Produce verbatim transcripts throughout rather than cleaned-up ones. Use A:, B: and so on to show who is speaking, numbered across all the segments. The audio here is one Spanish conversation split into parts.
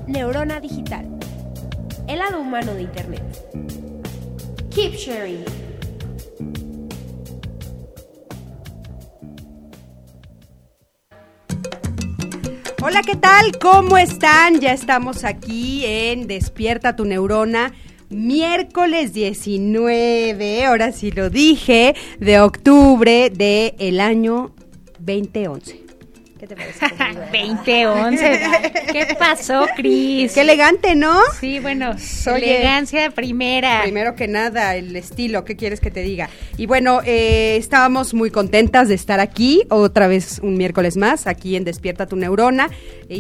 A: Neurona Digital, el lado humano de Internet. Keep sharing.
B: Hola, ¿qué tal? ¿Cómo están? Ya estamos aquí en Despierta tu Neurona, miércoles diecinueve, ahora sí lo dije, de octubre del año veinte once. ¿Qué te parece?
C: veinte once. ¿Qué pasó, Cris?
B: Qué elegante, ¿no?
C: Sí, bueno,
B: Oye,
C: elegancia primera.
B: Primero que nada, el estilo, ¿qué quieres que te diga? Y bueno, eh, estábamos muy contentas de estar aquí, otra vez un miércoles más, aquí en Despierta tu Neurona,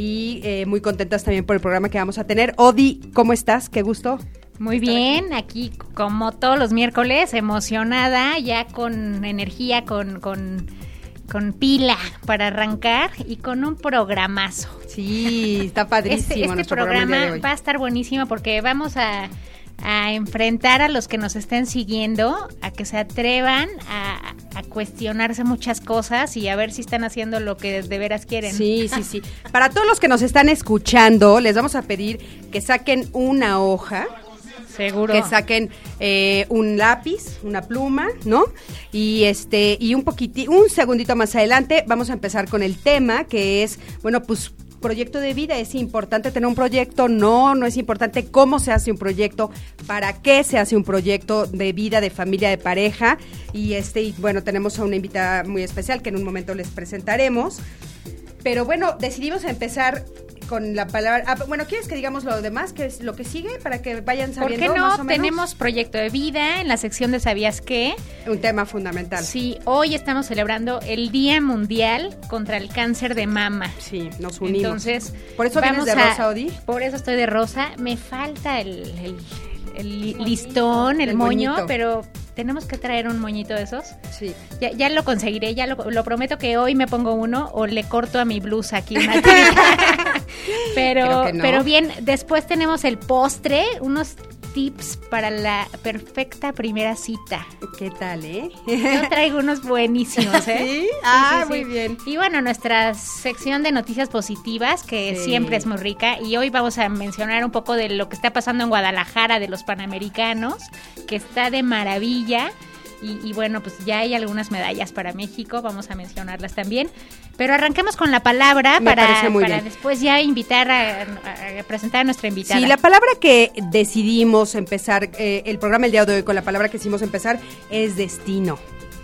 B: y eh, muy contentas también por el programa que vamos a tener. Odi, ¿cómo estás? Qué gusto.
C: Muy bien, aquí. aquí como todos los miércoles, emocionada, ya con energía, con... con con pila para arrancar y con un programazo.
B: Sí, está padrísimo.
C: Este, este
B: nuestro
C: programa,
B: programa de hoy.
C: Va a estar buenísimo porque vamos a, a enfrentar a los que nos estén siguiendo, a que se atrevan a, a cuestionarse muchas cosas y a ver si están haciendo lo que de veras quieren.
B: Sí, sí, sí. Para todos los que nos están escuchando, les vamos a pedir que saquen una hoja.
C: Seguro.
B: Que saquen eh, un lápiz, una pluma, ¿no? Y este y un poquitito, un segundito más adelante vamos a empezar con el tema que es, bueno, pues proyecto de vida. ¿Es importante tener un proyecto? No, no es importante. ¿Cómo se hace un proyecto? ¿Para qué se hace un proyecto de vida, de familia, de pareja? Y este, y bueno, tenemos a una invitada muy especial que en un momento les presentaremos. Pero bueno, decidimos empezar con la palabra. Ah, bueno, ¿quieres que digamos lo demás, que es lo que sigue, para que vayan sabiendo?
C: ¿Por qué no?
B: Más o menos?
C: Tenemos proyecto de vida en la sección de ¿Sabías qué?
B: Un tema fundamental.
C: Sí, hoy estamos celebrando el Día Mundial contra el Cáncer de Mama.
B: Sí, nos unimos.
C: Entonces,
B: ¿por eso vienes de
C: a,
B: rosa, Odi?
C: Por eso estoy de rosa. Me falta el, el, el, el listón, el,
B: el
C: moño,
B: moñito.
C: Pero tenemos que traer un moñito de esos.
B: Sí.
C: Ya, ya lo conseguiré, ya lo, lo prometo que hoy me pongo uno o le corto a mi blusa aquí una tira. pero,
B: no.
C: pero bien, después tenemos el postre, unos tips para la perfecta primera cita.
B: ¿Qué tal, eh?
C: Yo traigo unos buenísimos, ¿eh?
B: ¿Sí? Ah,
C: sí, sí,
B: muy
C: sí.
B: bien.
C: Y bueno, nuestra sección de noticias positivas, que
B: Sí.
C: siempre es muy rica, y hoy vamos a mencionar un poco de lo que está pasando en Guadalajara, de los Panamericanos, que está de maravilla. Y, y bueno, pues ya hay algunas medallas para México, vamos a mencionarlas también. Pero arranquemos con la palabra
B: Me
C: para,
B: parece muy
C: para
B: bien.
C: después ya invitar a, a, a presentar a nuestra invitada.
B: Sí, la palabra que decidimos empezar, eh, el programa el día de hoy con la palabra que decidimos empezar es destino.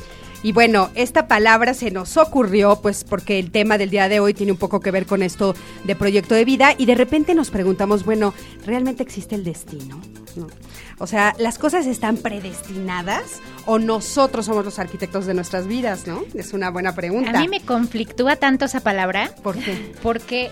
B: Y bueno, esta palabra se nos ocurrió pues porque el tema del día de hoy tiene un poco que ver con esto de proyecto de vida y de repente nos preguntamos, bueno, ¿realmente existe el destino? ¿No? O sea, ¿las cosas están predestinadas o nosotros somos los arquitectos de nuestras vidas, no? Es una buena pregunta.
C: A mí me conflictúa tanto esa palabra.
B: ¿Por qué?
C: Porque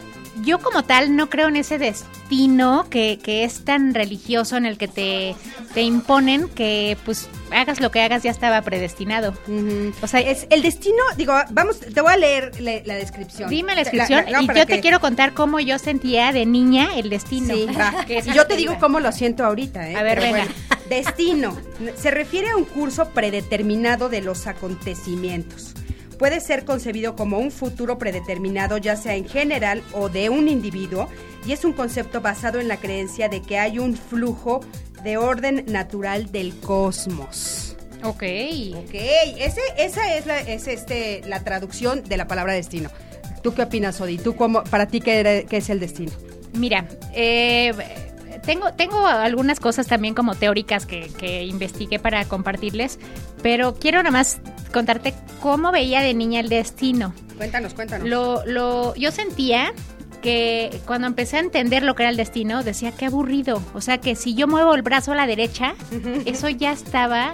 C: yo como tal no creo en ese destino que, que es tan religioso en el que te, te imponen que pues hagas lo que hagas ya estaba predestinado.
B: Uh-huh.
C: O sea,
B: es el destino, digo, vamos, te voy a leer la, la descripción.
C: Dime la descripción
B: La- la- no,
C: y
B: para
C: yo
B: que-
C: te quiero contar cómo yo sentía de niña el destino.
B: Sí, va.
C: Que es
B: Y yo te
C: arriba.
B: digo cómo lo siento ahorita, ¿eh?
C: A ver,
B: Pero
C: venga.
B: bueno, destino se refiere a un curso predeterminado de los acontecimientos. Puede ser concebido como un futuro predeterminado, ya sea en general o de un individuo, y es un concepto basado en la creencia de que hay un flujo de orden natural del cosmos.
C: Ok.
B: Ok, ese, esa es la, es este, la traducción de la palabra destino. ¿Tú qué opinas, Odi? ¿Tú cómo, para ti qué, era- qué es el destino?
C: Mira, eh, tengo, tengo algunas cosas también como teóricas que, que investigué para compartirles, pero quiero nada más contarte cómo veía de niña el destino.
B: Cuéntanos, cuéntanos.
C: Lo, lo, yo sentía que cuando empecé a entender lo que era el destino, decía qué aburrido. O sea, que si yo muevo el brazo a la derecha, eso ya estaba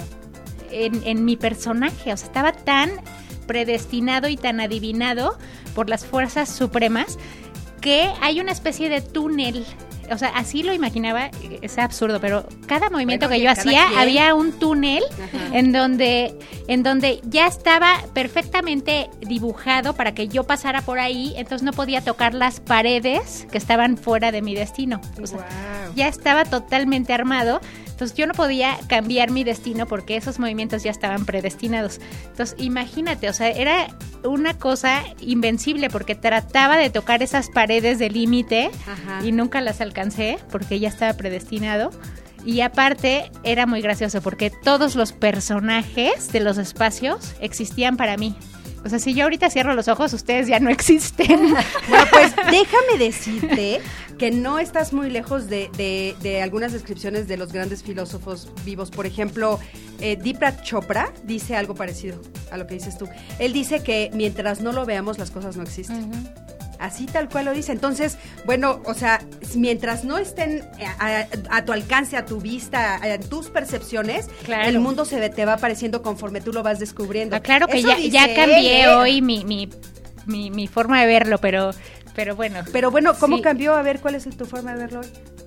C: en, en mi personaje. O sea, estaba tan predestinado y tan adivinado por las fuerzas supremas que hay una especie de túnel. O sea, así lo imaginaba, es absurdo, pero cada movimiento
B: Bueno,
C: que yo
B: cada
C: hacía
B: quien.
C: había un túnel
B: Ajá.
C: en donde en donde ya estaba perfectamente dibujado para que yo pasara por ahí, entonces no podía tocar las paredes que estaban fuera de mi destino. O sea,
B: Wow.
C: ya estaba totalmente armado. Entonces yo no podía cambiar mi destino porque esos movimientos ya estaban predestinados. Entonces imagínate, o sea, era una cosa invencible porque trataba de tocar esas paredes de límite y nunca las alcancé porque ya estaba predestinado. Y aparte era muy gracioso porque todos los personajes de los espacios existían para mí. O sea, si yo ahorita cierro los ojos, ustedes ya no existen.
B: Bueno, pues déjame decirte que no estás muy lejos de, de, de algunas descripciones de los grandes filósofos vivos. Por ejemplo, eh, Deepak Chopra dice algo parecido a lo que dices tú. Él dice que mientras no lo veamos, las cosas no existen. Uh-huh. Así tal cual lo dice. Entonces, bueno, o sea, mientras no estén a, a, a tu alcance, a tu vista, a, a tus percepciones, claro, el mundo se te va apareciendo conforme tú lo vas descubriendo.
C: Ah, claro que ya, ya cambié él, ¿eh? hoy mi, mi, mi, mi forma de verlo, pero, pero bueno.
B: Pero bueno, ¿cómo
C: sí.
B: cambió? A ver, ¿cuál es tu forma de verlo hoy?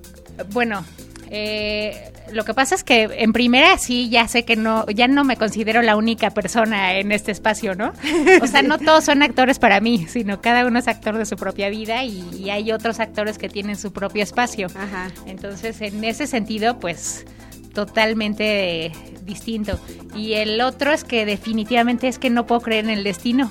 C: Bueno, eh, lo que pasa es que en primera sí ya sé que no, ya no me considero la única persona en este espacio, ¿no? O sea, no todos son actores para mí, sino cada uno es actor de su propia vida y, y hay otros actores que tienen su propio espacio. Ajá. Entonces, en ese sentido, pues totalmente eh, distinto. Y el otro es que definitivamente es que no puedo creer en el destino.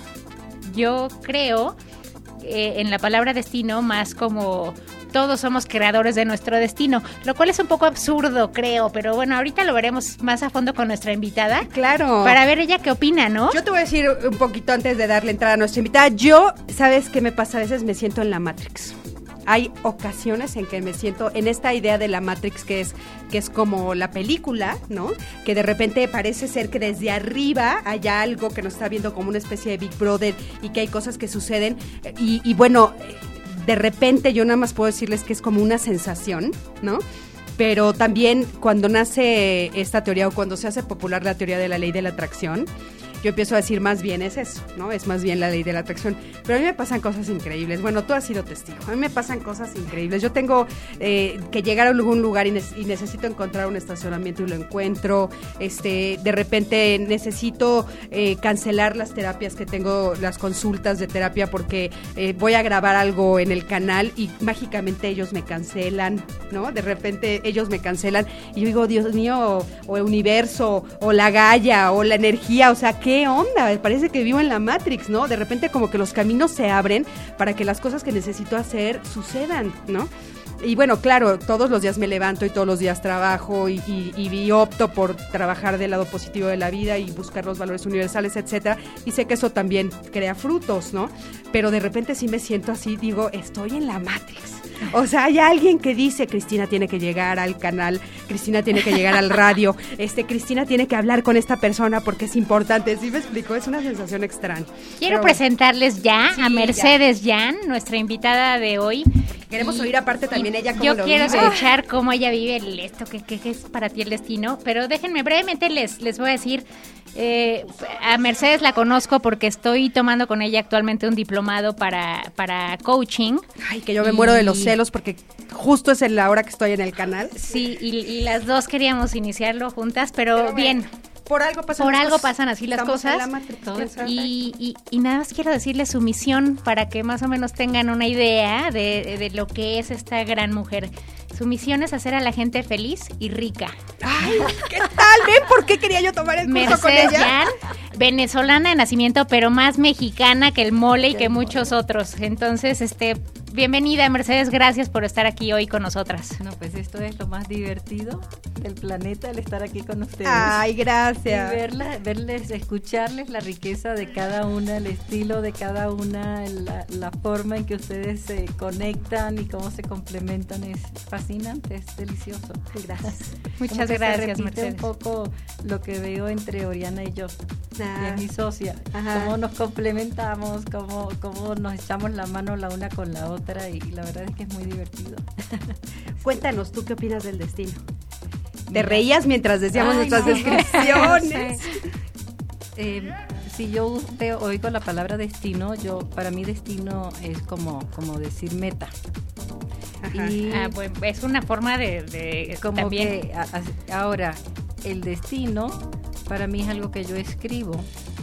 C: Yo creo eh, en la palabra destino más como todos somos creadores de nuestro destino, lo cual es un poco absurdo, creo, pero bueno, ahorita lo veremos más a fondo con nuestra invitada.
B: Claro.
C: Para ver ella qué opina, ¿no?
B: Yo te voy a decir un poquito antes de darle entrada a nuestra invitada. Yo, ¿sabes qué me pasa? A veces me siento en la Matrix. Hay ocasiones en que me siento en esta idea de la Matrix que es que es como la película, ¿no? Que de repente parece ser que desde arriba hay algo que nos está viendo como una especie de Big Brother y que hay cosas que suceden y, y bueno, de repente yo nada más puedo decirles que es como una sensación, ¿no? Pero también cuando nace esta teoría o cuando se hace popular la teoría de la ley de la atracción, yo empiezo a decir más bien es eso, ¿no? Es más bien la ley de la atracción. Pero a mí me pasan cosas increíbles. Bueno, tú has sido testigo. A mí me pasan cosas increíbles. Yo tengo eh, que llegar a algún lugar y, ne- y necesito encontrar un estacionamiento y lo encuentro. Este, de repente necesito eh, cancelar las terapias que tengo, las consultas de terapia porque eh, voy a grabar algo en el canal y mágicamente ellos me cancelan, ¿no? De repente ellos me cancelan y yo digo, Dios mío, o el universo, o la Gaia, o la energía, o sea, ¿qué onda? Parece que vivo en la Matrix, ¿no? De repente como que los caminos se abren para que las cosas que necesito hacer sucedan, ¿no? Y bueno, claro, todos los días me levanto y todos los días trabajo y, y, y opto por trabajar del lado positivo de la vida y buscar los valores universales, etcétera. Y sé que eso también crea frutos, ¿no? Pero de repente sí me siento así, digo, estoy en la Matrix. O sea, hay alguien que dice, Cristina tiene que llegar al canal, Cristina tiene que llegar al radio, este, Cristina tiene que hablar con esta persona porque es importante. ¿Sí me explico? Es una sensación extraña.
C: Quiero
B: Pero,
C: presentarles ya
B: sí,
C: a Mercedes Yan, nuestra invitada de hoy.
B: Queremos oír aparte también ella cómo
C: yo
B: lo
C: quiero
B: vive.
C: escuchar cómo ella vive el, esto que, que, que es para ti el destino, pero déjenme brevemente les, les voy a decir, eh, a Mercedes la conozco porque estoy tomando con ella actualmente un diplomado para, para coaching.
B: Ay, que yo me y... muero de los celos porque justo es en la hora que estoy en el canal.
C: Sí, y, y las dos queríamos iniciarlo juntas, pero, pero bien.
B: Bueno. Por algo pasan,
C: Por
B: las
C: algo
B: cosas.
C: pasan así las
B: Estamos
C: cosas.
B: En la Matrix,
C: y, y, y nada más quiero decirles su misión para que más o menos tengan una idea de, de lo que es esta gran mujer. Su misión es hacer a la gente feliz y rica.
B: Ay, ¿qué tal? ¿Ven por qué quería yo tomar el curso
C: Mercedes
B: con ella?
C: Yan, venezolana de nacimiento, pero más mexicana que el mole y que muchos otros. Entonces, este, bienvenida Mercedes, gracias por estar aquí hoy con nosotras.
D: No, pues esto es lo más divertido del planeta, el estar aquí con ustedes.
B: Ay, gracias.
D: Y verla, verles, escucharles la riqueza de cada una, el estilo de cada una, la, la forma en que ustedes se conectan y cómo se complementan es fascinante, es delicioso.
B: Gracias.
C: Muchas gracias,
D: se
C: Mercedes.
D: un poco lo que veo entre Oriana y yo,
B: Ah.
D: que es mi socia,
B: Ajá.
D: cómo nos complementamos, cómo, cómo nos echamos la mano la una con la otra y, y la verdad es que es muy divertido.
B: Cuéntanos, ¿tú qué opinas del destino? Te reías mientras decíamos
D: Ay,
B: nuestras
D: no.
B: descripciones.
D: Eh, si yo veo, oigo la palabra destino, yo para mí destino es como, como decir meta.
B: Ajá.
D: Y
C: Ah, bueno, es una forma de, de
D: como
C: también.
D: que a, a, ahora el destino para mí es algo que yo escribo.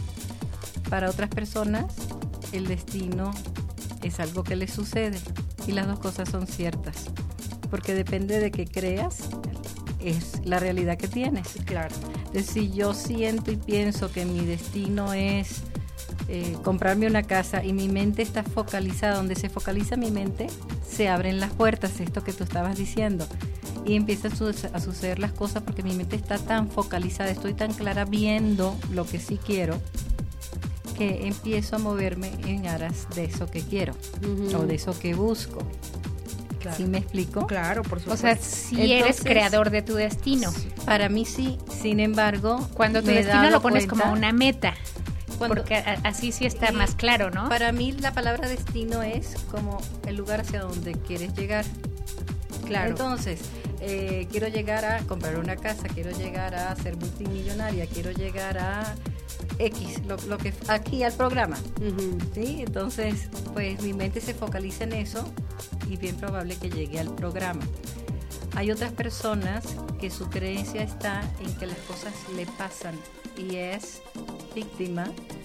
D: Para otras personas el destino es algo que les sucede y las dos cosas son ciertas, porque depende de que creas es la realidad que tienes.
B: Claro.
D: Entonces, si yo siento y pienso que mi destino es eh, comprarme una casa y mi mente está focalizada, donde se focaliza mi mente, se abren las puertas, esto que tú estabas diciendo, y empiezan a, su- a suceder las cosas porque mi mente está tan focalizada, estoy tan clara viendo lo que sí quiero, que empiezo a moverme en aras de eso que quiero,
B: Ujú.
D: o de eso que busco.
B: Claro.
D: ¿Sí me explico?
B: Claro, por
C: O
B: supuesto.
C: sea, si eres
D: Entonces,
C: creador de tu destino.
D: Para mí sí, sin embargo,
C: Cuando tu
D: me he
C: destino
D: dado
C: lo pones
D: cuenta-
C: como una meta.
D: Cuando-
C: Porque a- así sí está
D: y
C: más claro, ¿no?
D: Para mí la palabra destino es como el lugar hacia donde quieres llegar.
B: Claro.
D: Entonces, eh, quiero llegar a comprar una casa, quiero llegar a ser multimillonaria, quiero llegar a X, lo, lo que aquí al programa.
B: Ujú.
D: ¿Sí? Entonces, pues mi mente se focaliza en eso y bien probable que llegue al programa. Hay otras personas que su creencia está en que las cosas le pasan y es víctima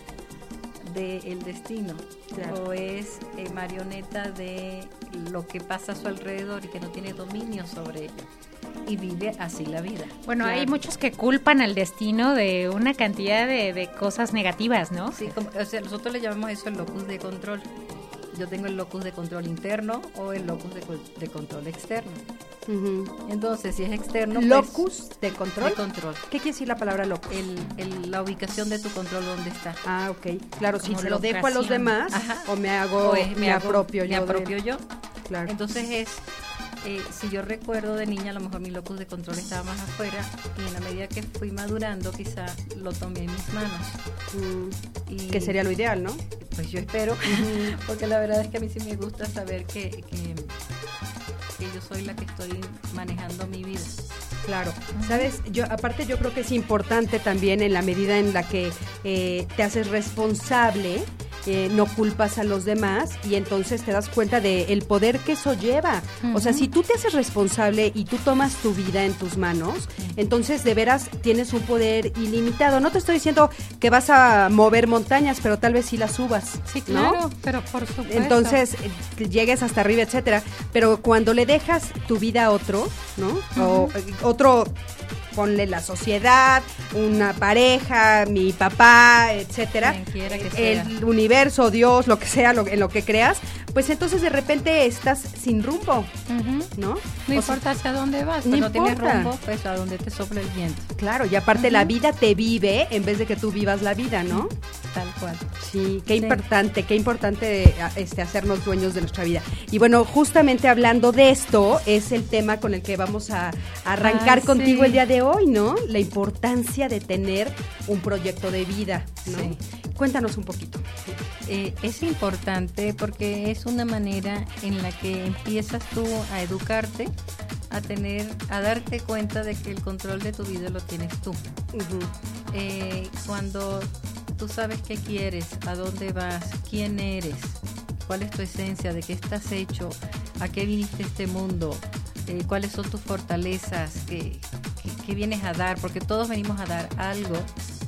D: del destino,
B: Claro.
D: o es eh, marioneta de lo que pasa a su alrededor y que no tiene dominio sobre ello y vive así la vida.
C: Bueno,
B: Claro.
C: hay muchos que culpan al destino de una cantidad de, de cosas negativas, ¿no?
D: Sí, como- o sea, nosotros le llamamos eso el locus de control. Yo tengo el locus de control interno o el locus de, co- de control externo.
B: Ujú.
D: Entonces, si es externo, pues,
B: Locus de control.
D: de control.
B: ¿Qué quiere decir la palabra locus?
D: El, el- la ubicación de tu control, ¿dónde está?
B: Ah, ok. Claro, si
C: Como
B: se lo dejo a los
C: locación.
B: demás
D: Ajá.
B: o me hago,
D: O es-
B: me,
D: hago-
B: apropio
D: me
B: yo. de-
D: apropio yo.
B: Claro.
D: Entonces es, eh, si yo recuerdo de niña, a lo mejor mi locus de control estaba más afuera y en la medida que fui madurando, quizá lo tomé en mis manos.
B: Mm,
D: Y,
B: que sería lo ideal, ¿no?
D: Pues yo espero, porque la verdad es que a mí sí me gusta saber que, que, que yo soy la que estoy manejando mi vida.
B: Claro, sabes, yo aparte yo creo que es importante también en la medida en la que eh, te haces responsable, eh, no culpas a los demás y entonces te das cuenta de el poder que eso lleva. O sea, si tú te haces responsable y tú tomas tu vida en tus manos, entonces de veras tienes un poder ilimitado. No te estoy diciendo que vas a mover montañas, pero tal vez sí las subas.
D: Sí,
B: ¿no?
D: claro, pero por supuesto.
B: Entonces eh, llegues hasta arriba, etcétera. Pero cuando le dejas tu vida a otro, ¿no? O eh, otro, ponle la sociedad, una pareja, mi papá, etcétera.
D: Quien quiera que sea.
B: El universo, Dios, lo que sea, lo, en lo que creas, pues entonces de repente estás sin rumbo,
D: Ujú.
B: ¿no?
D: No
B: O sea,
D: importa hacia dónde vas,
B: no
D: cuando tienes
B: importa.
D: rumbo, pues a donde te sopla el viento.
B: claro, y aparte la vida te vive en vez de que tú vivas la vida, ¿no?
D: Tal cual.
B: Sí, qué
D: Sí.
B: importante, qué importante este, hacernos dueños de nuestra vida. Y bueno, justamente hablando de esto, es el tema con el que vamos a, a arrancar
D: Ah,
B: contigo
D: sí.
B: el día de hoy, ¿no? La importancia de tener un proyecto de vida, ¿no?
D: Sí.
B: Cuéntanos un poquito.
D: Eh, es importante porque es una manera en la que empiezas tú a educarte, a tener, a darte cuenta de que el control de tu vida lo tienes tú.
B: Ujú.
D: Eh, cuando tú sabes qué quieres, a dónde vas, quién eres, cuál es tu esencia, de qué estás hecho, a qué viniste a este mundo, eh, cuáles son tus fortalezas, qué, qué, qué vienes a dar, porque todos venimos a dar algo,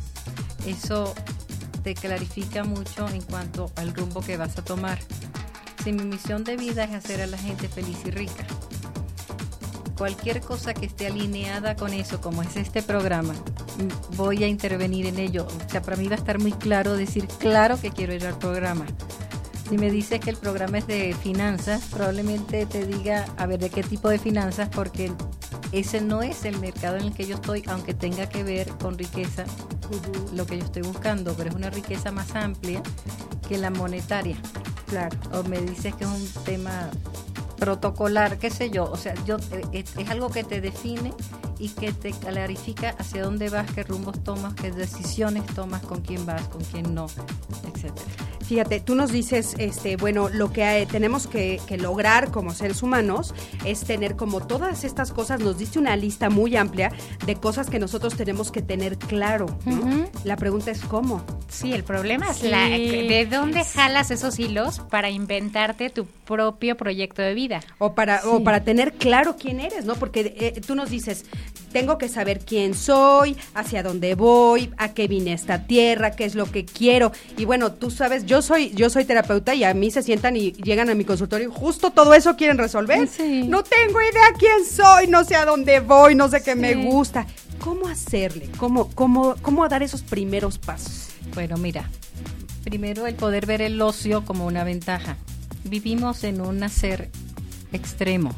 D: eso te clarifica mucho en cuanto al rumbo que vas a tomar. Si mi misión de vida es hacer a la gente feliz y rica, cualquier cosa que esté alineada con eso, como es este programa, mm, voy a intervenir en ello. O sea, para mí va a estar muy claro decir, claro que quiero ir al programa. Si me dices que el programa es de finanzas, probablemente te diga, a ver, ¿de qué tipo de finanzas? Porque ese no es el mercado en el que yo estoy, aunque tenga que ver con riqueza,
B: Ujú.
D: lo que yo estoy buscando, pero es una riqueza más amplia que la monetaria.
B: Claro.
D: O me dices que es un tema protocolar, qué sé yo, o sea, yo eh, es, es algo que te define y que te clarifica hacia dónde vas, qué rumbos tomas, qué decisiones tomas, con quién vas, con quién no, etcétera.
B: Fíjate, tú nos dices, este, bueno, lo que eh, tenemos que, que lograr como seres humanos es tener como todas estas cosas, nos diste una lista muy amplia de cosas que nosotros tenemos que tener claro, ¿no?
C: Ujú.
B: La pregunta es cómo.
C: Sí, el problema
D: Sí.
C: es la, de dónde jalas esos hilos para inventarte tu propio proyecto de vida.
B: O para,
D: Sí.
B: o para tener claro quién eres, ¿no? Porque eh, tú nos dices, tengo que saber quién soy, hacia dónde voy, a qué vine a esta tierra, qué es lo que quiero. Y bueno, tú sabes, yo yo soy yo soy terapeuta y a mí se sientan y llegan a mi consultorio y justo todo eso quieren resolver.
D: Sí.
B: No tengo idea quién soy, no sé a dónde voy, no sé qué
D: Sí.
B: me gusta. ¿Cómo hacerle? ¿Cómo, cómo, cómo dar esos primeros pasos?
D: Bueno, mira, primero el poder ver el ocio como una ventaja. Vivimos en un hacer extremo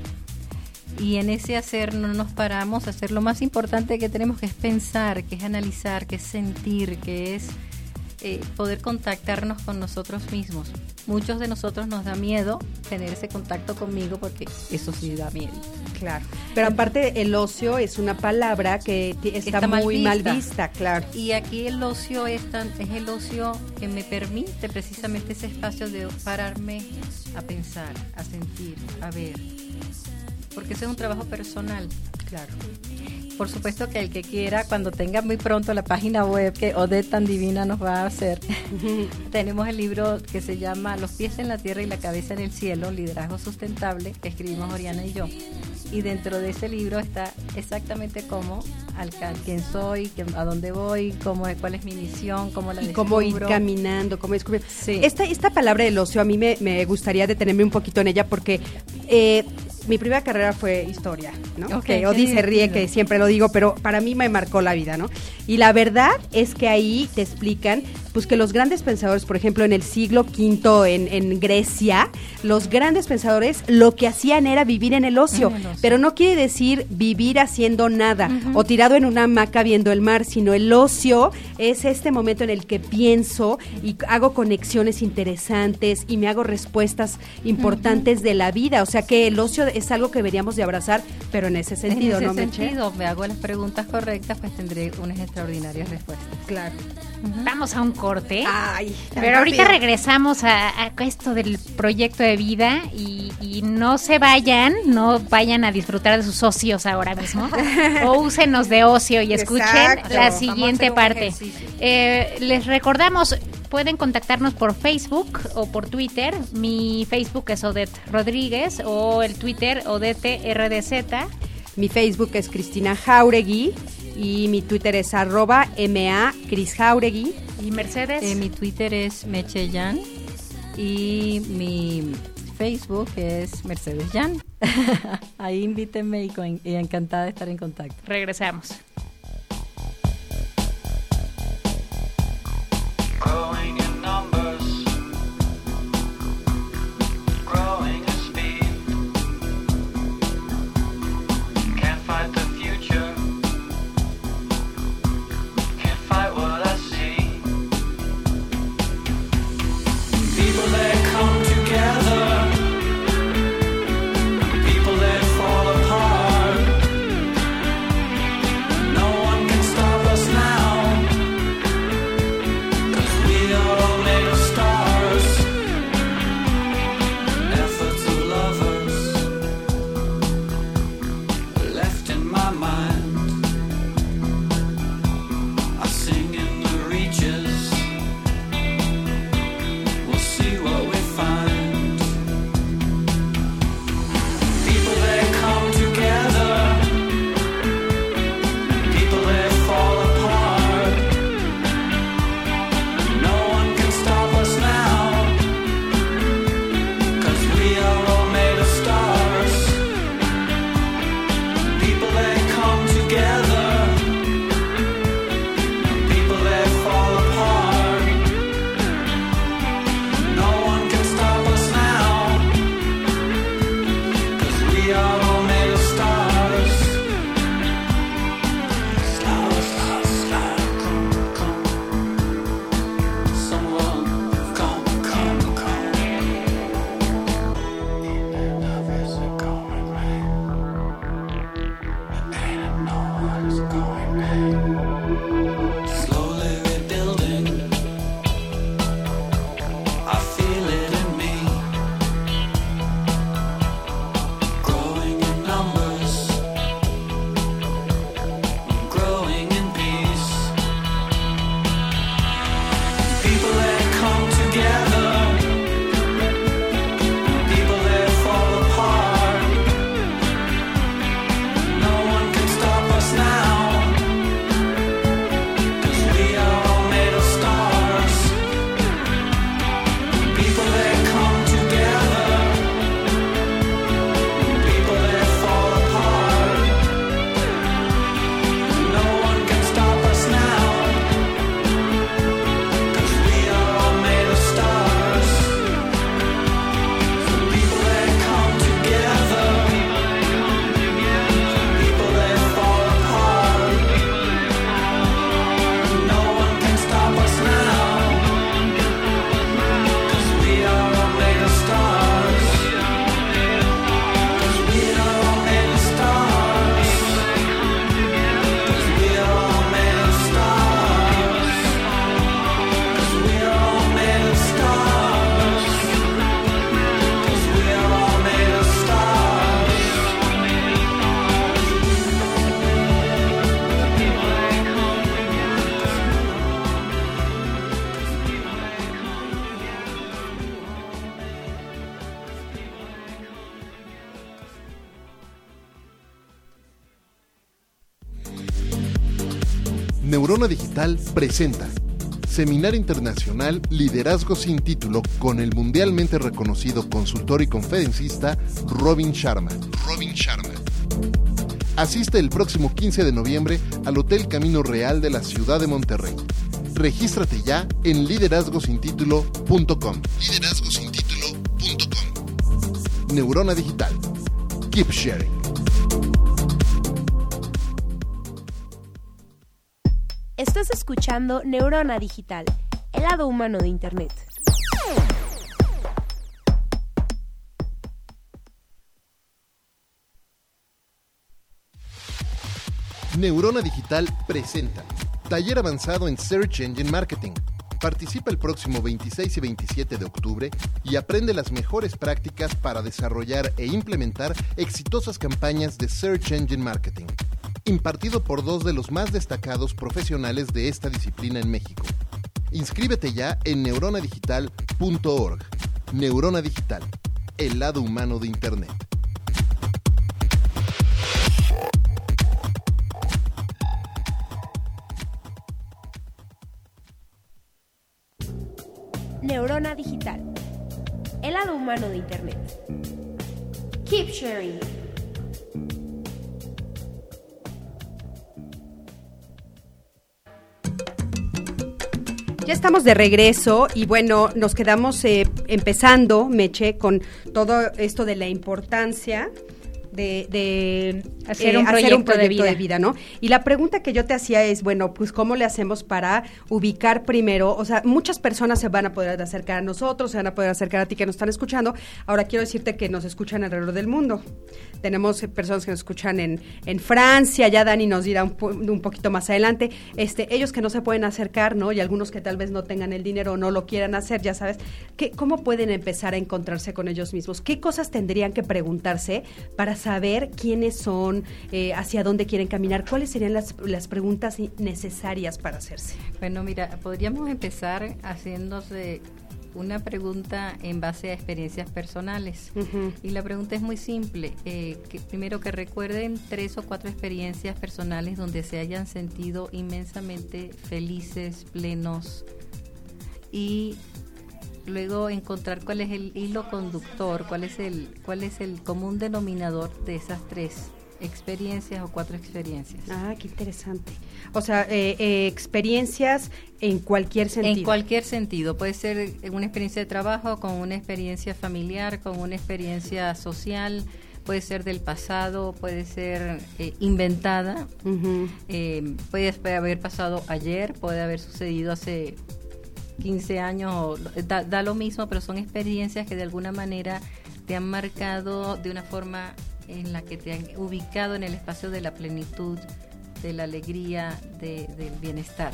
D: y en ese hacer no nos paramos a hacer lo más importante que tenemos, que es pensar, que es analizar, que es sentir, que es eh, poder contactarnos con nosotros mismos. Muchos de nosotros nos da miedo tener ese contacto conmigo porque eso sí da miedo.
B: Claro. Pero aparte el ocio es una palabra que t- está,
D: Está mal
B: muy
D: vista.
B: mal vista, claro.
D: Y aquí el ocio es, tan, es el ocio que me permite precisamente ese espacio de pararme a pensar, a sentir, a ver. Porque ese es un trabajo personal.
B: Claro.
D: Por supuesto que el que quiera, cuando tenga muy pronto la página web que Odette tan divina nos va a hacer, tenemos el libro que se llama Los pies en la tierra y la cabeza en el cielo, liderazgo sustentable, que escribimos Oriana y yo. Y dentro de ese libro está exactamente cómo, alca- quién soy, qué- a dónde voy, cómo, cuál es mi misión, cómo la
B: Y cómo ir
D: descubro.
B: caminando, cómo descubrir.
D: Sí.
B: Esta, esta palabra del ocio, a mí me, me gustaría detenerme un poquito en ella porque eh, mi primera carrera fue historia, ¿no?
D: Ok,
B: que
D: qué
B: Odi se ríe,
D: divertido.
B: que siempre lo digo, pero para mí me marcó la vida, ¿no? Y la verdad es que ahí te explican, pues que los grandes pensadores, por ejemplo, en el siglo quinto en, en Grecia, los grandes pensadores lo que hacían era vivir en el ocio,
D: En el ocio.
B: pero no quiere decir vivir haciendo nada o tirado en una hamaca viendo el mar, sino el ocio es este momento en el que pienso y hago conexiones interesantes y me hago respuestas importantes de la vida, o sea que el ocio es algo que deberíamos de abrazar, pero en ese sentido,
D: en ese
B: ¿no, Meche?
D: sentido, me hago las preguntas correctas, pues tendré unas extraordinarias respuestas.
B: Claro.
C: Vamos a un corte.
B: Ay, tan
C: Pero ahorita
B: rápido.
C: regresamos a, a esto del proyecto de vida y, y no se vayan, no vayan a disfrutar de sus ocios ahora mismo. O úsenos de ocio y escuchen
B: Exacto.
C: la
B: Vamos
D: a
C: siguiente
D: hacer un
C: parte.
D: ejercicio.
C: Eh, les recordamos, pueden contactarnos por Facebook o por Twitter. Mi Facebook es Odette Rodríguez o el Twitter Odette R D Z.
B: Mi Facebook es Cristina Jauregui y mi Twitter es arroba ma Cris Jauregui.
C: Y Mercedes.
D: Eh, mi Twitter es Mecheyan y mi Facebook es Mercedes Yan. Ahí invítenme y, con- y encantada de estar en contacto.
C: Regresamos.
E: Growing in numbers, growing in speed. Can't fight the future, can't fight what I see. People that come together, people that fall apart.
F: Neurona Digital presenta Seminario Internacional Liderazgo sin Título con el mundialmente reconocido consultor y conferencista Robin Sharma. Robin Sharma. Asiste el próximo quince de noviembre al Hotel Camino Real de la ciudad de Monterrey. Regístrate ya en liderazgo sin título punto com. liderazgo sin título punto com. Neurona Digital. Keep sharing.
A: Estás escuchando Neurona Digital, el lado humano de Internet.
F: Neurona Digital presenta Taller Avanzado en Search Engine Marketing. Participa el próximo veintiséis y veintisiete de octubre y aprende las mejores prácticas para desarrollar e implementar exitosas campañas de Search Engine Marketing. Impartido por dos de los más destacados profesionales de esta disciplina en México. Inscríbete ya en neurona digital punto org. Neurona Digital, el lado humano de Internet.
A: Neurona Digital, el lado humano de Internet. Keep sharing.
B: Ya estamos de regreso y bueno, nos quedamos eh, empezando, Meche, con todo esto de la importancia de, de
C: hacer,
B: eh,
C: un,
B: hacer
C: proyecto
B: un proyecto
C: de vida.
B: de vida, ¿no? Y la pregunta que yo te hacía es, bueno, pues ¿cómo le hacemos para ubicar primero? O sea, muchas personas se van a poder acercar a nosotros, se van a poder acercar a ti que nos están escuchando. Ahora quiero decirte que nos escuchan alrededor del mundo. Tenemos eh, personas que nos escuchan en, en Francia, ya Dani nos dirá un, po- un poquito más adelante. Este, ellos que no se pueden acercar, ¿no? Y algunos que tal vez no tengan el dinero o no lo quieran hacer, ya sabes. ¿qué, ¿Cómo pueden empezar a encontrarse con ellos mismos? ¿Qué cosas tendrían que preguntarse para saber quiénes son, eh, hacia dónde quieren caminar? ¿Cuáles serían las, las preguntas necesarias para hacerse?
D: Bueno, mira, podríamos empezar haciéndose una pregunta en base a experiencias personales.
B: Uh-huh.
D: Y la pregunta es muy simple. Eh, que primero que recuerden tres o cuatro experiencias personales donde se hayan sentido inmensamente felices, plenos, y luego encontrar cuál es el hilo conductor, cuál es el, cuál es el común denominador de esas tres experiencias o cuatro experiencias.
B: Ah, qué interesante. O sea, eh, eh, experiencias en cualquier sentido.
D: En cualquier sentido. Puede ser una experiencia de trabajo, con una experiencia familiar, con una experiencia social, puede ser del pasado, puede ser eh, inventada,
B: Uh-huh.
D: eh, puede haber pasado ayer, puede haber sucedido hace quince años, o, da, da lo mismo, pero son experiencias que de alguna manera te han marcado de una forma en la que te han ubicado en el espacio de la plenitud, de la alegría, de, del bienestar.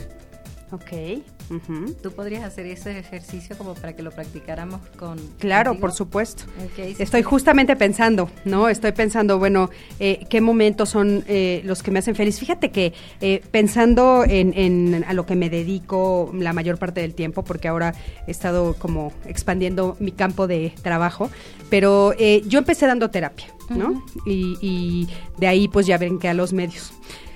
B: Ok. Uh-huh.
D: ¿Tú podrías hacer ese ejercicio como para que lo practicáramos con
B: Claro,
D: contigo?
B: por supuesto.
D: Okay, sí,
B: Estoy
D: sí.
B: justamente pensando, ¿no? Estoy pensando, bueno, eh, ¿qué momentos son eh, los que me hacen feliz? Fíjate que eh, pensando en, en a lo que me dedico la mayor parte del tiempo, porque ahora he estado como expandiendo mi campo de trabajo, pero eh, yo empecé dando terapia, ¿no?
D: Uh-huh.
B: y, y de ahí pues ya brinqué a los medios.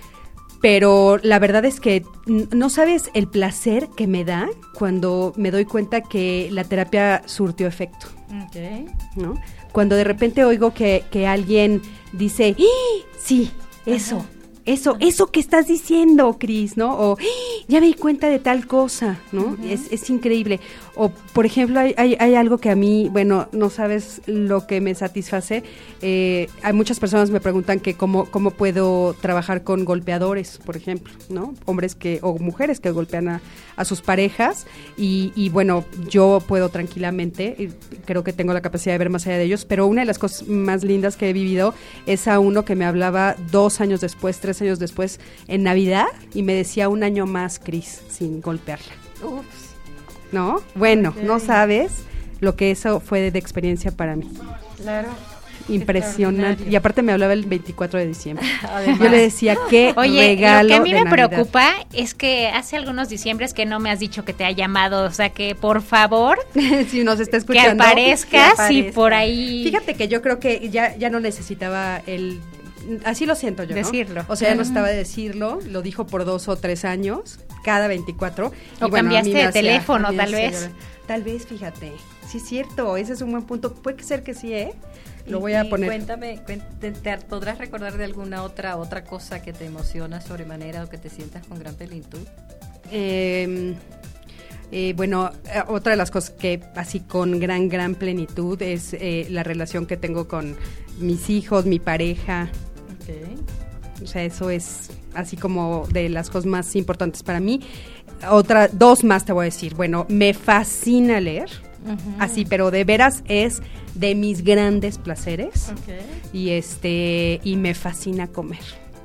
B: Pero la verdad es que n- no sabes el placer que me da cuando me doy cuenta que la terapia surtió efecto,
D: Okay.
B: ¿no? Cuando de repente oigo que, que alguien dice, ¡Ah! Sí, eso,
D: Ajá.
B: eso, eso que estás diciendo, Cris, ¿no? O, ¡Ah! Ya me di cuenta de tal cosa, ¿no?
D: Ujú.
B: Es, es increíble. O, por ejemplo, hay, hay, hay algo que a mí, bueno, no sabes lo que me satisface. Eh, hay muchas personas me preguntan que cómo, cómo puedo trabajar con golpeadores, por ejemplo, ¿no? Hombres que, o mujeres que golpean a, a sus parejas. Y, y bueno, yo puedo tranquilamente, y creo que tengo la capacidad de ver más allá de ellos, pero una de las cosas más lindas que he vivido es a uno que me hablaba dos años después, tres años después, en Navidad, y me decía un año más, Cris, sin golpearla.
D: Ups.
B: ¿No? Bueno,
D: Ok.
B: no sabes lo que eso fue de, de experiencia para mí.
D: Claro.
B: Impresionante.
D: Extraordinario.
B: Y aparte me hablaba el veinticuatro de diciembre.
D: Además.
B: Yo le decía, qué
C: Oye,
B: regalo
C: lo que a mí
B: de
C: me
B: Navidad.
C: preocupa es que hace algunos diciembres que no me has dicho que te ha llamado, o sea que por favor
B: Si nos está
C: que
B: escuchando.
C: aparezcas
D: que
C: y
D: aparezca.
C: por ahí.
B: Fíjate que yo creo que ya, ya no necesitaba el así lo siento yo, ¿no?
C: Decirlo.
B: O sea, ya no estaba de decirlo, lo dijo por dos o tres años, cada veinticuatro.
C: O
B: y bueno,
C: cambiaste
B: a mí me
C: de
B: hacía-
C: teléfono,
B: a mí me
C: tal
B: hacía
C: vez.
B: llorar. Tal vez, fíjate. Sí, es cierto, ese es un buen punto. Puede ser que sí, ¿eh? Lo
D: Y-
B: voy a
D: y
B: poner.
D: Cuéntame, cuen- te, te ¿podrás recordar de alguna otra otra cosa que te emociona sobremanera o que te sientas con gran plenitud?
B: Eh, eh, bueno, eh, otra de las cosas que así con gran, gran plenitud es eh, la relación que tengo con mis hijos, mi pareja.
D: Okay.
B: O sea, eso es así como de las cosas más importantes para mí. Otra, dos más te voy a decir. Bueno, me fascina leer, así, pero de veras es de mis grandes placeres.
D: Okay.
B: Y este, y me fascina comer.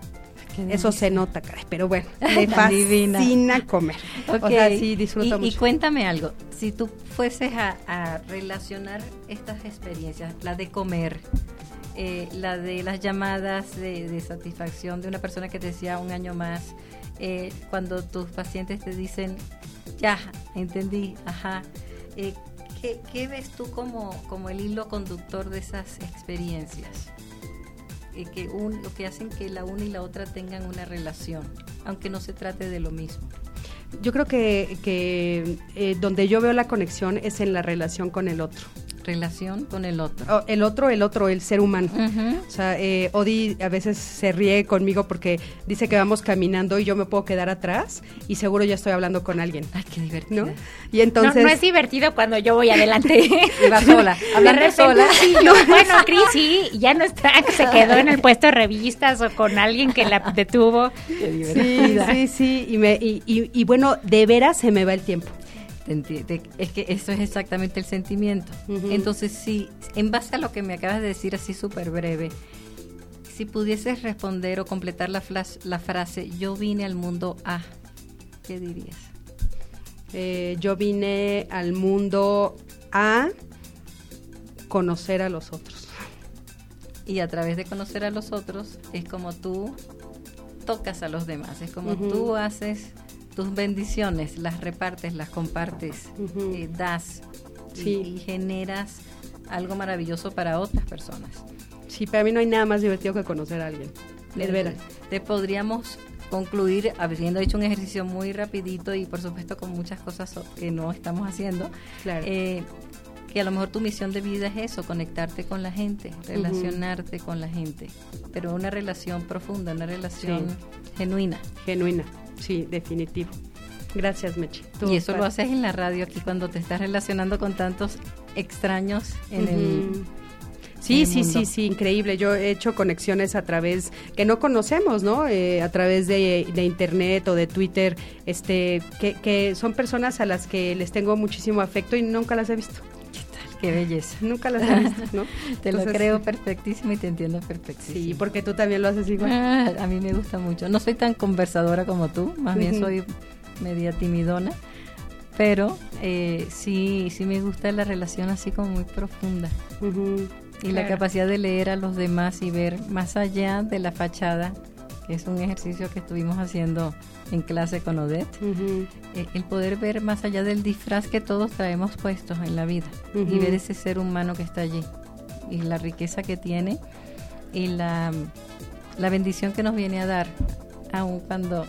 B: Eso se nota, caray, pero bueno, me
D: Tan divina.
B: fascina comer. O sea, sí, disfruto
D: y, y
B: mucho.
D: cuéntame algo, si tú fueses a, a relacionar estas experiencias, la de comer, eh, la de las llamadas de, de satisfacción de una persona que te decía un año más, eh, cuando tus pacientes te dicen, ya, entendí, ajá, eh, ¿qué, qué ves tú como, como el hilo conductor de esas experiencias? Eh, que un, lo que hacen que la una y la otra tengan una relación, aunque no se trate de lo mismo.
B: Yo creo que, que eh, donde yo veo la conexión es en la relación con el otro.
D: Relación con el otro.
B: O, el otro, el otro, el ser humano.
D: Ujú.
B: O sea, eh, Odi a veces se ríe conmigo porque dice que vamos caminando y yo me puedo quedar atrás y seguro ya estoy hablando con alguien,
D: Ay, qué divertido.
B: ¿no? Y entonces...
C: no, no es divertido cuando yo voy adelante.
D: Y va sola,
C: De
D: hablando
C: repente,
D: sola.
C: sí, yo, bueno, Cris, sí, ya no está, se quedó en el puesto de revistas o con alguien que la detuvo.
D: Qué
B: Sí,
D: divertida.
B: sí, sí, y, me, y, y, y bueno, de veras se me va el tiempo.
D: Te enti- te- es que eso es exactamente el sentimiento.
B: Ujú.
D: Entonces, sí, en base a lo que me acabas de decir así súper breve, si pudieses responder o completar la, flas- la frase, yo vine al mundo a, ¿qué dirías?
B: Eh, yo vine al mundo a conocer a los otros.
D: Y a través de conocer a los otros es como tú tocas a los demás, es como
B: Ujú.
D: tú haces tus bendiciones, las repartes, las compartes,
B: Ujú.
D: eh, das y-
B: Sí.
D: y, generas algo maravilloso para otras personas.
B: Sí, para mí no hay nada más divertido que conocer a alguien. De veras.
D: Te podríamos concluir habiendo hecho un ejercicio muy rapidito y por supuesto con muchas cosas so- que no estamos haciendo.
B: Claro.
D: eh, que a lo mejor tu misión de vida es eso, conectarte con la gente, relacionarte con la gente, pero una relación profunda, una relación
B: Sí.
D: genuina.
B: Genuina, sí, definitivo. Gracias, Meche. Tú,
D: Y eso lo
B: Pat.
D: haces en la radio aquí cuando te estás relacionando con tantos extraños en el...
B: Ujú. Sí,
D: el
B: sí,
D: mundo.
B: sí, sí, increíble. Yo he hecho conexiones a través que no conocemos, ¿no? Eh, a través de, de internet o de Twitter, este, que, que son personas a las que les tengo muchísimo afecto y nunca las he visto.
D: Qué belleza.
B: Nunca las he visto, ¿no?
D: Te lo
B: Entonces,
D: creo perfectísimo y te entiendo perfectísimo.
B: Sí, porque tú también lo haces igual.
D: Ah, a mí me gusta mucho. No soy tan conversadora como tú, más bien
B: Ujú.
D: soy media timidona, pero eh, sí, sí me gusta la relación así como muy profunda
B: Ujú.
D: y la
C: Claro.
D: capacidad de leer a los demás y ver más allá de la fachada, que es un ejercicio que estuvimos haciendo en clase con Odette.
B: Ujú.
D: Eh, el poder ver más allá del disfraz que todos traemos puestos en la vida y
B: Ujú.
D: ver ese ser humano que está allí y la riqueza que tiene y la, la bendición que nos viene a dar, aun cuando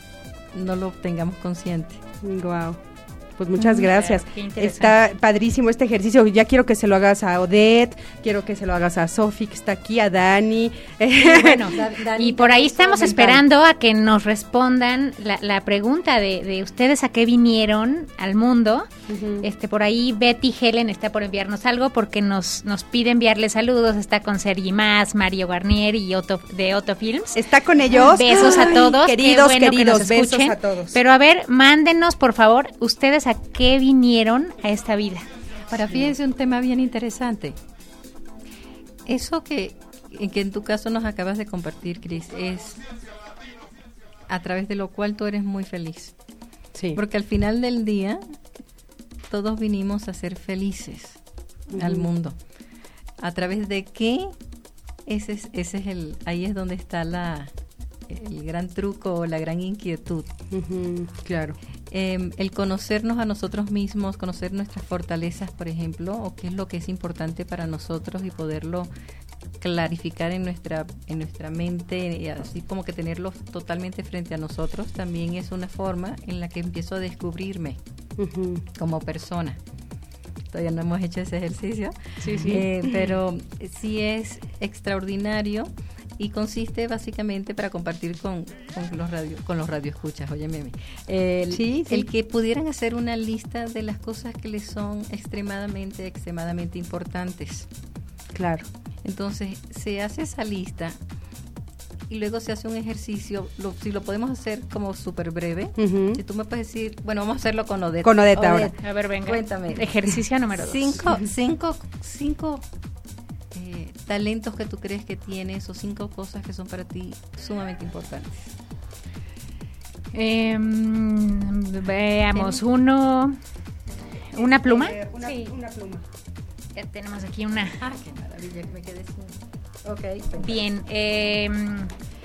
D: no lo tengamos consciente.
B: Guau. Pues muchas gracias.
C: Qué interesante.
B: Está padrísimo este ejercicio. Ya quiero que se lo hagas a Odette, quiero que se lo hagas a Sofi, que está aquí, a Dani.
C: Y bueno,
D: Da- Dani,
C: y por ahí estamos
B: mental.
C: esperando a que nos respondan la, la pregunta de, de ustedes a qué vinieron al mundo.
B: Ujú.
C: Este, por ahí Betty Helen está por enviarnos algo porque nos, nos pide enviarle saludos. Está con Sergi Más, Mario Garnier y Otto, de Otto Films.
B: Está con ellos.
C: Besos a
B: Ay,
C: todos. qué
B: Queridos,
C: bueno que
B: queridos,
C: nos
B: besos
C: escuchen.
B: a todos.
C: Pero a ver, mándenos por favor ustedes a qué vinieron a esta vida.
D: Ahora, fíjense un tema bien interesante. Eso que, en que en tu caso nos acabas de compartir, Cris, es a través de lo cual tú eres muy feliz.
B: Sí.
D: Porque al final del día, todos vinimos a ser felices al
B: Ujú.
D: mundo. ¿A través de qué? Ese es, ese es el, ahí es donde está la, el gran truco o la gran inquietud.
B: Ujú, claro.
D: Eh, el conocernos a nosotros mismos, conocer nuestras fortalezas, por ejemplo, o qué es lo que es importante para nosotros y poderlo clarificar en nuestra en nuestra mente y así como que tenerlos totalmente frente a nosotros, también es una forma en la que empiezo a descubrirme
B: Ujú.
D: como persona. Todavía no hemos hecho ese ejercicio,
C: Sí, sí.
D: eh, pero sí es extraordinario y consiste básicamente para compartir con, con los radio con los radioescuchas, óyeme, el,
B: Sí, sí.
D: el que pudieran hacer una lista de las cosas que les son extremadamente, extremadamente importantes.
B: Claro.
D: Entonces se hace esa lista y luego se hace un ejercicio, lo, si lo podemos hacer como súper breve.
B: Ujú.
D: Si tú me puedes decir, bueno, vamos a hacerlo con Odette.
B: Con Odette ahora.
C: A ver, venga.
D: Cuéntame.
C: Ejercicio número dos.
D: Cinco, cinco, cinco eh, talentos que tú crees que tienes o cinco cosas que son para ti sumamente importantes.
C: Em, veamos, uno... ¿Una pluma?
B: Eh, una,
C: Sí.
B: una pluma.
C: Ya tenemos aquí una.
D: Ah, qué maravilla que me quedé sin... Ok, cuéntame.
C: Bien. em,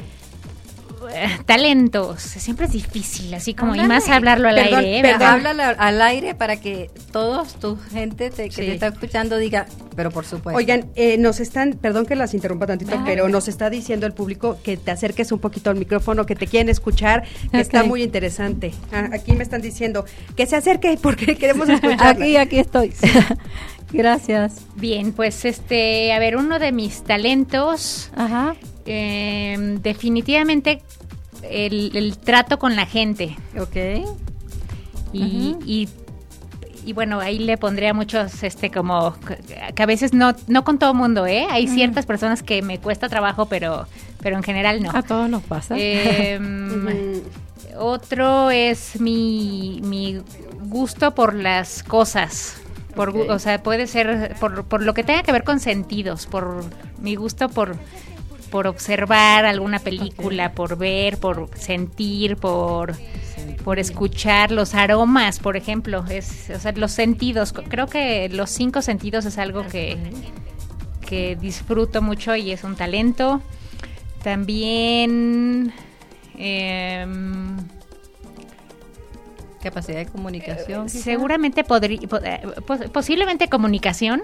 C: eh, talentos. Siempre es difícil, así como, y
D: Háblale.
C: más hablarlo al
B: Perdón,
C: aire. ¿eh?
D: Pero
C: ¿verdad?
D: háblale al aire para que todos tu gente te, que
B: Sí.
D: te está escuchando diga, pero por supuesto.
B: Oigan, eh, nos están, perdón que las interrumpa tantito,
C: Ah,
B: pero
C: venga.
B: nos está diciendo el público que te acerques un poquito al micrófono, que te quieren escuchar, que está
D: Ok.
B: muy interesante. Ah, aquí me están diciendo que se acerque porque queremos escuchar.
D: Aquí, aquí estoy. Gracias.
C: Bien, pues este, a ver, uno de mis talentos,
D: Ajá.
C: em, definitivamente el, el trato con la gente.
D: Ok.
C: Y,
D: Ujú.
C: y, y bueno, ahí le pondría muchos, este, como, que a veces no, no con todo mundo, ¿eh? Hay ciertas personas que me cuesta trabajo, pero, pero en general no.
D: A todos nos pasa.
C: Em,
B: Ujú.
C: Otro es mi, mi gusto por las cosas. Por, gu-
D: Ok.
C: O sea, puede ser por, por lo que tenga que ver con sentidos, por mi gusto por, por observar alguna película, por ver, por sentir, por, por escuchar los aromas, por ejemplo. Es, o sea, los sentidos. Creo que los cinco sentidos es algo que, que disfruto mucho y es un talento. También... em,
D: Capacidad de comunicación. quizá.
C: seguramente podría, posiblemente comunicación.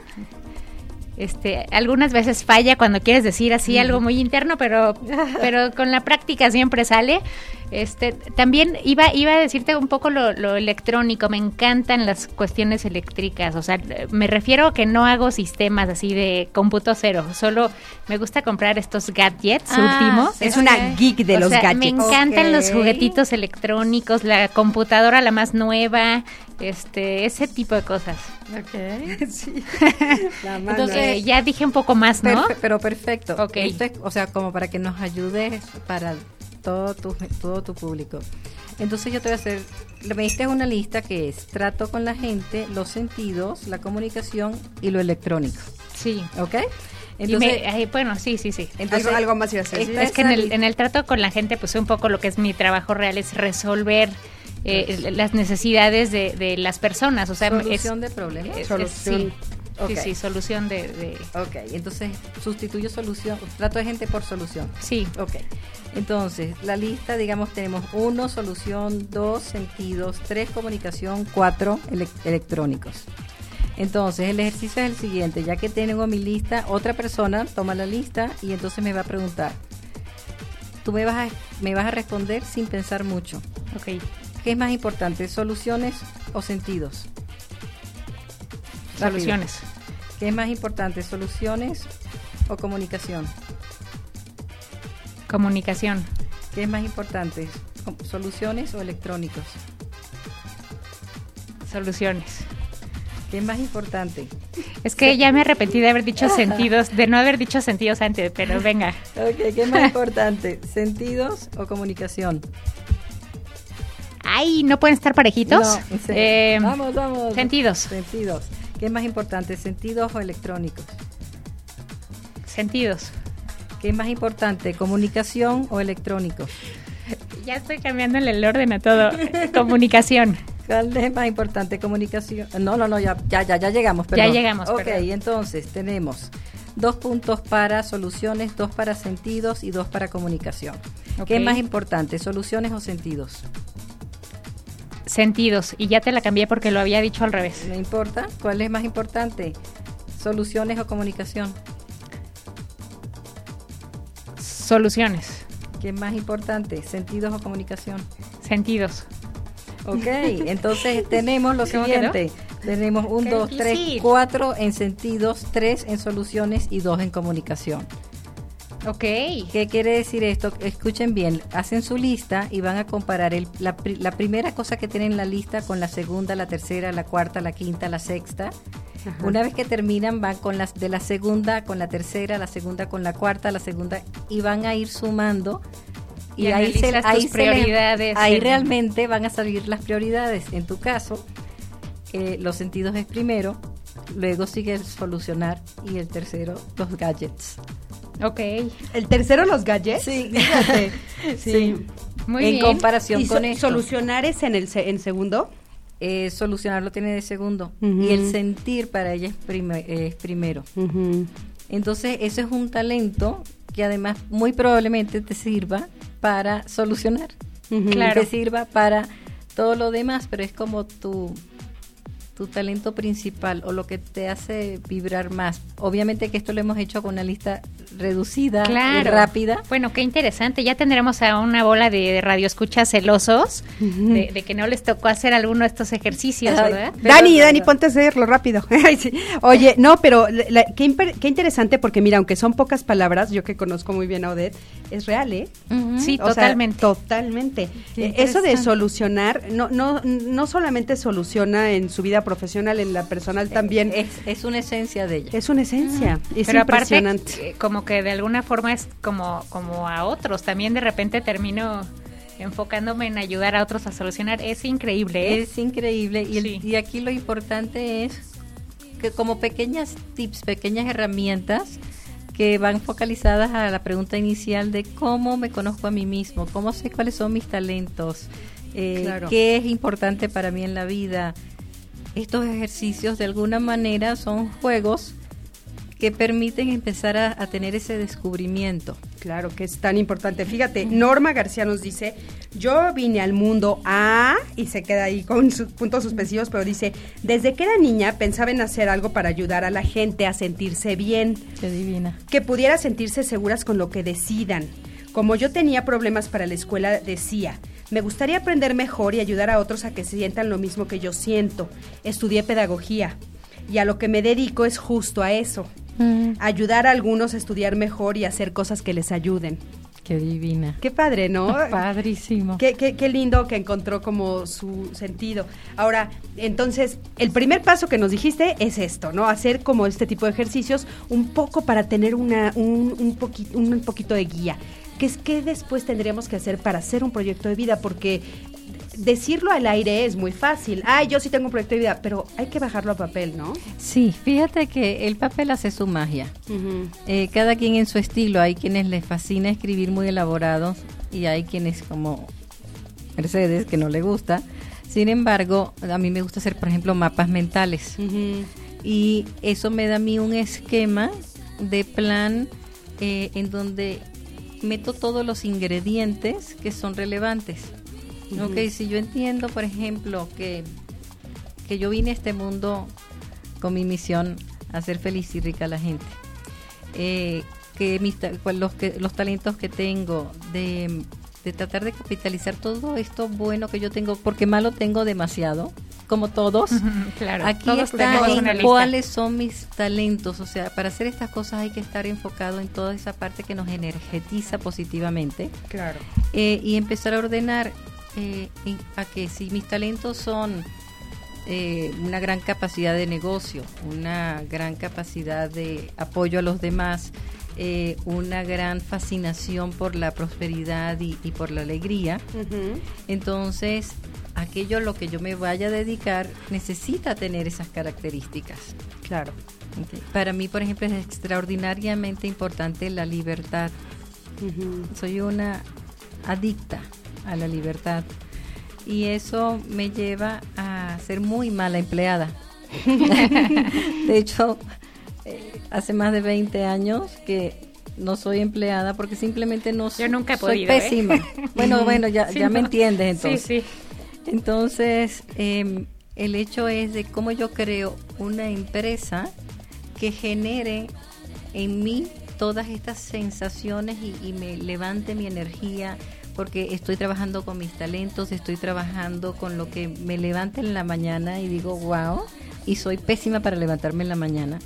C: Este, algunas veces falla cuando quieres decir así algo muy interno, pero, pero con la práctica siempre sale. Este, también iba, iba a decirte un poco lo, lo electrónico. Me encantan las cuestiones eléctricas. O sea, me refiero a que no hago sistemas así de cómputo cero. Solo me gusta comprar estos gadgets
D: Ah,
C: últimos.
B: Es una geek de
C: O
B: los
C: sea,
B: gadgets.
C: me encantan
B: Ok.
C: los juguetitos electrónicos, la computadora la más nueva, este, ese tipo de cosas.
D: Ok.
B: Sí. La mano.
D: Entonces,
C: Eh, ya dije un poco más, ¿no?
D: Perfe- pero perfecto.
C: Ok.
D: Esto es, o sea, como para que nos ayudes para todo tu, todo tu público. Entonces yo te voy a hacer, me diste una lista que es trato con la gente, los sentidos, la comunicación y lo electrónico.
C: Sí.
D: ¿Ok?
C: Y
D: Entonces,
C: me- ay, bueno, sí, sí, sí.
D: entonces
B: algo, algo más iba a decir.
D: esta
C: Es que en
D: esa
C: el,
D: lista-
C: en el trato con la gente, pues un poco lo que es mi trabajo real es resolver eh, las necesidades de, de las personas. O sea,
D: solución
C: es,
D: de problemas.
C: es-
B: Solución.
C: sí,
D: Ok.
C: sí, sí, solución de, de-
D: Ok, entonces sustituyo solución, trato de gente por solución.
C: sí.
D: Ok, entonces la lista, digamos, tenemos uno, solución, dos, sentidos, tres, comunicación, cuatro, ele- electrónicos. Entonces el ejercicio es el siguiente, ya que tengo mi lista, otra persona toma la lista y entonces me va a preguntar. Tú me vas a, me vas a responder sin pensar mucho.
C: Ok.
D: ¿Qué es más importante, soluciones o sentidos? Rápido.
C: Soluciones.
D: ¿Qué es más importante, soluciones o comunicación?
C: Comunicación.
D: ¿Qué es más importante, soluciones o electrónicos?
C: Soluciones.
D: ¿Qué es más importante?
C: Es que ya me arrepentí de haber dicho sentidos, de no haber dicho sentidos antes, pero venga.
D: Ok, ¿qué es más importante, sentidos o comunicación?
C: Ay, ¿no pueden estar parejitos?
D: No, sí.
C: Eh,
D: vamos, vamos.
C: sentidos.
D: Sentidos. ¿Qué es más importante, sentidos o electrónicos?
C: Sentidos.
D: ¿Qué es más importante, comunicación o electrónicos?
C: Ya estoy cambiándole el orden a todo. Comunicación.
D: ¿Cuál es más importante, comunicación? No, no, no, ya, ya, ya, ya llegamos.
C: Ya
D: perdón.
C: llegamos,
D: Ok,
C: perdón.
D: entonces tenemos dos puntos para soluciones, dos para sentidos y dos para comunicación. ¿Qué es
C: Ok.
D: más importante, soluciones o sentidos?
C: Sentidos. Y ya te la cambié porque lo había dicho al revés.
D: No importa. ¿Cuál es más importante, soluciones o comunicación?
C: Soluciones,
D: ¿Qué es más importante? ¿Sentidos o comunicación?
C: sentidos.
D: Ok, entonces tenemos lo
C: ¿Cómo
D: siguiente. Tenemos un,
C: Qué
D: dos, tres,
C: difícil.
D: cuatro en sentidos, tres en soluciones y dos en comunicación.
C: Ok.
D: ¿Qué quiere decir esto? Escuchen bien, hacen su lista y van a comparar el- la, pri- la primera cosa que tienen en la lista con la segunda, la tercera, la cuarta, la quinta, la sexta. Una vez que terminan van con las de la segunda con la tercera, la segunda con la cuarta, la segunda y van a ir sumando
C: Y analizas tus
D: se le-
C: prioridades
D: ahí
C: en-
D: realmente van a salir las prioridades. En tu caso, eh, los sentidos es primero, luego sigue el solucionar y el tercero los gadgets.
C: Ok.
B: El tercero, los gadgets.
D: Sí.
B: Fíjate.
D: Sí.
C: Muy
D: en
C: bien.
D: comparación
B: ¿Y so-
D: con esto.
B: solucionar es en el se- en segundo?
D: Eh, solucionarlo tiene de segundo
B: Ujú.
D: y el sentir para ella es, prime- eh, es primero.
B: Ujú.
D: Entonces eso es un talento que además muy probablemente te sirva para solucionar,
B: Ujú.
C: Claro.
D: te sirva para todo lo demás, pero es como tu tu talento principal o lo que te hace vibrar más. Obviamente que esto lo hemos hecho con una lista reducida y
C: Claro.
D: rápida.
C: Bueno, qué interesante. Ya tendremos a una bola de, de radioescuchas celosos de, de que no les tocó hacer alguno de estos ejercicios,
D: Ay,
C: ¿verdad?
D: pero
B: Dani,
D: nada.
B: Dani, ponte a hacerlo rápido. Ay, sí. Oye, no, pero la- la- qué, imper- qué interesante porque mira, aunque son pocas palabras, yo que conozco muy bien a Odette, es real, ¿eh?
C: Sí,
B: O sea,
C: totalmente.
B: totalmente.
D: Qué
B: Eh, Eso de
D: interesante.
B: solucionar, no, no, no solamente soluciona en su vida profesional, en la personal también.
D: Es, es una esencia de ella.
B: Es una esencia, es
C: Pero aparte,
B: impresionante.
C: eh, como que de alguna forma es como, como a otros. También de repente termino enfocándome en ayudar a otros a solucionar. Es increíble, ¿eh?
D: Es increíble y, el-
C: Sí.
D: y aquí lo importante es que como pequeñas tips, pequeñas herramientas que van focalizadas a la pregunta inicial de cómo me conozco a mí mismo, cómo sé cuáles son mis talentos, eh,
B: Claro.
D: qué es importante para mí en la vida. Estos ejercicios de alguna manera son juegos que permiten empezar a, a tener ese descubrimiento.
B: Claro que es tan importante. Fíjate, Norma García nos dice, yo vine al mundo a, y se queda ahí con sus puntos suspensivos, pero dice, desde que era niña pensaba en hacer algo para ayudar a la gente a sentirse bien,
D: Qué divina.
B: que pudiera sentirse seguras con lo que decidan. Como yo tenía problemas para la escuela, decía, me gustaría aprender mejor y ayudar a otros a que sientan lo mismo que yo siento. Estudié pedagogía y a lo que me dedico es justo a eso. Ayudar a algunos a estudiar mejor y hacer cosas que les ayuden.
D: Qué divina.
B: Qué padre, ¿no?
D: Padrísimo.
B: Qué, qué, qué lindo que encontró como su sentido. Ahora, entonces, el primer paso que nos dijiste es esto, ¿no? Hacer como este tipo de ejercicios un poco para tener una, un, un, poqui- un poquito de guía. ¿Qué es qué después tendríamos que hacer para hacer un proyecto de vida? Porque decirlo al aire es muy fácil. Ay, yo sí tengo un proyecto de vida, pero hay que bajarlo a papel, ¿no?
D: Sí, fíjate que el papel hace su magia. Eh, cada quien en su estilo. Hay quienes les fascina escribir muy elaborados y hay quienes como Mercedes que no le gusta. Sin embargo, a mí me gusta hacer, por ejemplo, mapas mentales.
B: Ujú.
D: Y eso me da a mí un esquema de plan eh, en donde meto todos los ingredientes que son relevantes.
B: Ujú.
D: Ok, si yo entiendo, por ejemplo, que, que yo vine a este mundo con mi misión a hacer feliz y rica a la gente, eh, que mis, ta- cual- los, que los talentos que tengo, de, de tratar de capitalizar todo esto bueno que yo tengo, porque malo tengo demasiado, como todos.
C: Claro.
D: Aquí
C: todos
D: está
C: tenemos
D: en
C: una lista.
D: cuáles son mis talentos. O sea, para hacer estas cosas hay que estar enfocado en toda esa parte que nos energetiza positivamente,
B: Claro.
D: eh, y empezar a ordenar eh, en- a que si mis talentos son eh, una gran capacidad de negocio, una gran capacidad de apoyo a los demás, eh, una gran fascinación por la prosperidad y, y por la alegría,
B: Ujú.
D: entonces aquello a lo que yo me vaya a dedicar necesita tener esas características.
B: Claro.
D: Ok. Para mí, por ejemplo, es extraordinariamente importante la libertad.
B: Ujú.
D: Soy una adicta a la libertad y eso me lleva a ser muy mala empleada. De hecho, eh, hace más de veinte años que no soy empleada porque simplemente no
C: Yo nunca he
D: soy
C: podido, ¿eh?
D: pésima. Bueno, bueno, ya,
C: Sí,
D: ya me
C: no.
D: entiendes entonces.
C: Sí, sí.
D: Entonces, eh, el hecho es de cómo yo creo una empresa que genere en mí todas estas sensaciones y, y me levante mi energía, porque estoy trabajando con mis talentos, estoy trabajando con lo que me levanta en la mañana y digo, wow, y soy pésima para levantarme en la mañana.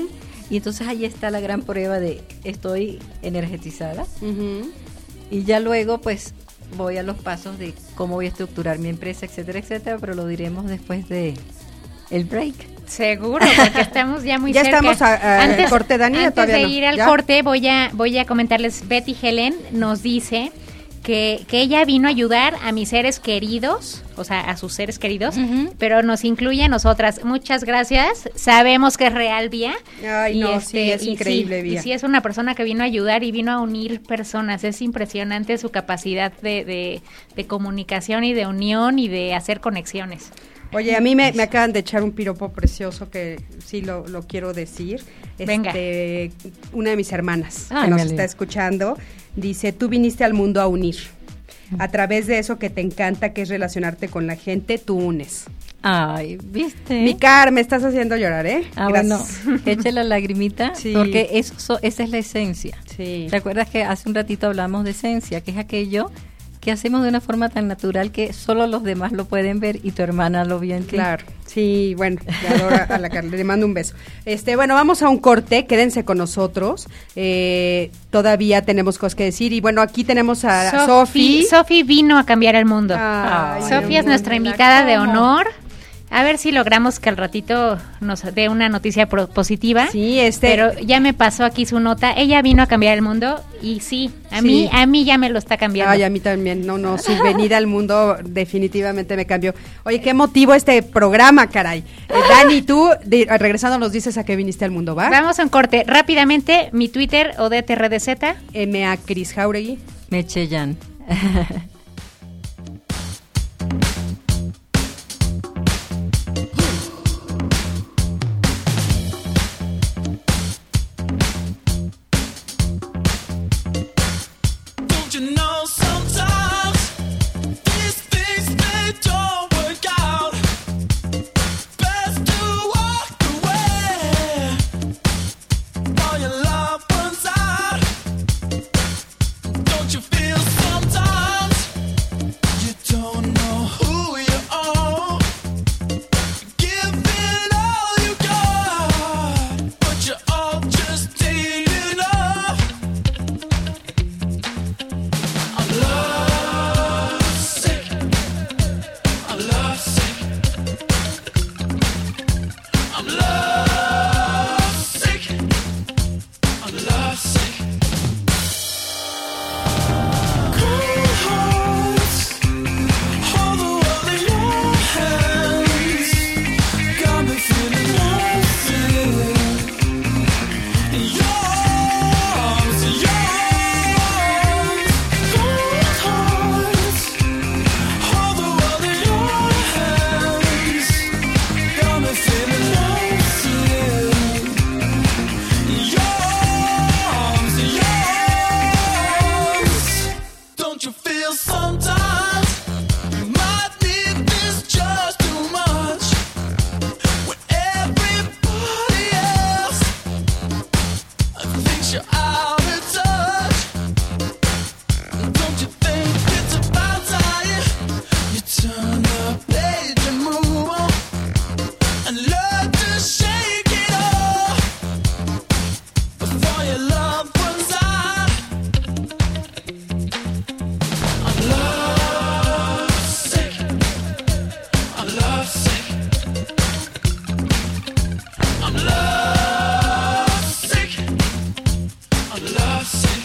D: Y entonces ahí está la gran prueba de estoy energetizada.
B: Ujú.
D: Y ya luego pues voy a los pasos de cómo voy a estructurar mi empresa, etcétera, etcétera, pero lo diremos después de el break.
C: Seguro, porque estamos ya muy
B: Ya
C: cerca.
B: estamos a- a- al corte, Dani,
C: Antes
B: todavía
C: de
B: no.
C: ir al
B: ¿Ya?
C: corte, voy a voy a comentarles, Betty Helen nos dice que, que ella vino a ayudar a mis seres queridos, o sea, a sus seres queridos,
D: Ujú.
C: pero nos incluye a nosotras. Muchas gracias. Sabemos que es real, Vía.
B: Ay, no, sí, es
C: y
B: increíble,
C: sí,
B: Vía.
C: Y sí, es una persona que vino a ayudar y vino a unir personas. Es impresionante su capacidad de, de, de comunicación y de unión y de hacer conexiones.
B: Oye, a mí me, me acaban de echar un piropo precioso que sí lo, lo quiero decir.
C: Venga.
B: Este, una de mis hermanas
D: Ay,
B: que nos
D: me
B: está
D: alegro.
B: escuchando dice, tú viniste al mundo a unir. A través de eso que te encanta, que es relacionarte con la gente, tú unes.
D: Ay, ¿viste?
B: Mi Car, me estás haciendo llorar, ¿eh?
D: Ah,
B: Gracias.
D: bueno, eche la lagrimita,
B: Sí.
D: porque eso, so- esa es la esencia.
B: Sí.
D: ¿Te acuerdas que hace un ratito hablamos de esencia, que es aquello que hacemos de una forma tan natural que solo los demás lo pueden ver y tu hermana lo vio en ti?
B: Claro, sí, bueno, le adoro a la Carla, le mando un beso. Este, bueno, vamos a un corte, quédense con nosotros, eh, todavía tenemos cosas que decir y bueno, aquí tenemos a Sofi.
C: Sofi vino a cambiar el mundo.
B: Ay,
C: Sofi es
B: mi
C: nuestra
D: amor,
C: invitada de
D: ¿cómo?
C: honor. A ver si logramos que al ratito nos dé una noticia pro- positiva.
B: Sí, este-
C: Pero ya me pasó aquí su nota. Ella vino a cambiar el mundo y sí, a
B: Sí.
C: mí a mí ya me lo está cambiando.
B: Ay, a mí también, no, no, su venida al mundo definitivamente me cambió. Oye, qué motivo este programa, caray. Eh, Dani, tú, de- regresando nos dices a qué viniste al mundo, ¿va?
C: Vamos a un corte. Rápidamente, mi Twitter, Odette R D Z.
B: M A Cris Jauregui.
D: Mechellan.
E: Don't you know sometimes these things they don't work out? Best to walk away while your love runs out. Don't you feel sometimes you don't know who you are? Giving all you got, but you're all just taking off. I'm love sick. I'm love sick. I'm love sick. I'm love sick. Cold hearts, hold the world in your hands. Got me feeling nothing. In your arms, in your arms. Cold hearts, hold the world in your hands. Got me feeling nothing. In your arms, in your arms. Don't you feel sometimes you might need this just too much? When everybody else thinks you're out of touch. Don't you think it's about time you turn the page and move on and learn to shake it off before your love runs out? I'm love sick. I'm love sick. I'm love sick. I'm love sick.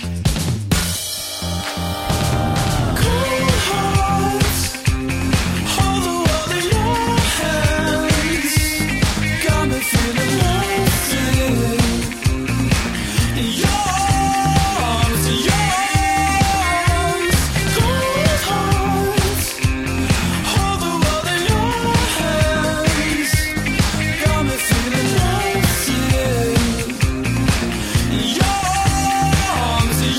E: Cold hearts, hold the world in your hands. Got me feeling nothing. In your arms, in your arms. Cold hearts, hold the world in your hands. Got me feeling nothing. In your arms, in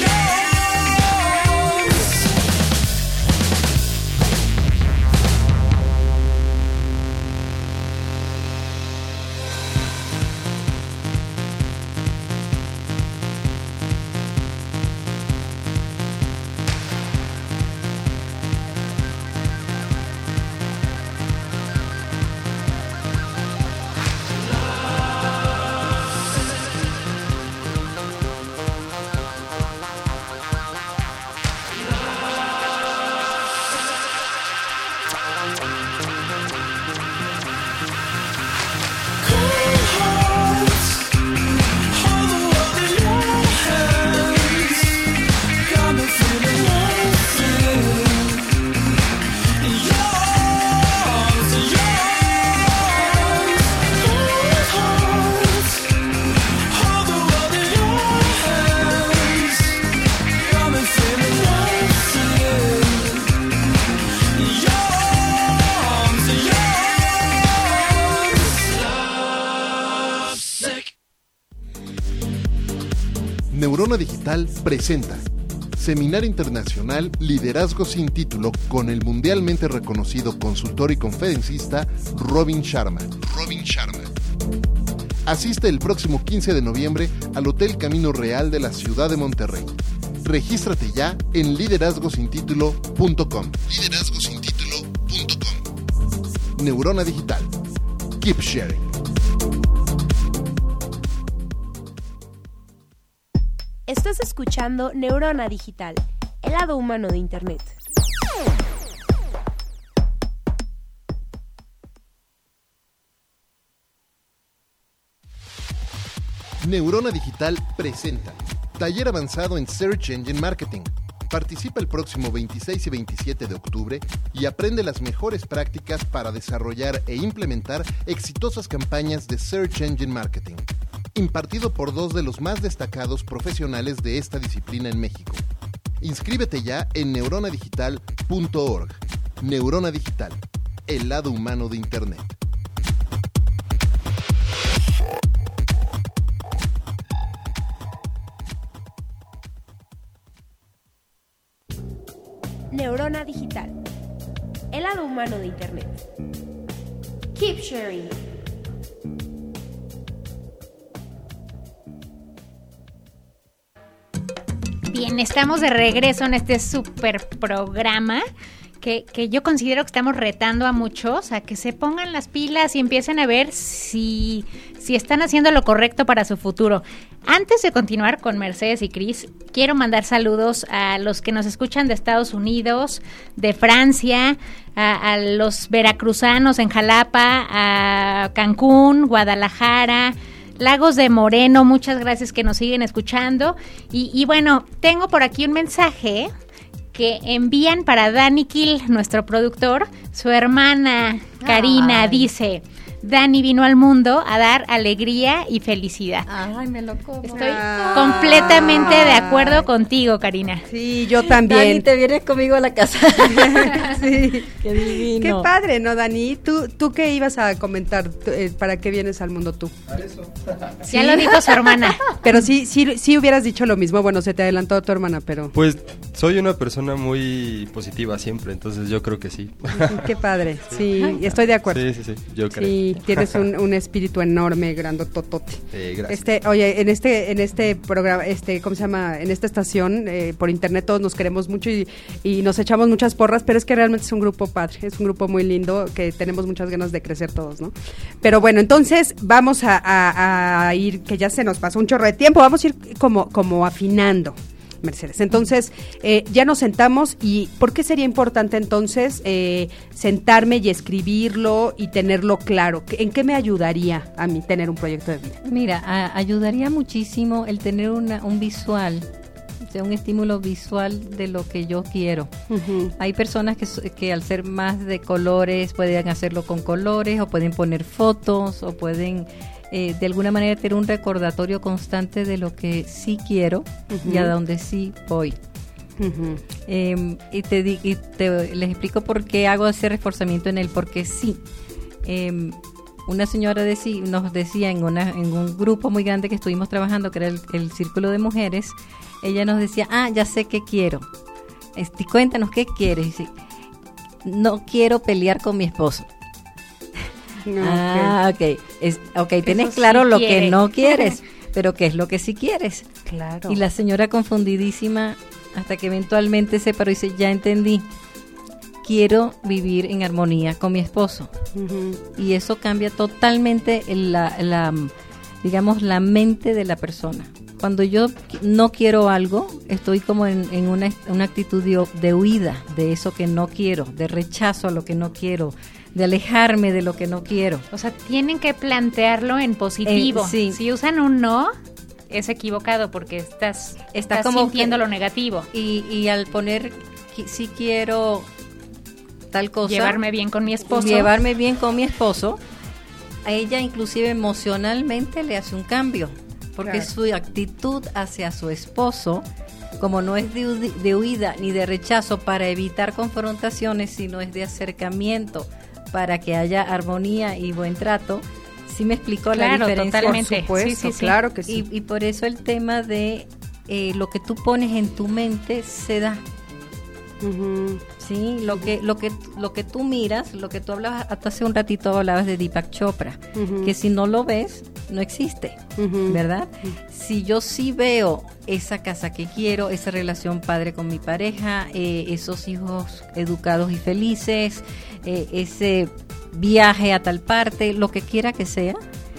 F: Neurona Digital presenta Seminario Internacional Liderazgo sin Título con el mundialmente reconocido consultor y conferencista Robin Sharma. Robin Sharma. Asiste el próximo quince de noviembre al Hotel Camino Real de la ciudad de Monterrey. Regístrate ya en liderazgo sin título punto com. liderazgo sin título punto com. Neurona Digital. Keep sharing.
A: Estás escuchando Neurona Digital, el lado humano de Internet.
F: Neurona Digital presenta Taller Avanzado en Search Engine Marketing. Participa el próximo veintiséis y veintisiete de octubre y aprende las mejores prácticas para desarrollar e implementar exitosas campañas de Search Engine Marketing. Impartido por dos de los más destacados profesionales de esta disciplina en México. Inscríbete ya en neurona digital punto org. Neurona Digital, el lado humano de Internet.
A: Neurona Digital, el lado humano de Internet. Keep sharing.
C: Bien, estamos de regreso en este super programa que, que yo considero que estamos retando a muchos a que se pongan las pilas y empiecen a ver si, si están haciendo lo correcto para su futuro. Antes de continuar con Mercedes y Cris, quiero mandar saludos a los que nos escuchan de Estados Unidos, de Francia, a, a los veracruzanos en Jalapa, a Cancún, Guadalajara, Lagos de Moreno, muchas gracias que nos siguen escuchando. Y, y bueno, tengo por aquí un mensaje que envían para Dani Kill, nuestro productor. Su hermana Karina Ay. dice: Dani vino al mundo a dar alegría y felicidad.
D: Ay, me lo como.
C: Estoy
B: Ay.
C: completamente de acuerdo contigo, Karina.
B: Sí, yo también.
D: Dani, te vienes conmigo a la casa.
B: Sí.
D: Qué divino.
B: Qué padre, ¿no, Dani? ¿Tú, tú qué ibas a comentar? Eh, ¿Para qué vienes al mundo tú?
G: A eso.
C: Ya lo dijo su hermana.
B: Pero sí, sí, sí hubieras dicho lo mismo. Bueno, se te adelantó tu hermana, pero...
G: Pues soy una persona muy positiva siempre, entonces yo creo que sí.
B: Qué padre. Sí, estoy de acuerdo.
G: Sí, sí, sí, yo creo.
B: Sí, tienes un, un espíritu enorme, grandototote.
G: Eh, gracias.
B: Este, oye, en este, en este programa, este, ¿cómo se llama? En esta estación, eh, por internet todos nos queremos mucho y, y nos echamos muchas porras, pero es que realmente es un grupo padre, es un grupo muy lindo que tenemos muchas ganas de crecer todos, ¿no? Pero bueno, entonces vamos a, a, a ir, que ya se nos pasó un chorro de tiempo, vamos a ir como, como afinando. Mercedes. Entonces, eh, ya nos sentamos y ¿por qué sería importante entonces eh, sentarme y escribirlo y tenerlo claro? ¿En qué me ayudaría a mí tener un proyecto de vida?
D: Mira, a, ayudaría muchísimo el tener una, un visual, o sea, un estímulo visual de lo que yo quiero.
B: Uh-huh.
D: Hay personas que, que al ser más de colores pueden hacerlo con colores o pueden poner fotos o pueden... Eh, de alguna manera tener un recordatorio constante de lo que sí quiero uh-huh. y a donde sí voy. Uh-huh. Eh, y te, di, y te les explico por qué hago ese reforzamiento en el porque sí. Eh, una señora decí, nos decía en, una, en un grupo muy grande que estuvimos trabajando, que era el, el Círculo de Mujeres, ella nos decía, ah, ya sé qué quiero. Este, cuéntanos qué quieres. Dice, no quiero pelear con mi esposo. No, ah, ok. Es, okay, tienes claro sí lo quiere. Que no quieres, pero ¿qué es lo que sí quieres?
B: Claro.
D: Y la señora confundidísima, hasta que eventualmente se paró y dice, ya entendí, quiero vivir en armonía con mi esposo. Uh-huh. Y eso cambia totalmente la, la, digamos, la mente de la persona. Cuando yo no quiero algo, estoy como en, en una, una actitud de, de huida de eso que no quiero, de rechazo a lo que no quiero, de alejarme de lo que no quiero.
C: O sea, tienen que plantearlo en positivo. Eh, sí. Si usan un no, es equivocado porque estás,
D: Está
C: estás
D: como
C: sintiendo
D: que,
C: lo negativo.
D: Y, y al poner, si quiero tal cosa...
C: Llevarme bien con mi esposo.
D: Llevarme bien con mi esposo, a ella inclusive emocionalmente le hace un cambio. Porque claro. Su actitud hacia su esposo, como no es de, de huida ni de rechazo para evitar confrontaciones, sino es de acercamiento para que haya armonía y buen trato, sí me explicó
C: claro,
D: la diferencia.
C: Totalmente.
B: Por supuesto,
C: sí, sí, sí.
B: Claro que sí.
D: Y, y por eso el tema de eh, lo que tú pones en tu mente se da.
B: Ujú.
D: Sí, lo que lo que lo que tú miras, lo que tú hablabas hasta hace un ratito hablabas de Deepak Chopra,
B: Ujú.
D: que si no lo ves no existe,
B: Ujú.
D: ¿verdad? Si yo sí veo esa casa que quiero, esa relación padre con mi pareja, eh, esos hijos educados y felices, eh, ese viaje a tal parte, lo que quiera que sea,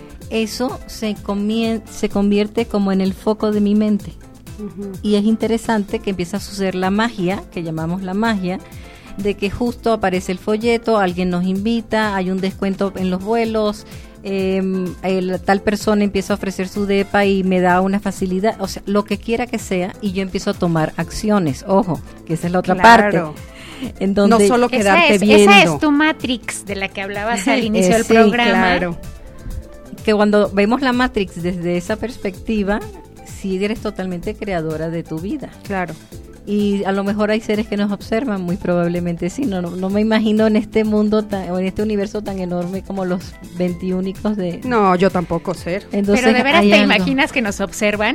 D: eso se comien- se convierte como en el foco de mi mente.
B: Ujú.
D: Y es interesante que empieza a suceder la magia, que llamamos la magia, de que justo aparece el folleto, alguien nos invita, hay un descuento en los vuelos, eh, el, tal persona empieza a ofrecer su depa y me da una facilidad, o sea, lo que quiera que sea, y yo empiezo a tomar acciones. Ojo, que esa es la otra
B: Claro.
D: parte. En donde
B: No solo
C: Esa
B: quedarte
C: es,
B: viendo.
C: esa es tu Matrix de la que hablabas al inicio
D: Eh,
C: del
D: sí,
C: programa.
B: Claro.
D: que cuando vemos la Matrix desde esa perspectiva, sí eres totalmente creadora de tu vida.
B: Claro.
D: Y a lo mejor hay seres que nos observan, muy probablemente sí. No, no, no me imagino en este mundo tan, o en este universo tan enorme como los veintiúnicos de.
B: No, yo tampoco ser.
D: Entonces,
C: Pero de veras
D: hay
C: te
D: algo.
C: imaginas que nos observan.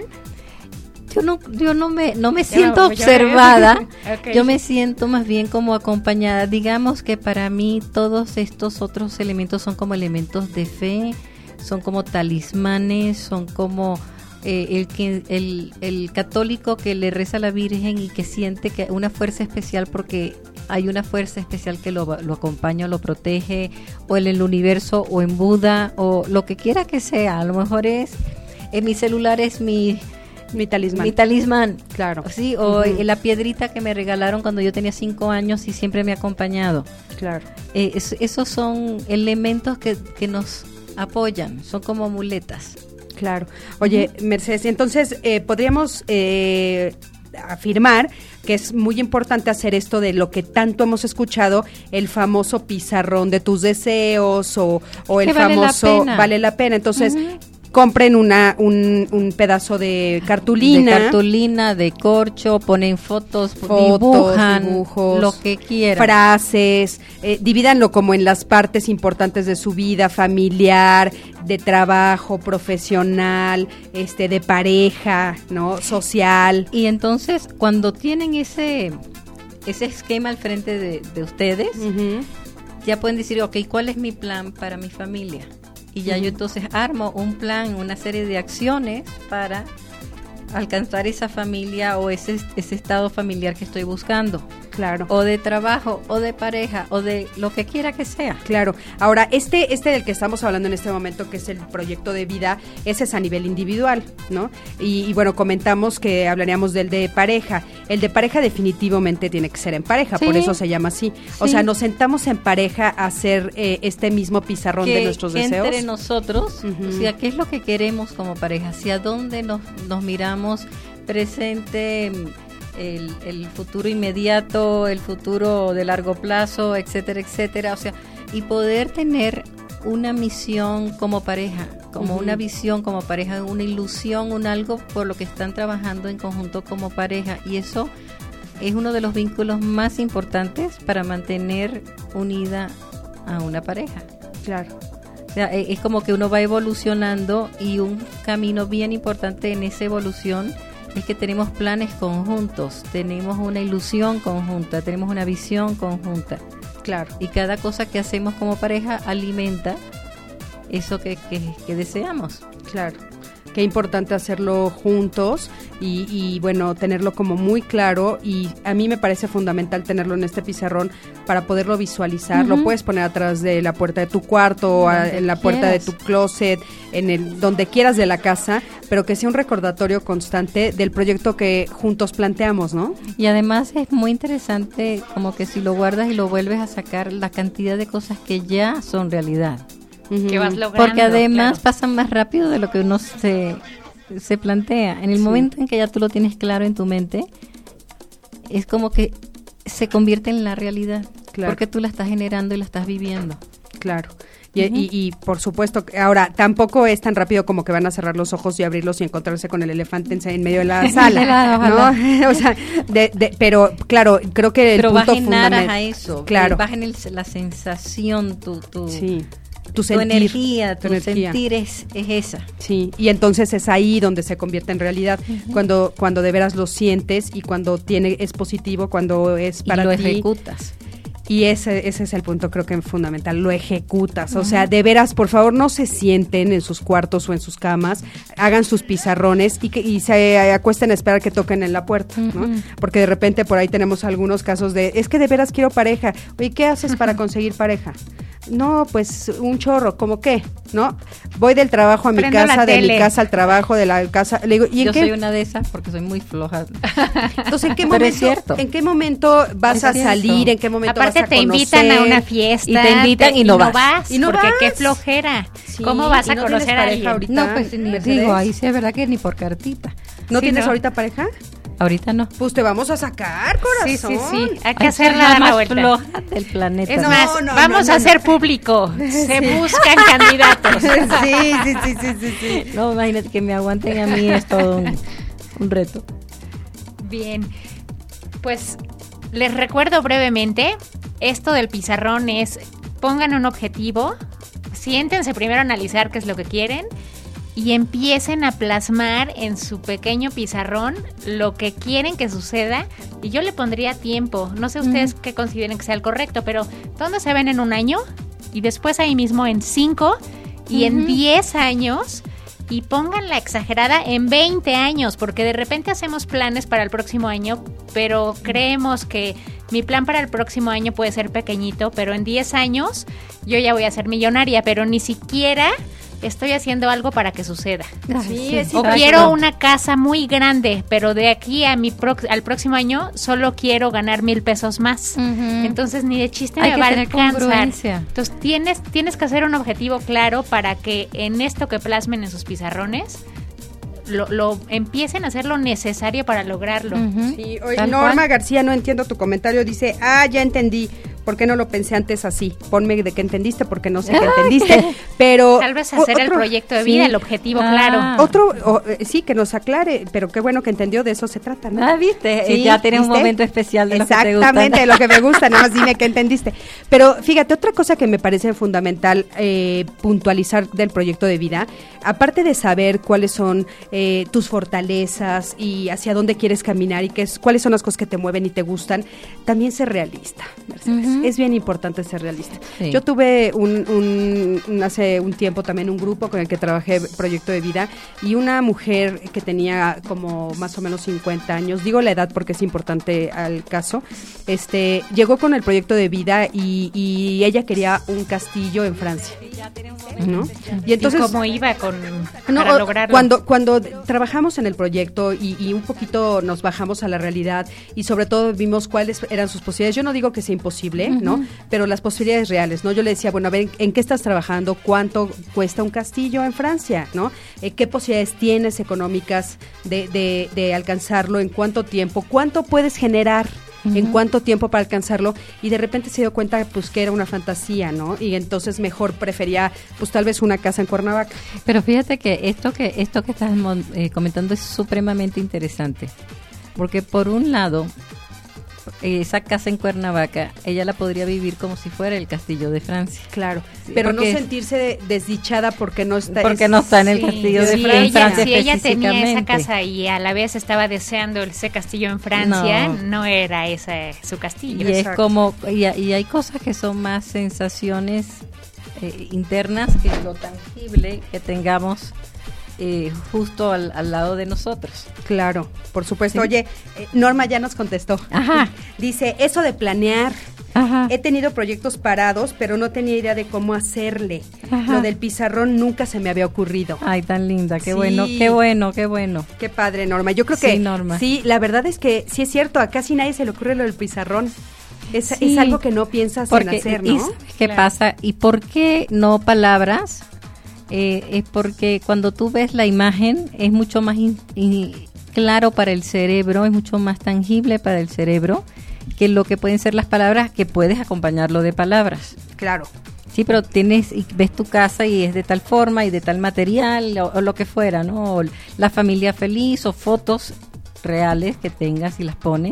D: Yo no, yo no me, no me
C: Yo-
D: siento
C: yo-
D: observada.
C: Ok.
D: Yo me siento más bien como acompañada. Digamos que para mí todos estos otros elementos son como elementos de fe, son como talismanes, son como eh, el que el, el católico que le reza a la Virgen y que siente que una fuerza especial porque hay una fuerza especial que lo, lo acompaña, lo protege, o en el universo, o en Buda, o lo que quiera que sea. A lo mejor es, en mi celular es mi,
B: Mi talismán.
D: mi talismán.
B: Claro.
D: Sí, o
B: Ujú.
D: la piedrita que me regalaron cuando yo tenía cinco años y siempre me ha acompañado.
B: Claro.
D: Eh, es- esos son elementos que, que nos apoyan, son como muletas.
B: Claro. Oye, Mercedes, entonces eh, podríamos eh, afirmar que es muy importante hacer esto de lo que tanto hemos escuchado, el famoso pizarrón de tus deseos o, o el
D: Que vale la
B: famoso
D: pena.
B: vale la pena. Entonces, compren una un, un pedazo de cartulina.
D: De cartulina, de corcho, ponen fotos,
B: Fotos,
D: dibujan,
B: dibujos,
D: lo que quieran.
B: frases, eh, divídanlo como en las partes importantes de su vida, familiar, de trabajo, profesional, este, de pareja, ¿no? Social.
D: Y entonces, cuando tienen ese, ese esquema al frente de, de ustedes,
B: Ujú.
D: ya pueden decir, ok, ¿cuál es mi plan para mi familia? Y ya yo entonces armo un plan, una serie de acciones para alcanzar esa familia o ese, ese estado familiar que estoy buscando.
B: Claro.
D: O de trabajo, o de pareja, o de lo que quiera que sea.
B: Claro. Ahora, este, este del que estamos hablando en este momento, que es el proyecto de vida, ese es a nivel individual, ¿no? Y, y bueno, comentamos que hablaríamos del de pareja. El de pareja definitivamente tiene que ser en pareja,
D: Sí.
B: por eso se llama así. O
D: Sí.
B: sea, nos sentamos en pareja a hacer eh, este mismo pizarrón de nuestros deseos.
D: entre nosotros,
B: Ujú.
D: o sea, ¿qué es lo que queremos como pareja? ¿Hacia dónde nos, nos miramos? Presente, el, el futuro inmediato, el futuro de largo plazo, etcétera, etcétera. O sea, y poder tener una misión como pareja, como
B: Ujú.
D: una visión como pareja, una ilusión, un algo por lo que están trabajando en conjunto como pareja. Y eso es uno de los vínculos más importantes para mantener unida a una pareja.
B: Claro.
D: O sea, e- es como que uno va evolucionando y un camino bien importante en esa evolución es que tenemos planes conjuntos, tenemos una ilusión conjunta, tenemos una visión conjunta.
B: Claro.
D: Y cada cosa que hacemos como pareja alimenta eso que, que, que deseamos.
B: Claro. Qué importante hacerlo juntos y, y bueno, tenerlo como muy claro, y a mí me parece fundamental tenerlo en este pizarrón para poderlo visualizar. Lo
D: Ujú.
B: puedes poner atrás de la puerta de tu cuarto, a-
D: Donde
B: en la puerta de
D: quieras.
B: tu closet, en el donde quieras de la casa, pero que sea un recordatorio constante del proyecto que juntos planteamos, ¿no?
D: Y además es muy interesante como que si lo guardas y lo vuelves a sacar, la cantidad de cosas que ya son realidad.
C: Que vas logrando.
D: Porque además
C: claro.
D: pasan más rápido de lo que uno se, se plantea. En el
B: Sí.
D: momento en que ya tú lo tienes claro en tu mente, es como que se convierte en la realidad.
B: Claro.
D: Porque tú la estás generando y la estás viviendo.
B: Claro. Y,
D: Ujú.
B: y, y, por supuesto, que ahora tampoco es tan rápido como que van a cerrar los ojos y abrirlos y encontrarse con el elefante en, en medio de la sala,
D: Ojalá,
B: ¿no? O sea, de, de- pero claro, creo que el
D: Pero vas
B: punto
D: en aras
B: fundamental.
D: a eso.
B: Claro.
D: Vas en el- la sensación, tu, tu,
B: Sí. tu
D: tu
B: sentir,
D: energía, tu,
B: tu energía.
D: sentir es, es esa.
B: Sí, y entonces es ahí donde se convierte en realidad, uh-huh. cuando cuando de veras lo sientes y cuando tiene es positivo, cuando es para
D: y lo
B: ti.
D: ejecutas.
B: Y ese ese es el punto, creo que es fundamental, lo ejecutas. Uh-huh. O sea, de veras, por favor, no se sienten en sus cuartos o en sus camas, hagan sus pizarrones y que y se acuesten a esperar que toquen en la puerta, uh-huh. ¿no? Porque de repente por ahí tenemos algunos casos de, es que de veras quiero pareja. Oye, ¿qué haces uh-huh. para conseguir pareja? No, pues un chorro, ¿cómo qué? ¿No? Voy del trabajo a mi
C: Prendo
B: casa,
C: la
B: de
C: tele.
B: mi casa al trabajo, de la casa. Le digo, ¿y en
D: Yo
B: qué?
D: soy una de esas porque soy muy floja.
B: Entonces, ¿en qué
D: Pero
B: momento?
D: es cierto.
B: ¿En qué momento vas
D: Es
B: a
D: cierto.
B: salir? ¿En qué momento
C: Aparte
B: vas a
C: te
B: conocer?
C: invitan a una fiesta.
D: Y te invitan y no vas.
B: Y no
C: porque
B: vas.
C: qué flojera.
B: Sí,
C: ¿Cómo vas
B: y
C: a
B: no
C: conocer
B: tienes
C: a
B: pareja
C: alguien?
B: ahorita.
D: No, pues ni
B: Mercedes.
D: digo, ahí sí es verdad que ni por cartita.
B: ¿No
C: Sí,
B: tienes
C: ¿no?
B: ahorita pareja?
D: Ahorita no.
B: Pues te vamos a sacar,
C: Sí,
B: corazón.
C: sí, sí. Hay que
D: Ay,
C: hacerla
D: soy
C: dar
D: la
C: la
D: más
C: vuelta.
D: floja del planeta.
C: Es
B: No,
C: más,
B: no,
C: vamos
B: no,
C: a
B: no,
C: hacer
B: no.
C: público. Se buscan candidatos.
B: Sí, sí, sí, sí, sí, sí.
D: No, imagínate que me aguanten a mí es todo un, un reto.
C: Bien, pues les recuerdo brevemente, esto del pizarrón es, pongan un objetivo, siéntense primero a analizar qué es lo que quieren y empiecen a plasmar en su pequeño pizarrón lo que quieren que suceda. Y yo le pondría tiempo, no sé ustedes qué consideren que sea el correcto, pero ¿dónde se ven en un año? Y después ahí mismo en cinco y en diez años. Y pónganla exagerada en veinte años, porque de repente hacemos planes para el próximo año, pero creemos que mi plan para el próximo año puede ser pequeñito, pero en diez años yo ya voy a ser millonaria, pero ni siquiera estoy haciendo algo para que suceda.
B: Sí, es
C: O
B: exacto.
C: quiero una casa muy grande, pero de aquí a mi prox- al próximo año solo quiero ganar mil pesos más. Entonces ni de chiste
D: Hay
C: me
D: que
C: va a
D: tener
C: alcanzar.
D: congruencia.
C: Entonces tienes, tienes que hacer un objetivo claro para que en esto que plasmen en sus pizarrones lo, lo empiecen a hacer lo necesario para lograrlo.
B: Sí, oye,
D: Tal
B: Norma
D: cual.
B: García, no entiendo tu comentario, dice, ah, ya entendí, ¿por qué no lo pensé antes así? Ponme de qué entendiste, porque no sé qué entendiste, pero...
C: Tal vez hacer el
B: otro-
C: proyecto de
B: sí,
C: vida, el objetivo
D: Ah.
C: claro.
B: Otro, o, eh, sí, que nos aclare, pero qué bueno que entendió, de eso se trata, ¿no?
D: Ah, ¿viste?
B: Sí,
D: Ya tienes un
B: ¿viste?
D: momento especial de lo que te gustan.
B: Exactamente, de lo que me gusta, nada más dime qué entendiste. Pero fíjate, otra cosa que me parece fundamental eh, puntualizar del proyecto de vida, aparte de saber cuáles son eh, tus fortalezas y hacia dónde quieres caminar y qué es, cuáles son las cosas que te mueven y te gustan, también ser realista, Mercedes.
D: Ujú.
B: Es bien importante ser realista.
D: Sí.
B: Yo tuve un, un- un- hace un tiempo también un grupo con el que trabajé proyecto de vida y una mujer que tenía como más o menos cincuenta años, digo la edad porque es importante al caso, este llegó con el proyecto de vida y, y ella quería un castillo en Francia, ¿no? Y entonces
C: ¿Y cómo iba con,
B: no,
C: para
B: o-
C: lograrlo?
B: Cuando, cuando trabajamos en el proyecto y, y un poquito nos bajamos a la realidad y sobre todo vimos cuáles eran sus posibilidades, yo no digo que sea imposible, ¿no? Pero las posibilidades reales, ¿no? Yo le decía, bueno, a ver, ¿en, en qué estás trabajando? ¿Cuánto cuesta un castillo en Francia, ¿no? Eh, ¿Qué posibilidades tienes económicas de, de, de alcanzarlo? ¿En cuánto tiempo? ¿Cuánto puedes generar? En cuánto tiempo para alcanzarlo, y de repente se dio cuenta pues que era una fantasía, ¿no? Y entonces mejor prefería pues tal vez una casa en Cuernavaca.
D: Pero fíjate que esto que esto que estás mon- eh, comentando es supremamente interesante, porque por un lado eh, esa casa en Cuernavaca ella la podría vivir como si fuera el castillo de Francia.
B: Claro, pero
D: porque-
B: no sentirse de- desdichada porque no está
D: Porque
B: es-
D: no está en el
C: Sí,
D: castillo de
C: si
D: Francia.
C: ella, si ella tenía esa
D: específicamente.
C: casa y a la vez estaba deseando ese castillo en Francia,
D: No.
C: no, era ese su castillo.
D: Y es
B: Exacto.
D: como y, y hay cosas que son más sensaciones eh, internas que lo tangible que tengamos eh, justo al, al lado de nosotros.
B: Claro, por supuesto.
D: Sí.
B: Oye, eh, Norma ya nos contestó.
D: Ajá.
B: Dice, eso de planear.
D: Ajá.
B: He tenido proyectos parados, pero no tenía idea de cómo hacerle.
D: Ajá.
B: Lo del pizarrón nunca se me había ocurrido.
D: Ay, tan linda, qué
B: Sí.
D: bueno, qué bueno, qué bueno.
B: Qué padre, Norma. Yo creo
D: Sí,
B: que
D: Norma.
B: sí, la verdad es que sí es cierto, a casi nadie se le ocurre lo del pizarrón. Es,
D: Sí.
B: es algo que no piensas
D: Porque,
B: en hacer,
D: ¿y
B: ¿no?
D: sabes qué
C: Claro.
D: pasa? ¿Y por qué no palabras? Eh, es porque cuando tú ves la imagen es mucho más in- in- claro para el cerebro, es mucho más tangible para el cerebro que lo que pueden ser las palabras, que puedes acompañarlo de palabras.
B: Claro.
D: Sí, pero tienes y ves tu casa y es de tal forma y de tal material o, o lo que fuera, ¿no? O la familia feliz o fotos reales que tengas y las pones,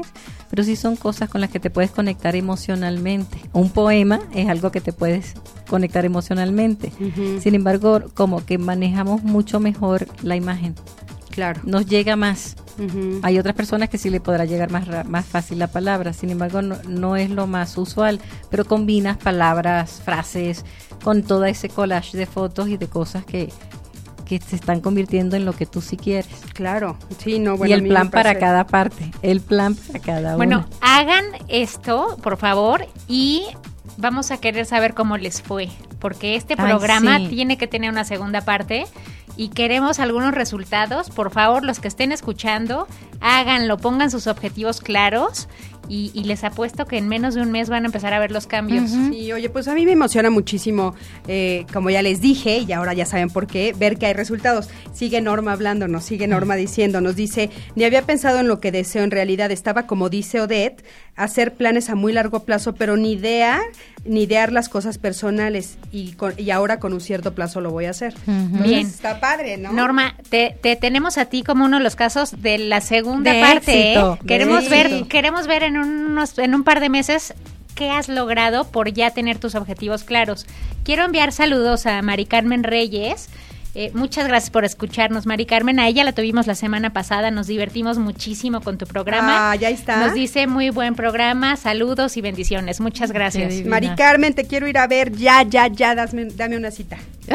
D: pero sí son cosas con las que te puedes conectar emocionalmente. Un poema es algo que te puedes conectar emocionalmente. Uh-huh. Sin embargo, como que manejamos mucho mejor la imagen.
B: Claro.
D: Nos llega más.
B: Uh-huh.
D: Hay otras personas que sí le podrá llegar más, más fácil la palabra, sin embargo no, no es lo más usual, pero combinas palabras, frases, con todo ese collage de fotos y de cosas que, que se están convirtiendo en lo que tú sí quieres.
B: Claro, sí, no, bueno.
D: Y el plan para cada parte, el plan para cada
C: bueno,
D: uno.
C: Bueno, hagan esto, por favor, y vamos a querer saber cómo les fue, porque este programa Ay, sí. tiene que tener una segunda parte. Y queremos algunos resultados. Por favor, los que estén escuchando, háganlo, pongan sus objetivos claros y, y les apuesto que en menos de un mes van a empezar a ver los cambios.
B: Uh-huh. Sí, oye, pues a mí me emociona muchísimo, eh, como ya les dije, y ahora ya saben por qué, ver que hay resultados. Sigue Norma hablándonos, sigue Norma diciéndonos, dice, ni había pensado en lo que deseo en realidad, estaba como dice Odette, hacer planes a muy largo plazo, pero ni idea, ni idear las cosas personales, y, con, y ahora con un cierto plazo lo voy a hacer.
C: Uh-huh. Bien.
B: Está padre, ¿no?
C: Norma, te, te tenemos a ti como uno de los casos de la segunda
D: de
C: parte,
D: éxito,
C: ¿eh? Queremos
D: de
C: ver,
D: éxito.
C: queremos ver en unos, en un par de meses qué has logrado por ya tener tus objetivos claros. Quiero enviar saludos a Mari Carmen Reyes. Eh, muchas gracias por escucharnos, Mari Carmen. A ella la tuvimos la semana pasada, nos divertimos muchísimo con tu programa.
B: Ah, ya está.
C: Nos dice muy buen programa, saludos y bendiciones. Muchas gracias.
B: Mari Carmen, te quiero ir a ver ya, ya, ya, dame, dame una cita.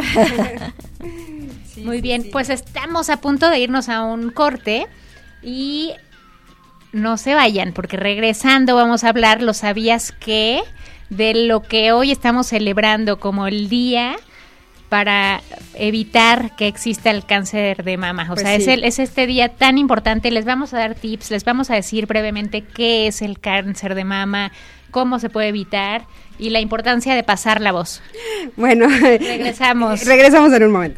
C: Sí, muy sí, bien, sí. Pues estamos a punto de irnos a un corte y no se vayan, porque regresando vamos a hablar, ¿lo sabías qué? De lo que hoy estamos celebrando como el día para evitar que exista el cáncer de mama. O pues sea, sí. es, el, es este día tan importante. Les vamos a dar tips, les vamos a decir brevemente qué es el cáncer de mama, cómo se puede evitar y la importancia de pasar la voz.
B: Bueno,
C: regresamos.
B: Regresamos en un momento.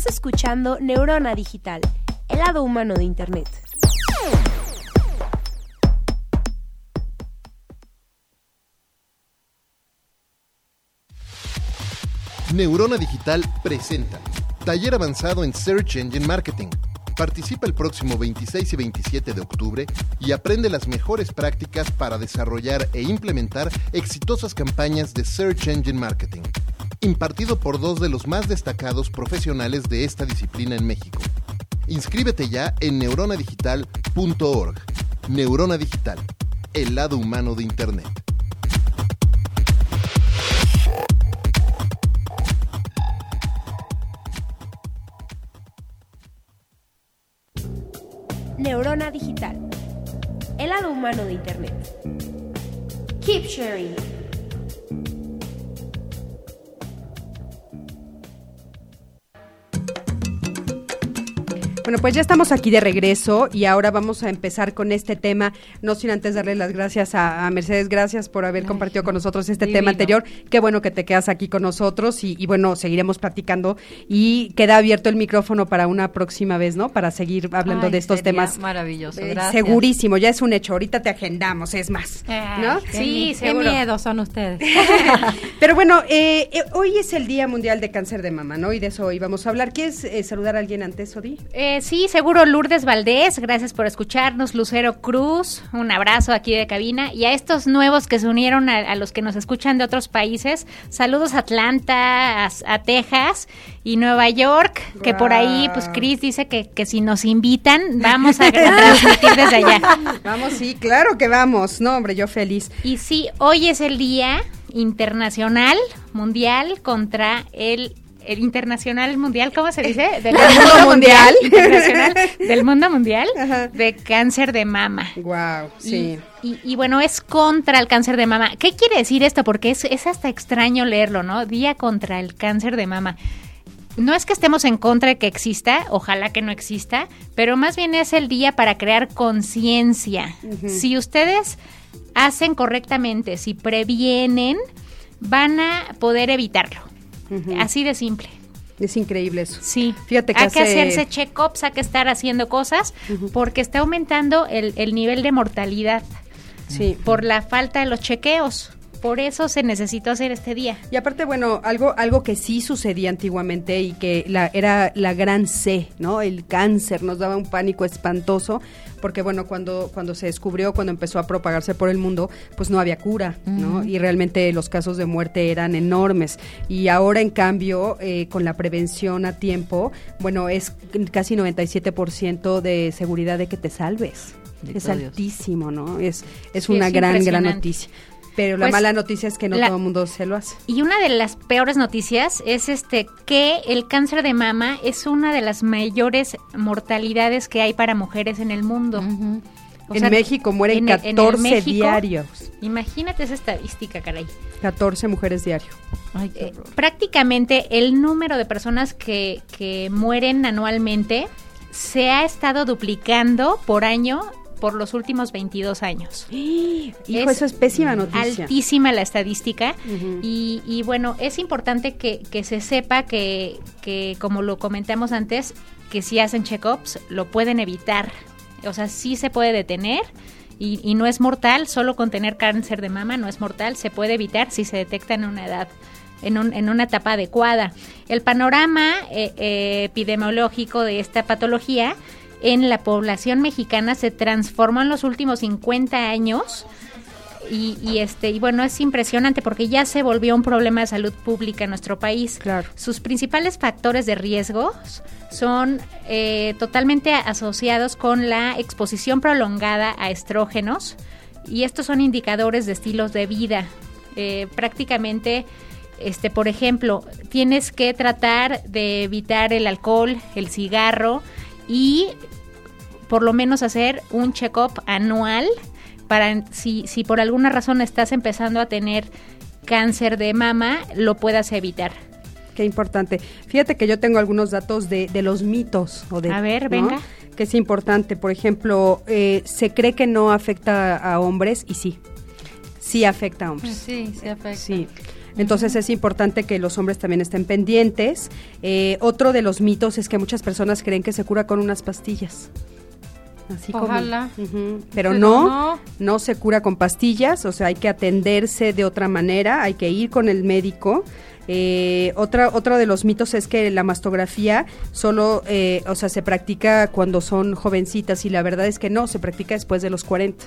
A: Estás escuchando Neurona Digital, el lado humano de Internet.
F: Neurona Digital presenta Taller Avanzado en Search Engine Marketing. Participa el próximo veintiséis y veintisiete de octubre y aprende las mejores prácticas para desarrollar e implementar exitosas campañas de Search Engine Marketing. Impartido por dos de los más destacados profesionales de esta disciplina en México. Inscríbete ya en neurona digital punto org. Neurona Digital, el lado humano de Internet.
A: Neurona Digital, el lado humano de Internet. Keep sharing.
B: Bueno, pues ya estamos aquí de regreso y ahora vamos a empezar con este tema, no sin antes darle las gracias a, a Mercedes, gracias por haber Ay, compartido con nosotros este divino. tema anterior, qué bueno que te quedas aquí con nosotros y, y bueno, seguiremos platicando y queda abierto el micrófono para una próxima vez, ¿no? Para seguir hablando
D: Ay,
B: de estos temas.
D: Maravilloso,
B: eh,
D: gracias.
B: Segurísimo, ya es un hecho, ahorita te agendamos, es más, ¿no?
D: Qué
C: Sí,
D: mi-
C: seguro.
D: Qué miedo son ustedes.
B: Pero bueno, eh, eh, hoy es el Día Mundial de Cáncer de Mama, ¿no? Y de eso hoy vamos a hablar. ¿Quieres eh, saludar a alguien antes, Odi?
C: Eh, sí, seguro Lourdes Valdés, gracias por escucharnos, Lucero Cruz, un abrazo aquí de cabina, y a estos nuevos que se unieron a, a los que nos escuchan de otros países, saludos a Atlanta, a, a Texas y Nueva York, que por ahí, pues Cris dice que, que si nos invitan, vamos a, a transmitir desde allá.
B: Vamos, sí, claro que vamos, no hombre, yo feliz.
C: Y sí, hoy es el Día Internacional Mundial contra el el internacional mundial, ¿cómo se dice? Del
B: mundo mundial.
C: Internacional del mundo mundial
B: Ajá.
C: de cáncer de mama.
B: Wow, sí.
C: Y, y, y bueno, es contra el cáncer de mama. ¿Qué quiere decir esto? Porque es, es hasta extraño leerlo, ¿no? Día contra el cáncer de mama. No es que estemos en contra de que exista, ojalá que no exista, pero más bien es el día para crear conciencia. Uh-huh. Si ustedes hacen correctamente, si previenen, van a poder evitarlo. Uh-huh. Así de simple.
B: Es increíble eso.
C: Sí,
B: fíjate que
C: hay
B: hace...
C: que hacerse check-ups, hay que estar haciendo cosas, uh-huh. porque está aumentando el, el nivel de mortalidad.
B: Sí.
C: Por la falta de los chequeos. Por eso se necesitó hacer este día.
B: Y aparte, bueno, algo algo que sí sucedía antiguamente y que la, era la gran C, ¿no? El cáncer nos daba un pánico espantoso, porque bueno, cuando cuando se descubrió, cuando empezó a propagarse por el mundo, pues no había cura, ¿no? Uh-huh. Y realmente los casos de muerte eran enormes. Y ahora, en cambio, eh, con la prevención a tiempo, bueno, es casi noventa y siete por ciento de seguridad de que te salves. Dios es altísimo, ¿no? Es, es sí, una es gran, gran noticia. Pero la pues, mala noticia es que no la, todo el mundo se lo hace.
C: Y una de las peores noticias es este que el cáncer de mama es una de las mayores mortalidades que hay para mujeres en el mundo.
B: Uh-huh. En sea, México mueren en, catorce en México, diarios.
C: Imagínate esa estadística, caray.
B: catorce mujeres diario.
C: Ay, eh, prácticamente el número de personas que, que mueren anualmente se ha estado duplicando por año por los últimos veintidós años.
B: Hijo, es eso es pésima noticia.
C: Altísima la estadística. Uh-huh. y, y bueno, es importante que, que se sepa que, que, como lo comentamos antes, que si hacen check-ups lo pueden evitar. O sea, sí se puede detener y, y no es mortal, solo con tener cáncer de mama no es mortal, se puede evitar si se detecta en una edad. En, un, en una etapa adecuada. El panorama eh, eh, epidemiológico de esta patología en la población mexicana se transformó en los últimos cincuenta años y, y este y bueno, es impresionante porque ya se volvió un problema de salud pública en nuestro país.
B: Claro.
C: Sus principales factores de riesgo son eh, totalmente asociados con la exposición prolongada a estrógenos y estos son indicadores de estilos de vida. Eh, prácticamente Este, por ejemplo, tienes que tratar de evitar el alcohol, el cigarro y por lo menos hacer un check-up anual para si, si por alguna razón estás empezando a tener cáncer de mama, lo puedas evitar.
B: Qué importante. Fíjate que yo tengo algunos datos de, de los mitos. O de,
C: a ver,
B: ¿no?
C: venga.
B: Que es importante. Por ejemplo, eh, se cree que no afecta a hombres y sí. Sí afecta a hombres.
D: Sí, sí afecta.
B: Sí. Entonces es importante que los hombres también estén pendientes. Eh, otro de los mitos es que muchas personas creen que se cura con unas pastillas. Así
D: Ojalá.
B: como, uh-huh. pero,
D: Pero
B: no,
D: no.
B: no se cura con pastillas, o sea, hay que atenderse de otra manera, hay que ir con el médico. Eh, otra, otro de los mitos es que la mastografía solo, eh, o sea, se practica cuando son jovencitas, y la verdad es que no, se practica después de los cuarenta,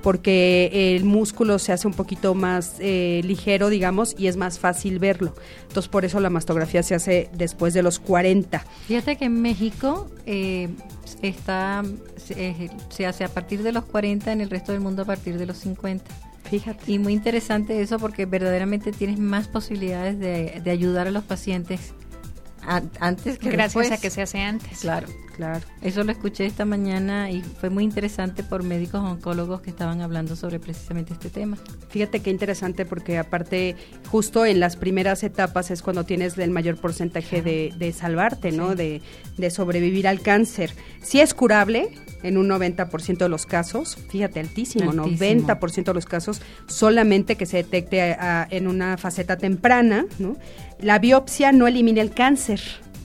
B: porque el músculo se hace un poquito más eh, ligero, digamos, y es más fácil verlo. Entonces, por eso la mastografía se hace después de los cuarenta.
D: Fíjate que en México eh, está se, se hace a partir de los cuarenta, en el resto del mundo a partir de los cincuenta.
B: Fíjate.
D: Y muy interesante eso, porque verdaderamente tienes más posibilidades de, de ayudar a los pacientes a, antes que
C: Gracias
D: después.
C: a que se hace antes.
D: Claro.
B: Claro.
D: Eso lo escuché esta mañana y fue muy interesante por médicos oncólogos que estaban hablando sobre precisamente este tema.
B: Fíjate qué interesante, porque aparte justo en las primeras etapas es cuando tienes el mayor porcentaje de, de salvarte, ¿no?
D: Sí.
B: De, de sobrevivir al cáncer. Sí es curable en un noventa por ciento de los casos, fíjate, altísimo,
D: Altísimo.
B: noventa por ciento de los casos, solamente que se detecte a, a, en una faceta temprana, ¿no? La biopsia no elimina el cáncer.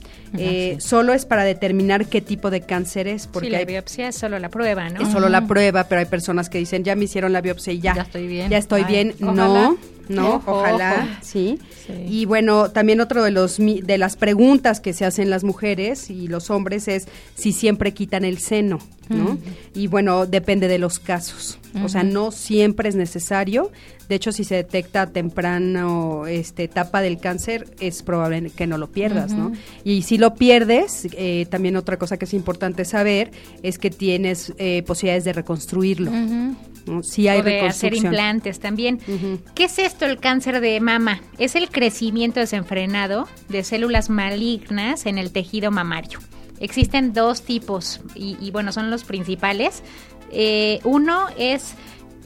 B: Eh,
D: sí.
B: Solo es para determinar qué tipo de cáncer es, porque
C: Sí, la
B: hay,
C: biopsia es solo la prueba, ¿no?
B: es solo la prueba, pero hay personas que dicen, ya me hicieron la biopsia y ya.
D: Ya estoy bien.
B: Ya estoy
D: Ay,
B: bien.
D: ojalá.
B: No, no,
D: Ojo,
B: ojalá,
D: ojo.
B: sí.
D: Sí.
B: Y bueno, también otro de los mi- de las preguntas que se hacen las mujeres y los hombres es si siempre quitan el seno, ¿no?
D: Mm.
B: Y bueno, depende de los casos. O sea, no siempre es necesario. De hecho, si se detecta a temprano este, etapa del cáncer, es probable que no lo pierdas, ¿no? Y si lo pierdes, eh, también otra cosa que es importante saber es que tienes eh, posibilidades de reconstruirlo.
C: Ujú.
B: ¿No? Sí hay
C: O de hacer
B: reconstrucción.
C: implantes también.
B: Ujú.
C: ¿Qué es esto, el cáncer de mama? Es el crecimiento desenfrenado de células malignas en el tejido mamario. Existen dos tipos y, y bueno, son los principales. Eh, uno es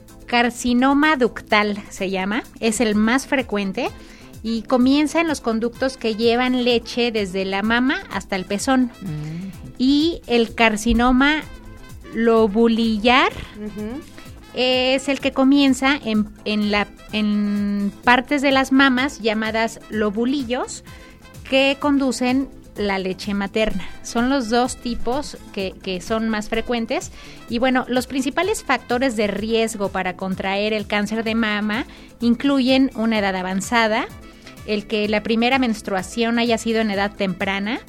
C: carcinoma ductal, se llama, es el más frecuente y comienza en los conductos que llevan leche desde la mama hasta el pezón. Y el carcinoma lobulillar
B: Ujú.
C: es el que comienza en, en, la, en partes de las mamas llamadas lobulillos que conducen la leche materna. Son los dos tipos que, que son más frecuentes. Y bueno, los principales factores de riesgo para contraer el cáncer de mama incluyen una edad avanzada, el que la primera menstruación haya sido en edad temprana,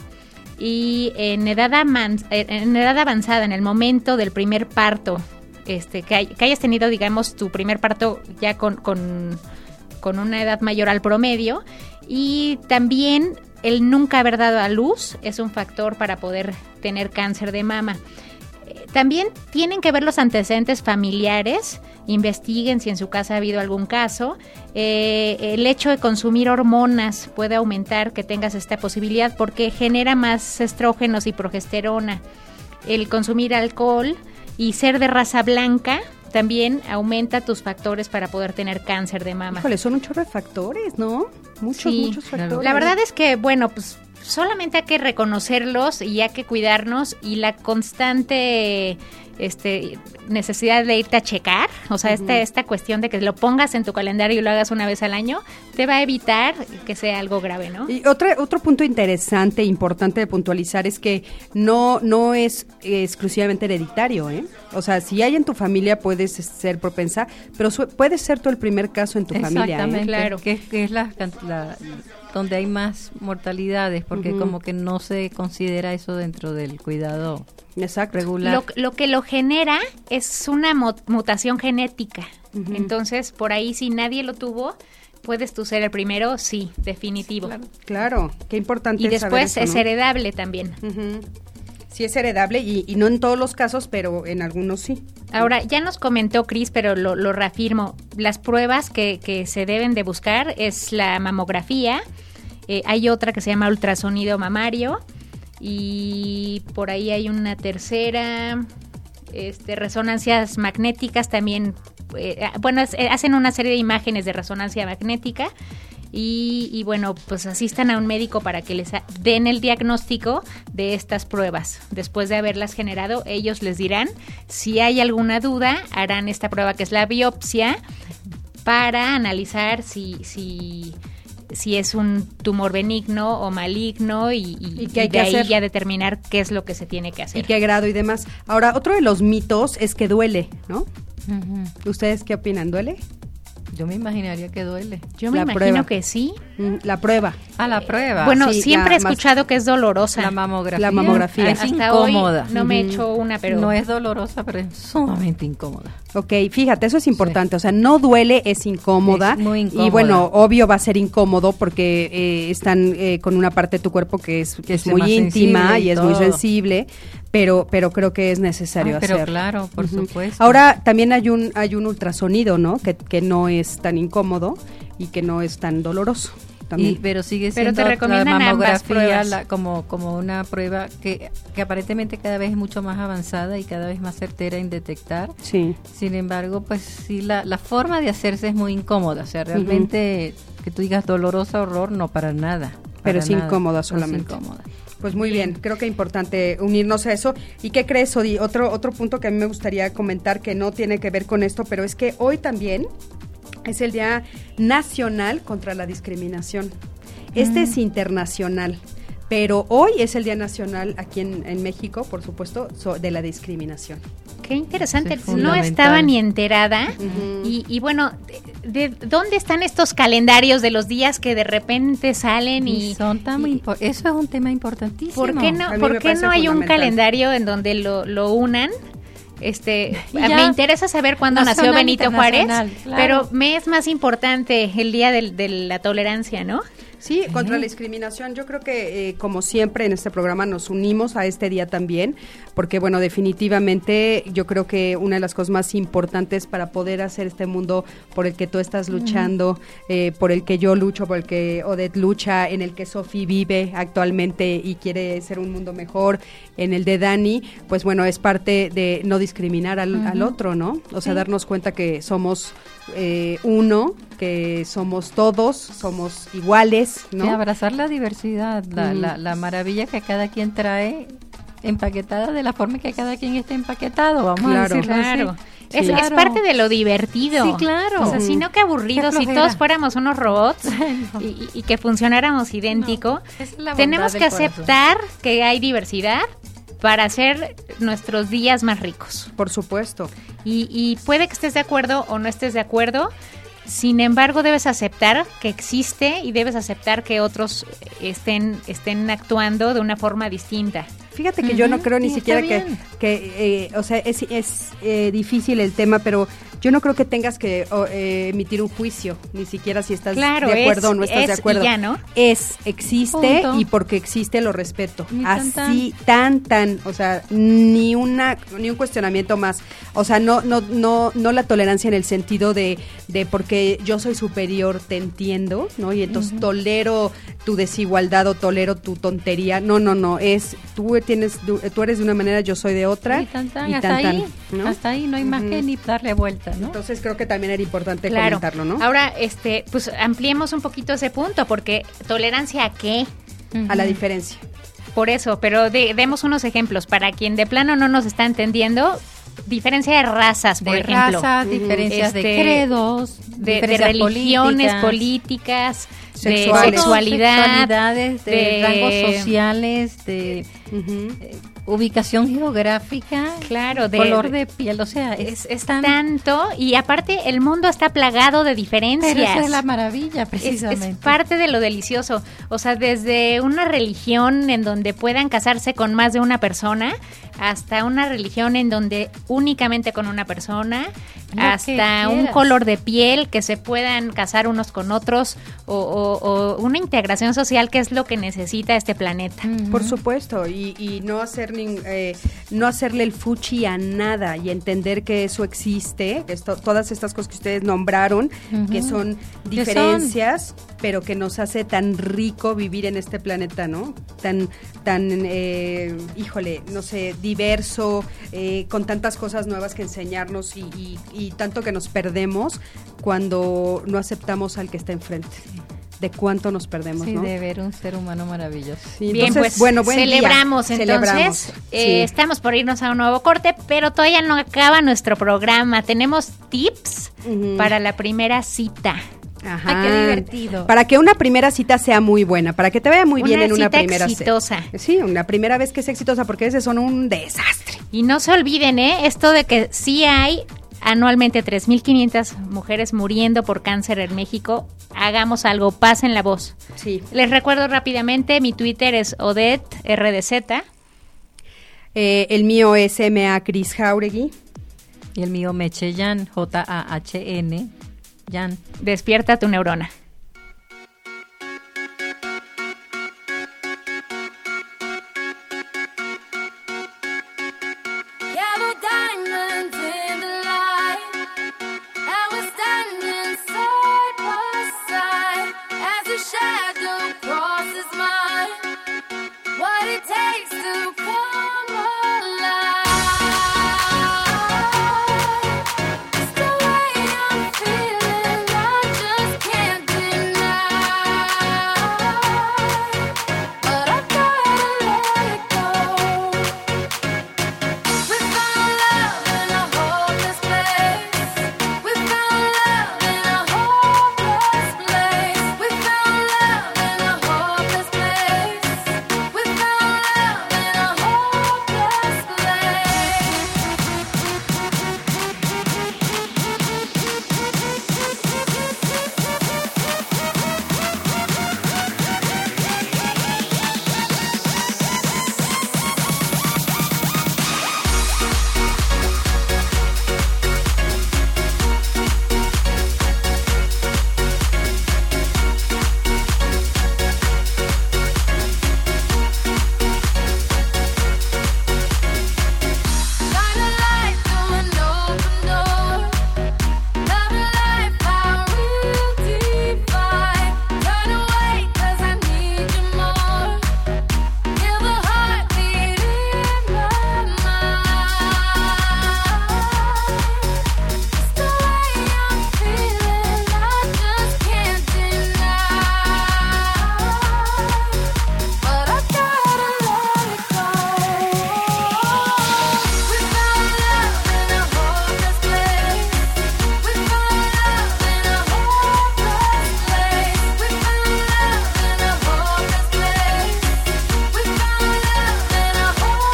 C: y en edad, aman- en edad avanzada, en el momento del primer parto, este, que, hay- que hayas tenido, digamos, tu primer parto ya con, con, con una edad mayor al promedio. Y también el nunca haber dado a luz es un factor para poder tener cáncer de mama. Eh, También tienen que ver los antecedentes familiares, investiguen si en su casa ha habido algún caso. Eh, el hecho de consumir hormonas puede aumentar que tengas esta posibilidad porque genera más estrógenos y progesterona. El consumir alcohol y ser de raza blanca también aumenta tus factores para poder tener cáncer de mama.
B: Híjole, son un chorro de factores, ¿no? Muchos,
C: Sí,
B: muchos
D: claro.
B: factores.
C: La verdad es que, bueno, pues solamente hay que reconocerlos y hay que cuidarnos, y la constante este necesidad de irte a checar, o sea,
B: Ujú.
C: esta, esta cuestión de que lo pongas en tu calendario y lo hagas una vez al año, te va a evitar que sea algo grave, ¿no?
B: Y otra, otro punto interesante e importante de puntualizar es que no, no es eh, exclusivamente hereditario, ¿eh? O sea, si hay en tu familia puedes ser propensa, pero su- puede ser tú el primer caso en tu familia, ¿eh?
D: Exactamente,
C: Claro.
D: que, que es la, can- la- donde hay más mortalidades, porque
B: Ujú.
D: como que no se considera eso dentro del cuidado
B: Exacto.
D: regular.
C: Lo, lo que lo genera es una mo- mutación genética.
B: Ujú.
C: Entonces, por ahí, si nadie lo tuvo, puedes tú ser el primero, sí, definitivo.
B: Claro, qué importante
C: Y
B: es saber
C: después
B: eso,
C: es
B: ¿no?
C: heredable también.
B: Ujú. Sí es heredable y, y no en todos los casos, pero en algunos sí.
C: Ahora, ya nos comentó Cris, pero lo, lo reafirmo, las pruebas que, que se deben de buscar es la mamografía, eh, hay otra que se llama ultrasonido mamario, y por ahí hay una tercera, este, resonancias magnéticas también, eh, bueno, es- eh, hacen una serie de imágenes de resonancia magnética. Y, y bueno, pues asistan a un médico para que les a- den el diagnóstico de estas pruebas. Después de haberlas generado, ellos les dirán si hay alguna duda, harán esta prueba que es la biopsia para analizar si, si, si es un tumor benigno o maligno y, y,
B: ¿Y qué hay
C: y de
B: que
C: ahí
B: hacer?
C: ya determinar qué es lo que se tiene que hacer.
B: Y qué grado y demás. Ahora, otro de los mitos es que duele, ¿no?
D: Ujú.
B: ¿Ustedes qué opinan? ¿Duele?
D: Yo me imaginaría que duele.
C: Yo me
B: La
C: imagino
B: prueba.
C: que sí.
B: Mm, La prueba.
D: A la prueba.
C: Bueno,
B: sí,
C: siempre
B: la
C: he escuchado que es dolorosa.
D: la mamografía.
B: La mamografía.
D: Es
C: Hasta
D: incómoda.
C: hoy no me he
B: Ujú.
C: hecho una, pero
D: No es dolorosa, pero es sumamente incómoda.
B: Ok, fíjate, eso es importante, o sea, no duele, es incómoda,
D: Es muy incómoda.
B: y bueno, obvio va a ser incómodo porque eh, están eh, con una parte de tu cuerpo que es, que es
D: Es
B: muy
D: más
B: íntima
D: sensible y
B: y es muy
D: todo.
B: sensible, pero pero creo que es necesario
D: Ah, pero
B: hacer.
D: claro, por
B: Ujú.
D: supuesto.
B: Ahora también hay un hay un ultrasonido, ¿no? Que, que no es tan incómodo y que no es tan doloroso. También.
D: Y, pero sigue
C: Pero
D: siendo
C: te recomiendan
D: la
C: ambas
D: mamografía
C: pruebas.
D: la- como, como una prueba que, que aparentemente cada vez es mucho más avanzada y cada vez más certera en detectar.
B: Sí.
D: Sin embargo, pues sí, la, la forma de hacerse es muy incómoda. O sea, realmente que tú digas dolorosa, horror, no, para nada.
B: Pero
D: para
B: es
D: nada.
B: incómoda
D: No, es
B: solamente.
D: incómoda.
B: Pues muy bien, creo que es importante unirnos a eso. ¿Y qué crees, Odi? Otro, otro punto que a mí me gustaría comentar que no tiene que ver con esto, pero es que hoy también es el Día Nacional contra la Discriminación. Este es internacional, pero hoy es el Día Nacional aquí en, en México, por supuesto, so- de la discriminación.
C: qué interesante.
D: Sí,
C: No
D: fundamental.
C: estaba ni enterada.
B: Ujú.
C: y, y bueno, de, de dónde están estos calendarios de los días que de repente salen y,
D: Y son tan
C: y-
D: impo- eso es un tema importantísimo.
C: ¿por qué no,
B: A mí
C: por
B: me
C: qué
B: parece
C: no hay un
B: fundamental.
C: calendario en donde lo, lo unan? Este,
D: Y
C: a-
D: ya.
C: me interesa saber cuándo nació
D: Nacional,
C: Benito Juárez,
D: internacional, claro.
C: pero me es más importante el día del- de la tolerancia, ¿no?
B: Sí, contra la discriminación. Yo creo que, eh, como siempre en este programa, nos unimos a este día también, porque, bueno, definitivamente yo creo que una de las cosas más importantes para poder hacer este mundo por el que tú estás luchando, eh, por el que yo lucho, por el que Odette lucha, en el que Sofi vive actualmente y quiere ser un mundo mejor, en el de Dani, pues bueno, es parte de no discriminar al, al otro, ¿no? O sea, darnos cuenta que somos eh, uno, que somos todos, somos iguales, ¿no?
D: Sí, abrazar la diversidad, la,
B: Mm.
D: la, la maravilla que cada quien trae empaquetada de la forma que cada quien esté empaquetado, vamos
B: Claro.
D: a decirlo así.
C: Claro.
D: Sí.
C: Es, es
D: Claro.
C: parte de lo divertido.
D: Sí, claro.
C: O sea, si no, qué aburrido.
D: Qué
C: Si
D: flojera.
C: todos fuéramos unos robots
D: No.
C: y, y- y que funcionáramos idéntico,
D: esa es la bondad
C: tenemos
D: del
C: que
D: corazón.
C: aceptar que hay diversidad para hacer nuestros días más ricos.
B: Por supuesto.
C: Y, y puede que estés de acuerdo o no estés de acuerdo. Sin embargo, debes aceptar que existe y debes aceptar que otros estén, estén actuando de una forma distinta.
B: Fíjate que yo no
D: Ujú,
B: creo ni
D: y está
B: siquiera que,
D: bien.
B: que eh, o sea, es, es eh, difícil el tema, pero yo no creo que tengas que o, eh, emitir un juicio, ni siquiera si estás
C: Claro,
B: de acuerdo
C: es-
B: o no estás
C: es
B: de
C: y
B: acuerdo.
C: ya, ¿no?
B: Es, existe
D: Punto.
B: y porque existe lo respeto.
D: Ni tan,
B: Así, tan, tan, o sea, ni una, ni un cuestionamiento más. O sea, no, no, no, no la tolerancia en el sentido de, de porque yo soy superior, te entiendo, ¿no? Y entonces tolero tu desigualdad o tolero tu tontería. No, no, no, es, tú tienes, tú, tú eres de una manera, yo soy de otra.
D: Y tan, tan,
B: y
D: hasta
B: tan, tan,
D: ahí,
B: ¿no?
D: hasta ahí no hay más
B: Ujú.
D: que ni darle vuelta, ¿no?
B: Entonces creo que también era importante
C: Claro.
B: comentarlo, ¿no?
C: Ahora, este, pues ampliemos un poquito ese punto, porque tolerancia a qué.
B: A la diferencia.
C: Por eso, pero de- demos unos ejemplos para quien de plano no nos está entendiendo. Diferencia de razas, por
D: de
C: ejemplo.
D: razas, diferencias
C: Este,
D: de credos,
C: de, de
D: diferencias
C: religiones,
D: políticas,
C: políticas,
B: Sexuales.
C: de sexualidad,
D: sexualidades, de,
C: de-
D: rangos sociales, de
B: Ujú.
D: eh, ubicación geográfica,
C: claro, de,
D: color de piel, o sea,
C: es,
D: es,
C: es
D: tan-
C: tanto, y aparte el mundo está plagado de diferencias.
D: pero esa es la maravilla,
C: Es-
D: precisamente.
C: Es, parte de lo delicioso. O sea, desde una religión en donde puedan casarse con más de una persona, hasta una religión en donde únicamente con una persona,
D: Lo
C: hasta
D: que
C: un
D: quieras.
C: color de piel, que se puedan casar unos con otros, o, o- o una integración social, que es lo que necesita este planeta.
D: Ujú.
B: Por supuesto, y, y no hacer nin- eh, no hacerle el fuchi a nada y entender que eso existe, esto, todas estas cosas que ustedes nombraron,
D: Ujú.
B: que son
D: Que
B: diferencias, pero que nos hace tan rico vivir en este planeta, ¿no? Tan, tan, eh, híjole, no sé, diverso, eh, con tantas cosas nuevas que enseñarnos y, y- y tanto que nos perdemos cuando no aceptamos al que está enfrente. de cuánto nos perdemos,
D: Sí,
B: ¿no?
D: de ver un ser humano maravilloso.
B: Sí,
C: Bien,
B: entonces,
C: pues
B: bueno, buen día.
C: celebramos entonces.
B: Celebramos,
C: Eh,
B: sí.
C: Estamos por irnos a un nuevo corte, pero todavía no acaba nuestro programa. Tenemos tips
B: Ujú.
C: para la primera cita.
B: Ajá.
A: Ah, qué divertido.
B: Para que una primera cita sea muy buena, para que te vaya muy
C: Una
B: bien en una
C: cita
B: primera cita.
C: exitosa.
B: Sí, una primera vez que sea exitosa, porque a veces son un desastre.
C: Y no se olviden, ¿eh? Esto de que sí hay anualmente tres mil quinientas mujeres muriendo por cáncer en México. Hagamos algo, pasen la voz.
B: Sí.
C: Les recuerdo rápidamente, mi Twitter es Odette R D Z.
B: Eh, el mío es M A Cris Jauregui.
D: Y el mío Meche Jan, J A H N, Jan.
C: Despierta tu neurona.
H: Yellow diamonds in the light, and we're standing side by side as a shadow crosses mine. What it takes to come alive. It's the way I'm feeling, I just can't deny. But I gotta let it go. We found love in a hopeless place. We found love in a hopeless place. We found love in a hopeless place. We found love in a hopeless Shine a light through an open door. Love and life, our real divide. Turn away 'cause I need you more. Feel the heartbeat in my mind. It's the way I'm feeling, I just can't deny. But I gotta let it go. We found love in a hopeless place. We found love in a hopeless place. We found love in a hopeless place. We found love in a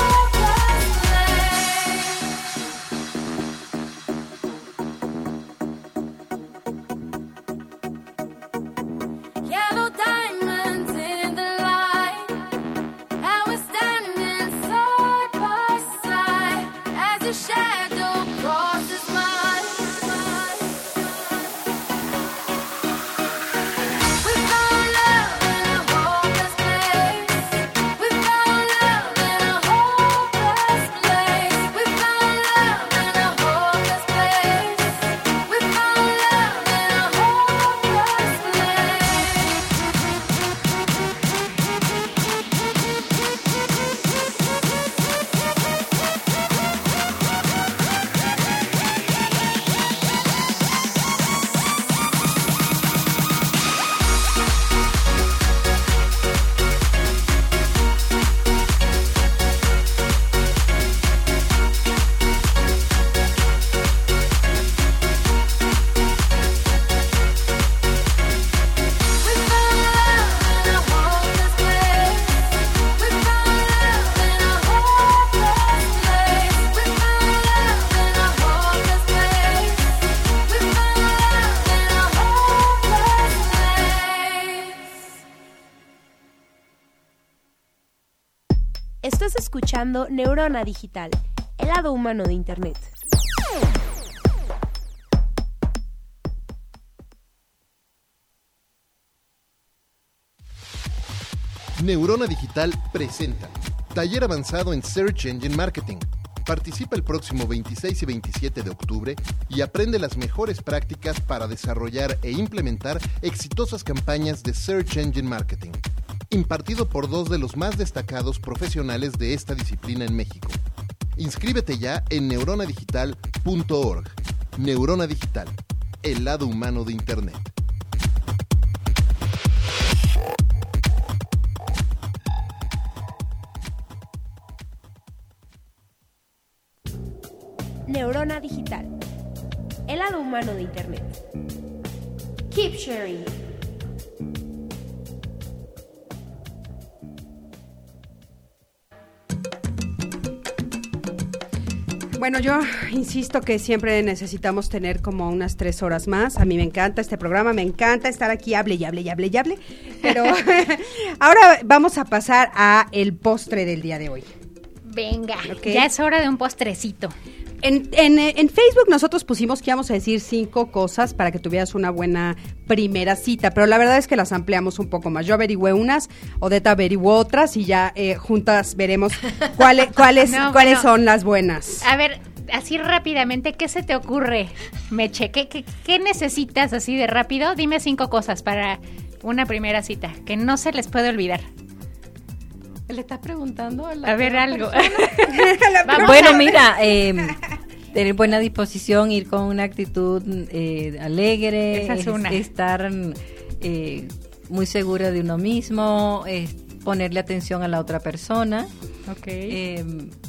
H: hopeless place. Yellow diamonds in the light, and we're standing side by side as a shadow crosses mine. We found love in a hopeless place. We found love in a hopeless place. We found love in a hopeless place. We found love in a hopeless We found love in a hopeless place. We found love in a hopeless place. We found love in a hopeless place. We found love in a hopeless place.
A: Estás escuchando Neurona Digital, el lado humano de Internet.
F: Neurona Digital presenta Taller Avanzado en Search Engine Marketing. Participa el próximo veintiséis y veintisiete de octubre y aprende las mejores prácticas para desarrollar e implementar exitosas campañas de Search Engine Marketing. Impartido por dos de los más destacados profesionales de esta disciplina en México. Inscríbete ya en neurona digital punto org. Neurona Digital, el lado humano de Internet.
A: Neurona Digital. El lado humano de Internet. Keep sharing.
B: Bueno, yo insisto que siempre necesitamos tener como unas tres horas más. A mí me encanta este programa, me encanta estar aquí, hable y hable y hable y hable. Pero ahora vamos a pasar a el postre del día de hoy.
C: Venga,
B: Ok.
C: ya es hora de un postrecito.
B: En, en, en Facebook nosotros pusimos que íbamos a decir cinco cosas para que tuvieras una buena primera cita, pero la verdad es que las ampliamos un poco más. Yo averigüé unas, Odeta averiguó otras y ya eh, juntas veremos cuáles cuáles
C: No,
B: cuáles
C: bueno.
B: son las buenas.
C: A ver, así rápidamente, ¿qué se te ocurre, Meche? ¿Qué, qué, qué necesitas así de rápido? Dime cinco cosas para una primera cita, que no se les puede olvidar.
D: ¿Le estás preguntando a la
C: A ver,
D: otra
C: algo.
D: persona?
C: Vamos
D: Bueno,
C: a-
D: mira, eh, tener buena disposición, ir con una actitud eh, alegre,
C: Esa es una.
D: estar eh, muy segura de uno mismo, es ponerle atención a la otra persona,
C: Ok.
D: eh,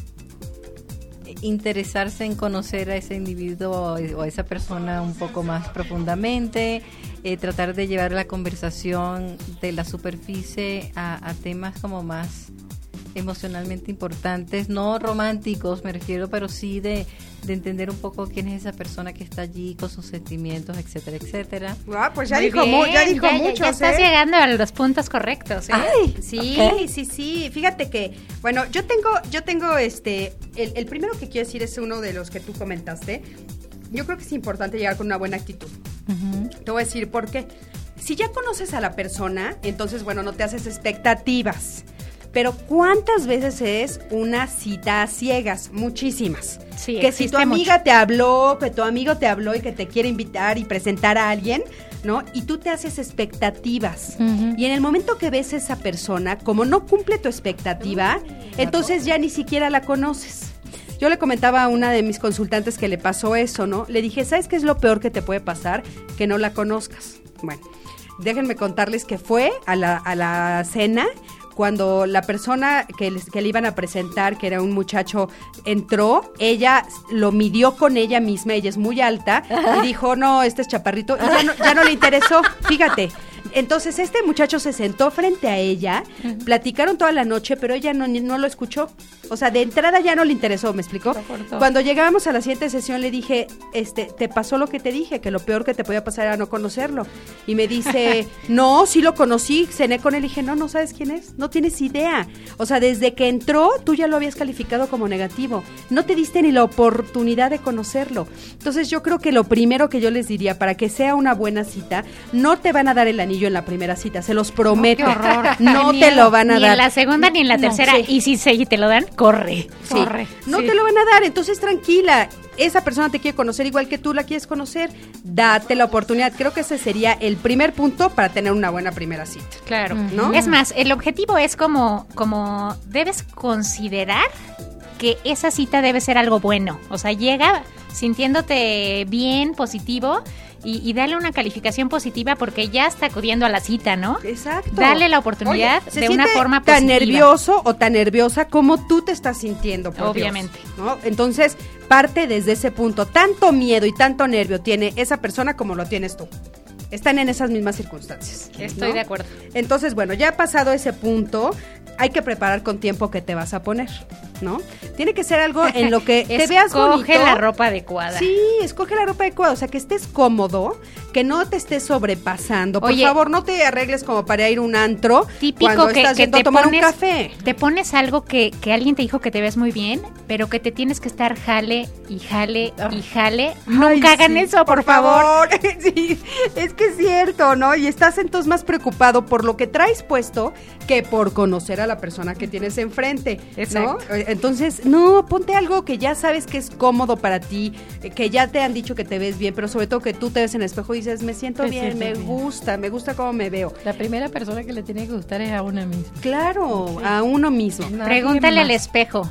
D: interesarse en conocer a ese individuo o a esa persona un poco más profundamente, eh, tratar de llevar la conversación de la superficie a, a temas como más emocionalmente importantes, no románticos me refiero, pero sí de, de entender un poco quién es esa persona que está allí con sus sentimientos, etcétera, etcétera.
B: Ah, pues ya
C: Muy
B: dijo, mu-
C: bien,
B: ya dijo
C: ya, ya-
B: muchos,
C: ya estás
B: ¿eh?
C: llegando a los puntos correctos, ¿eh?
D: Ay,
B: Sí,
D: ok.
B: sí, sí. Fíjate que, bueno, yo tengo, yo tengo este, el, el primero que quiero decir es uno de los que tú comentaste. Yo creo que es importante llegar con una buena actitud.
D: Ujú.
B: Te voy a decir por qué. Si ya conoces a la persona, entonces, bueno, no te haces expectativas. Pero ¿cuántas veces es una cita a ciegas? Muchísimas.
C: Sí,
B: que si tu
C: existe
B: amiga te habló, que tu amigo te habló y que te quiere invitar y presentar a alguien, ¿no? Y tú te haces expectativas.
D: Ujú.
B: Y en el momento que ves a esa persona, como no cumple tu expectativa, entonces ya ni siquiera la conoces. Yo le comentaba a una de mis consultantes que le pasó eso, ¿no? Le dije, ¿sabes qué es lo peor que te puede pasar? Que no la conozcas. Bueno, déjenme contarles que fue a la, a la cena cuando la persona que, les- que le iban a presentar, que era un muchacho, entró, ella lo midió con ella misma, ella es muy alta, y dijo, no, este es chaparrito, y ya no, ya no le interesó, fíjate. Entonces este muchacho se sentó frente a ella, platicaron toda la noche, pero ella no, ni- no lo escuchó. O sea, de entrada ya no le interesó, ¿me explicó?
D: Lo cortó.
B: Cuando llegábamos a la siguiente sesión le dije, este, te pasó lo que te dije, que lo peor que te podía pasar era no conocerlo. Y me dice, no, sí lo conocí, cené con él. Y dije, no, no sabes quién es, no tienes idea. O sea, desde que entró, tú ya lo habías calificado como negativo. No te diste ni la oportunidad de conocerlo. Entonces yo creo que lo primero que yo les diría, para que sea una buena cita, no te van a dar el anillo en la primera cita, se los prometo.
C: qué horror.
B: No
C: Qué
B: te
C: miedo.
B: lo van a
C: Ni
B: dar.
C: en la segunda ni en la
B: No,
C: tercera.
B: sí.
C: Y si se, te lo dan, corre.
B: Sí,
C: Corre.
B: no
C: Sí.
B: te lo van a dar, entonces tranquila. Esa persona te quiere conocer igual que tú la quieres conocer. Date la oportunidad. Creo que ese sería el primer punto para tener una buena primera cita.
C: Claro.
B: ¿No?
C: Es más, el objetivo es como, como debes considerar que esa cita debe ser algo bueno. O sea, llega sintiéndote bien, positivo, y, y dale una calificación positiva porque ya está acudiendo a la cita, ¿no?
B: Exacto.
C: Dale la oportunidad
B: Oye, se
C: de una
B: siente
C: forma
B: tan
C: positiva.
B: nervioso o tan nerviosa como tú te estás sintiendo, por Dios,
C: Obviamente.
B: ¿no? Entonces, parte desde ese punto. Tanto miedo y tanto nervio tiene esa persona como lo tienes tú. Están en esas mismas circunstancias.
C: Estoy
B: ¿no?
C: de acuerdo.
B: Entonces, bueno, ya pasado ese punto, hay que preparar con tiempo qué te vas a poner, ¿no? Tiene que ser algo en lo que te veas bonito.
C: Escoge la ropa adecuada.
B: Sí, escoge la ropa adecuada, o sea, que estés cómodo, que no te estés sobrepasando. Por
C: Oye,
B: favor, no te arregles como para ir a un antro
C: Típico
B: cuando
C: que,
B: estás
C: que
B: yendo
C: te
B: a tomar
C: pones,
B: un café.
C: te pones algo que, que alguien te dijo que te ves muy bien, pero que te tienes que estar jale y jale y jale. Nunca
B: Ay,
C: hagan
B: sí,
C: eso, por, favor.
B: Sí, es que es cierto, ¿no? Y estás entonces más preocupado por lo que traes puesto que por conocer a la persona que tienes enfrente,
C: Exacto.
B: ¿no? Entonces, no, ponte algo que ya sabes que es cómodo para ti, eh, que ya te han dicho que te ves bien, pero sobre todo que tú te ves en el espejo y dices, me siento
D: Te
B: bien, me
D: sientes bien.
B: gusta, me gusta cómo me veo.
D: La primera persona que le tiene que gustar es a una misma.
B: Claro, a uno mismo.
D: Nadie
C: Pregúntale al
D: más.
C: espejo.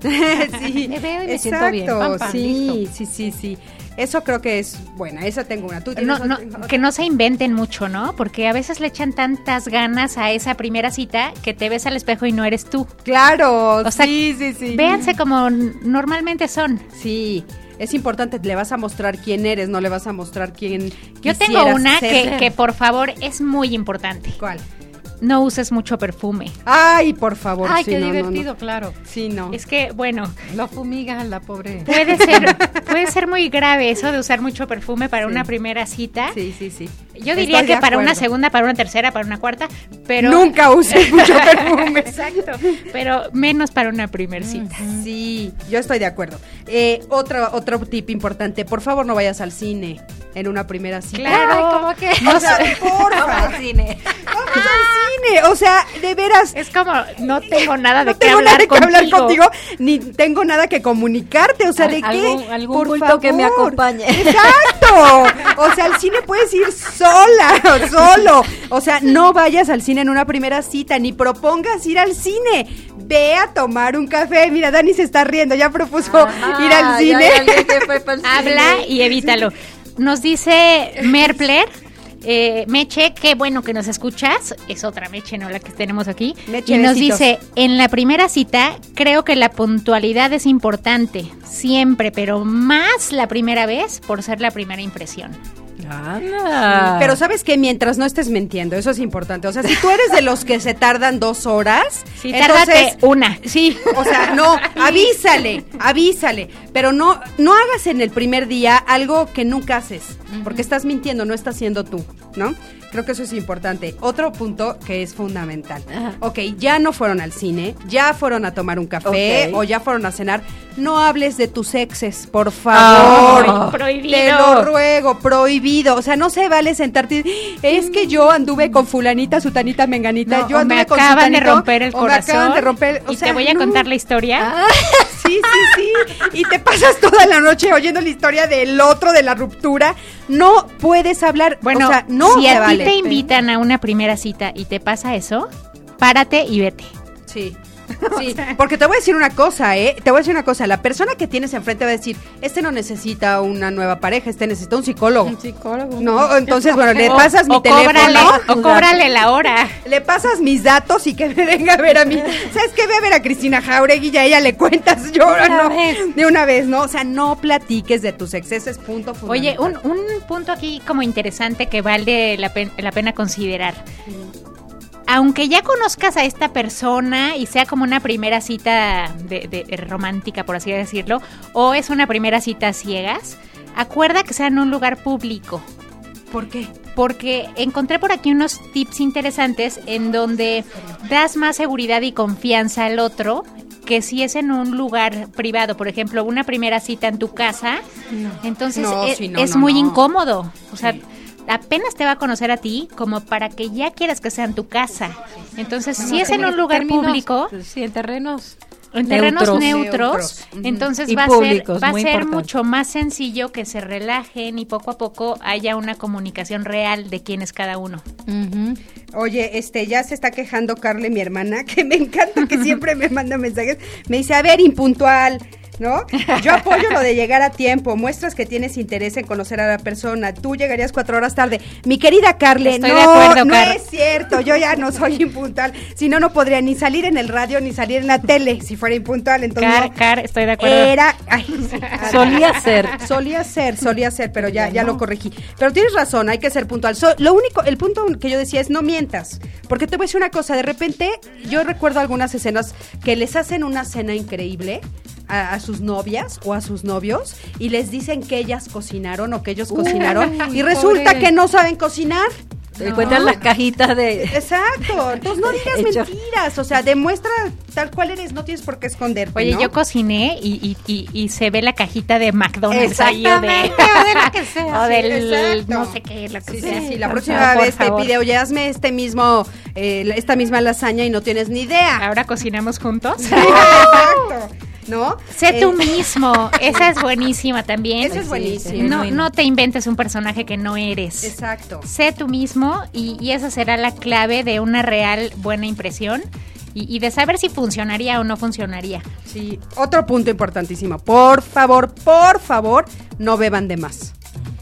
B: Sí,
D: Me veo y me
B: exacto,
D: siento bien. Pam, pam,
B: sí,
D: listo.
B: sí, sí, sí. Eso creo que es buena, esa tengo una. ¿Tú tienes
C: No, no,
B: otra?
C: que no se inventen mucho, ¿no? Porque a veces le echan tantas ganas a esa primera cita que te ves al espejo y no eres tú.
B: Claro,
C: O sea,
B: sí, sí, sí.
C: Véanse como n- normalmente son.
B: Sí, Es importante, le vas a mostrar quién eres, no le vas a mostrar quién
C: Yo tengo
B: quisieras
C: una
B: ser.
C: que, que por favor es muy importante.
B: ¿Cuál?
C: No uses mucho perfume.
B: Ay, por favor.
D: Ay,
B: sí,
D: qué
B: no, no, no.
D: divertido, claro.
B: Sí, no.
C: Es que, bueno,
D: Lo fumigas a la pobre.
C: puede ser puede ser muy grave eso de usar mucho perfume para
B: Sí.
C: una primera cita.
B: Sí, sí, sí.
C: Yo diría
B: Estoy de
C: que para una
B: acuerdo.
C: segunda, para una tercera, para una cuarta, pero...
B: Nunca uses mucho perfume.
C: Exacto, pero menos para una primer cita.
B: Sí, yo estoy de acuerdo. Eh, otro, otro tip importante, por favor no vayas al cine en una primera cita.
C: Claro.
D: Ay, ¿cómo que?
B: O sea, porfa,
D: al cine.
B: vamos al cine, o sea, de veras,
C: Es como, no tengo nada de
B: no
C: qué
B: tengo
C: hablar
B: nada que
C: contigo.
B: hablar contigo, ni tengo nada que comunicarte, o sea, ¿de
D: Algún-
B: qué?
D: algún
B: Por
D: bulto
B: favor.
D: que me acompañe.
B: Exacto, o sea, al cine puedes ir sola, o solo, o sea, no vayas al cine en una primera cita, ni propongas ir al cine, ve a tomar un café, mira, Dani se está riendo, ya propuso ir al
D: Ah,
B: cine.
D: ya hay alguien que fue pa'l
C: Habla
D: cine.
C: y evítalo. Nos dice Merpler, eh, Meche, qué bueno que nos escuchas. Es otra Meche, no la que tenemos aquí.
B: Meche,
C: y nos
B: besitos.
C: dice, en la primera cita, creo que la puntualidad es importante, siempre, pero más la primera vez por ser la primera impresión.
D: Anda.
B: Pero sabes que mientras no estés mintiendo, eso es importante. O sea, si tú eres de los que se tardan dos horas,
C: Sí,
B: entonces
C: tárdate una.
B: sí, o sea, no, avísale, avísale, pero no, no hagas en el primer día algo que nunca haces, porque estás mintiendo, no estás siendo tú, ¿no? Creo que eso es importante. Otro punto que es fundamental.
D: Ajá.
B: Ok, ya no fueron al cine, ya fueron a tomar un café
D: Ok.
B: o ya fueron a cenar. No hables de tus exes, por favor.
D: Ah.
C: Prohibido.
B: Te lo ruego, prohibido. O sea, no se vale sentarte. y, Es que yo anduve con fulanita, sutanita, menganita.
C: No,
B: yo
C: o
B: anduve
C: me
B: con
C: acaban de
B: sutanito,
C: romper el
B: o
C: corazón.
B: Me acaban de romper. O
C: y
B: sea,
C: te voy a
B: no.
C: contar la historia.
B: Sí, sí, sí. Y te pasas toda la noche oyendo la historia del otro, de la ruptura. No puedes hablar.
C: Bueno,
B: o sea, no
C: si
B: se
C: a
B: vale.
C: ti te invitan a una primera cita y te pasa eso, párate y vete.
B: Sí. Sí, porque te voy a decir una cosa, ¿eh? Te voy a decir una cosa. La persona que tienes enfrente va a decir, este no necesita una nueva pareja, este necesita un psicólogo.
D: Un psicólogo.
B: No, entonces, bueno, le
C: O-
B: pasas mi
C: o
B: teléfono.
C: cóbrale, o cóbrale la hora.
B: Le pasas mis datos y que me venga a ver a mí. ¿Sabes qué? Ve a ver a Cristina Jauregui y a ella le cuentas yo,
C: De una
B: ¿no?
C: vez.
B: De una vez, ¿no? O sea, no platiques de tus excesos, punto
C: Oye,
B: fundamental.
C: un, un punto aquí como interesante que vale la, pen- la pena considerar. Aunque ya conozcas a esta persona y sea como una primera cita de, de- romántica, por así decirlo, o es una primera cita a ciegas, acuerda que sea en un lugar público.
B: ¿Por qué?
C: Porque encontré por aquí unos tips interesantes en donde das más seguridad y confianza al otro que si es en un lugar privado. Por ejemplo, una primera cita en tu casa, entonces
B: No,
C: es,
B: sí, no,
C: es
B: no,
C: muy
B: no.
C: incómodo. O sea,
B: Sí.
C: apenas te va a conocer a ti como para que ya quieras que sea en tu casa. Entonces, si es en
D: En
C: un lugar
D: términos-
C: público,
D: Sí, en terrenos.
C: en terrenos
D: neutros.
C: neutros,
B: Neutros. Ujú.
C: entonces
D: Y
C: va a
D: públicos,
C: ser, va a
D: muy
C: ser
D: importante.
C: mucho más sencillo que se relajen y poco a poco haya una comunicación real de quién es cada uno.
B: Oye, este, ya se está quejando Carle, mi hermana, que me encanta que siempre me manda mensajes. Me dice, a ver, impuntual, ¿no? Yo apoyo lo de llegar a tiempo, muestras que tienes interés en conocer a la persona. Tú llegarías cuatro horas tarde. Mi querida Carle,
C: Estoy
B: no,
C: de acuerdo,
B: no
C: Car.
B: es cierto, yo ya no soy impuntual. Si no, no podría ni salir en el radio ni salir en la tele si fuera impuntual. Entonces,
C: Car,
B: no.
C: Car, estoy de acuerdo.
B: Era, ay, sí.
D: Solía ser.
B: Solía ser, solía ser, pero ya, ya lo corregí. Pero tienes razón, hay que ser puntual. So- lo único, el punto que yo decía es no mientas, porque te voy a decir una cosa, de repente yo recuerdo algunas escenas que les hacen una cena increíble a, a sus novias o a sus novios y les dicen que ellas cocinaron o que ellos cocinaron y resulta
D: pobre.
B: que no saben cocinar.
D: Te cuentan las cajitas de...
B: Exacto, entonces no digas
D: Hecho.
B: mentiras, o sea, demuestra tal cual eres, no tienes por qué esconderte.
C: Oye,
B: ¿no?
C: yo cociné y, y, y, y se ve la cajita de McDonald's ahí o de,
D: Exactamente, o de lo que sea,
C: o
B: sí,
C: del
B: exacto.
C: no sé qué, lo que
B: Sí,
C: sea.
B: sí, sí, la
C: Por
B: próxima
C: favor,
B: vez
C: por
B: te
C: favor.
B: pide, oye, hazme este mismo, eh, esta misma lasaña y no tienes ni idea.
C: Ahora cocinamos juntos.
B: Sí, exacto, ¿no?
C: Sé
B: Eh,
C: tú mismo, esa es buenísima también.
B: Esa es buenísima.
C: No, no te inventes un personaje que no eres.
B: Exacto.
C: Sé tú mismo y, y esa será la clave de una real buena impresión y, y de saber si funcionaría o no funcionaría.
B: Sí, otro punto importantísimo. Por favor, por favor, no beban de más.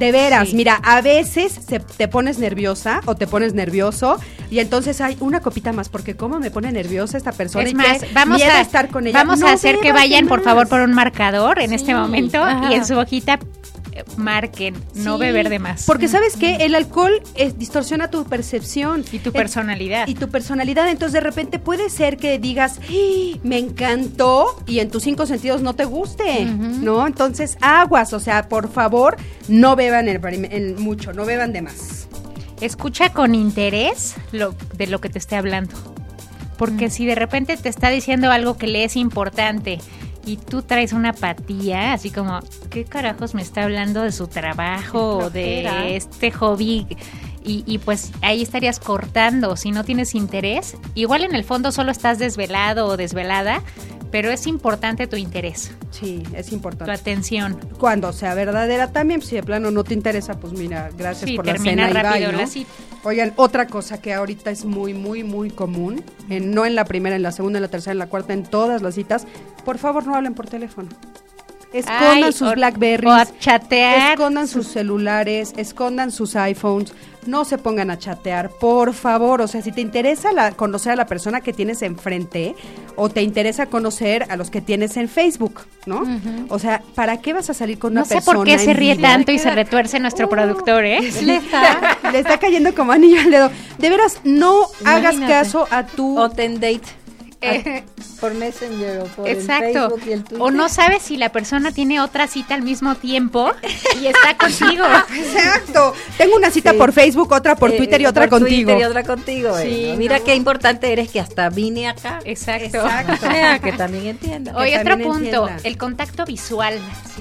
B: De veras,
C: Sí.
B: mira, a veces se, te pones nerviosa o te pones nervioso y entonces hay una copita más, porque cómo me pone nerviosa esta persona.
C: Es
B: y
C: más,
B: qué
C: vamos
B: miedo
C: a
B: estar con ella.
C: Vamos
B: No
C: a hacer que
B: bebas
C: vayan,
B: de
C: por
B: más.
C: favor, por un marcador en
B: Sí,
C: este momento
D: ajá.
C: y en su hojita eh, marquen no
B: Sí,
C: beber de más.
B: Porque sabes que el alcohol eh, distorsiona tu percepción
C: Y tu
B: Eh,
C: personalidad.
B: y tu personalidad, entonces de repente puede ser que digas, "¡Ah! Me encantó", y en tus cinco sentidos no te guste, ¿no? Entonces aguas, o sea, por favor, no beban el, prim- el mucho, no beban de más.
C: Escucha con interés lo, de lo que te esté hablando. Porque si de repente te está diciendo algo que le es importante y tú traes una apatía, así como, ¿qué carajos me está hablando de su trabajo o de este hobby? Y, y pues ahí estarías cortando. Si no tienes interés, igual en el fondo solo estás desvelado o desvelada, pero es importante tu interés,
B: Sí, es
C: tu
B: importante.
C: atención.
B: Cuando sea verdadera también, pues, si de plano no te interesa, pues mira, gracias
C: Sí,
B: por la
C: termina
B: cena y
C: rápido
B: bye, ¿no?
C: la cita.
B: Oigan, otra cosa que ahorita es muy, muy, muy común, en, no en la primera, en la segunda, en la tercera, en la cuarta, en todas las citas, por favor no hablen por teléfono. Escondan
C: Ay,
B: sus
C: o-
B: Blackberries,
C: o a chatear.
B: escondan sus celulares, escondan sus iPhones, no se pongan a chatear, por favor. O sea, si te interesa la- conocer a la persona que tienes enfrente o te interesa conocer a los que tienes en Facebook, ¿no? O sea, ¿para qué vas a salir con una
C: No sé
B: persona
C: por qué se
B: en
C: ríe
B: vivo?
C: tanto y se retuerce nuestro productor, ¿eh?
B: Le está, le está cayendo como anillo al dedo. De veras, no hagas
D: Imagínate.
B: caso a tu...
D: O ten date.
C: Eh,
D: Por Messenger o por el
C: Exacto.
D: Facebook y el Twitter.
C: O no sabes si la persona tiene otra cita al mismo tiempo y está contigo.
B: Exacto. Tengo una cita
D: Sí.
B: por Facebook, otra por
D: Eh,
B: Twitter y otra
D: por
B: contigo.
D: Twitter y otra contigo.
B: Sí,
D: bueno. Mira
B: no.
D: qué importante eres que hasta vine acá.
C: Exacto.
B: Exacto.
D: O sea, que también entienda.
C: Oye,
B: Que
C: otro
B: también
C: punto,
B: entienda.
C: el contacto visual.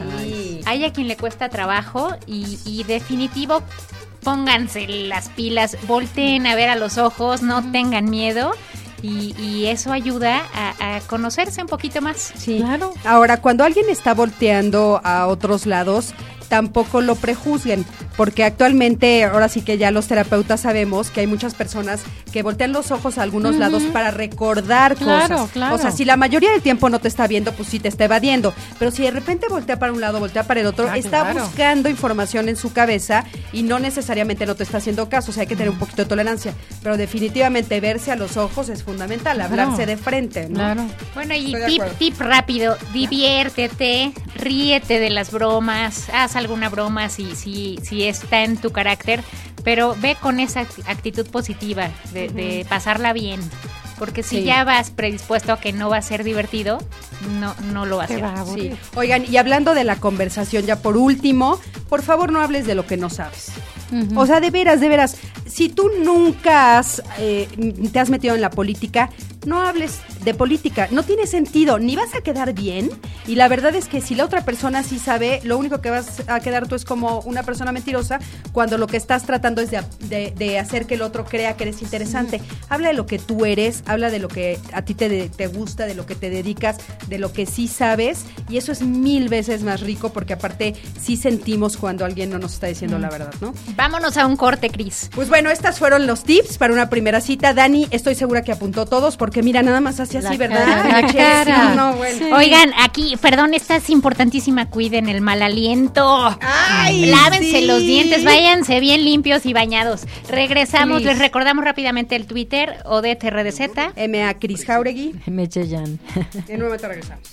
B: Sí.
C: Hay a quien le cuesta trabajo y, y definitivo, pónganse las pilas, volteen a ver a los ojos, no tengan miedo y, y eso ayuda a, a conocerse un poquito más.
B: Sí.
D: Claro.
B: Ahora, cuando alguien está volteando a otros lados, tampoco lo prejuzguen, porque actualmente, ahora sí que ya los terapeutas sabemos que hay muchas personas que voltean los ojos a algunos lados para recordar
D: Claro,
B: cosas.
D: claro.
B: O sea, si la mayoría del tiempo no te está viendo, pues sí te está evadiendo, pero si de repente voltea para un lado, voltea para el otro,
D: Ah,
B: está
D: claro.
B: buscando información en su cabeza y no necesariamente no te está haciendo caso, o sea, hay que tener un poquito de tolerancia, pero definitivamente verse a los ojos es fundamental, hablarse de frente, ¿no?
D: Claro.
C: Bueno, y
B: Estoy de
C: tip,
B: acuerdo.
C: tip rápido, diviértete, ríete de las bromas, haz alguna broma si, si, si está en tu carácter, pero ve con esa act- actitud positiva de, de pasarla bien, porque si
B: Sí.
C: ya vas predispuesto a que no va a ser divertido, no, no lo va a
D: Te
C: ser.
D: va a aburrir.
B: Sí. Oigan, y hablando de la conversación, ya por último, por favor no hables de lo que no sabes. O sea, de veras, de veras, si tú nunca has, eh, te has metido en la política, no hables de política, no tiene sentido, ni vas a quedar bien, y la verdad es que si la otra persona sí sabe, lo único que vas a quedar tú es como una persona mentirosa, cuando lo que estás tratando es de, de- de hacer que el otro crea que eres interesante. Habla de lo que tú eres, habla de lo que a ti te, te gusta, de lo que te dedicas, de lo que sí sabes, y eso es mil veces más rico, porque aparte sí sentimos cuando alguien no nos está diciendo la verdad, ¿no?
C: Vámonos a un corte, Cris.
B: Pues bueno, estas fueron los tips para una primera cita. Dani, estoy segura que apuntó todos, porque mira, nada más así, así,
D: La
B: ¿verdad?
D: cara, la
B: Sí,
D: cara.
B: no, bueno.
D: Sí.
C: Oigan, aquí, perdón, esta es importantísima, cuiden el mal aliento.
B: Ay,
C: Lávense
B: sí.
C: los dientes, váyanse bien limpios y bañados. Regresamos,
B: Please.
C: les recordamos rápidamente el Twitter, Odette R D Z.
B: M A Cris Jauregui.
D: Mecheyan.
B: En un momento regresamos.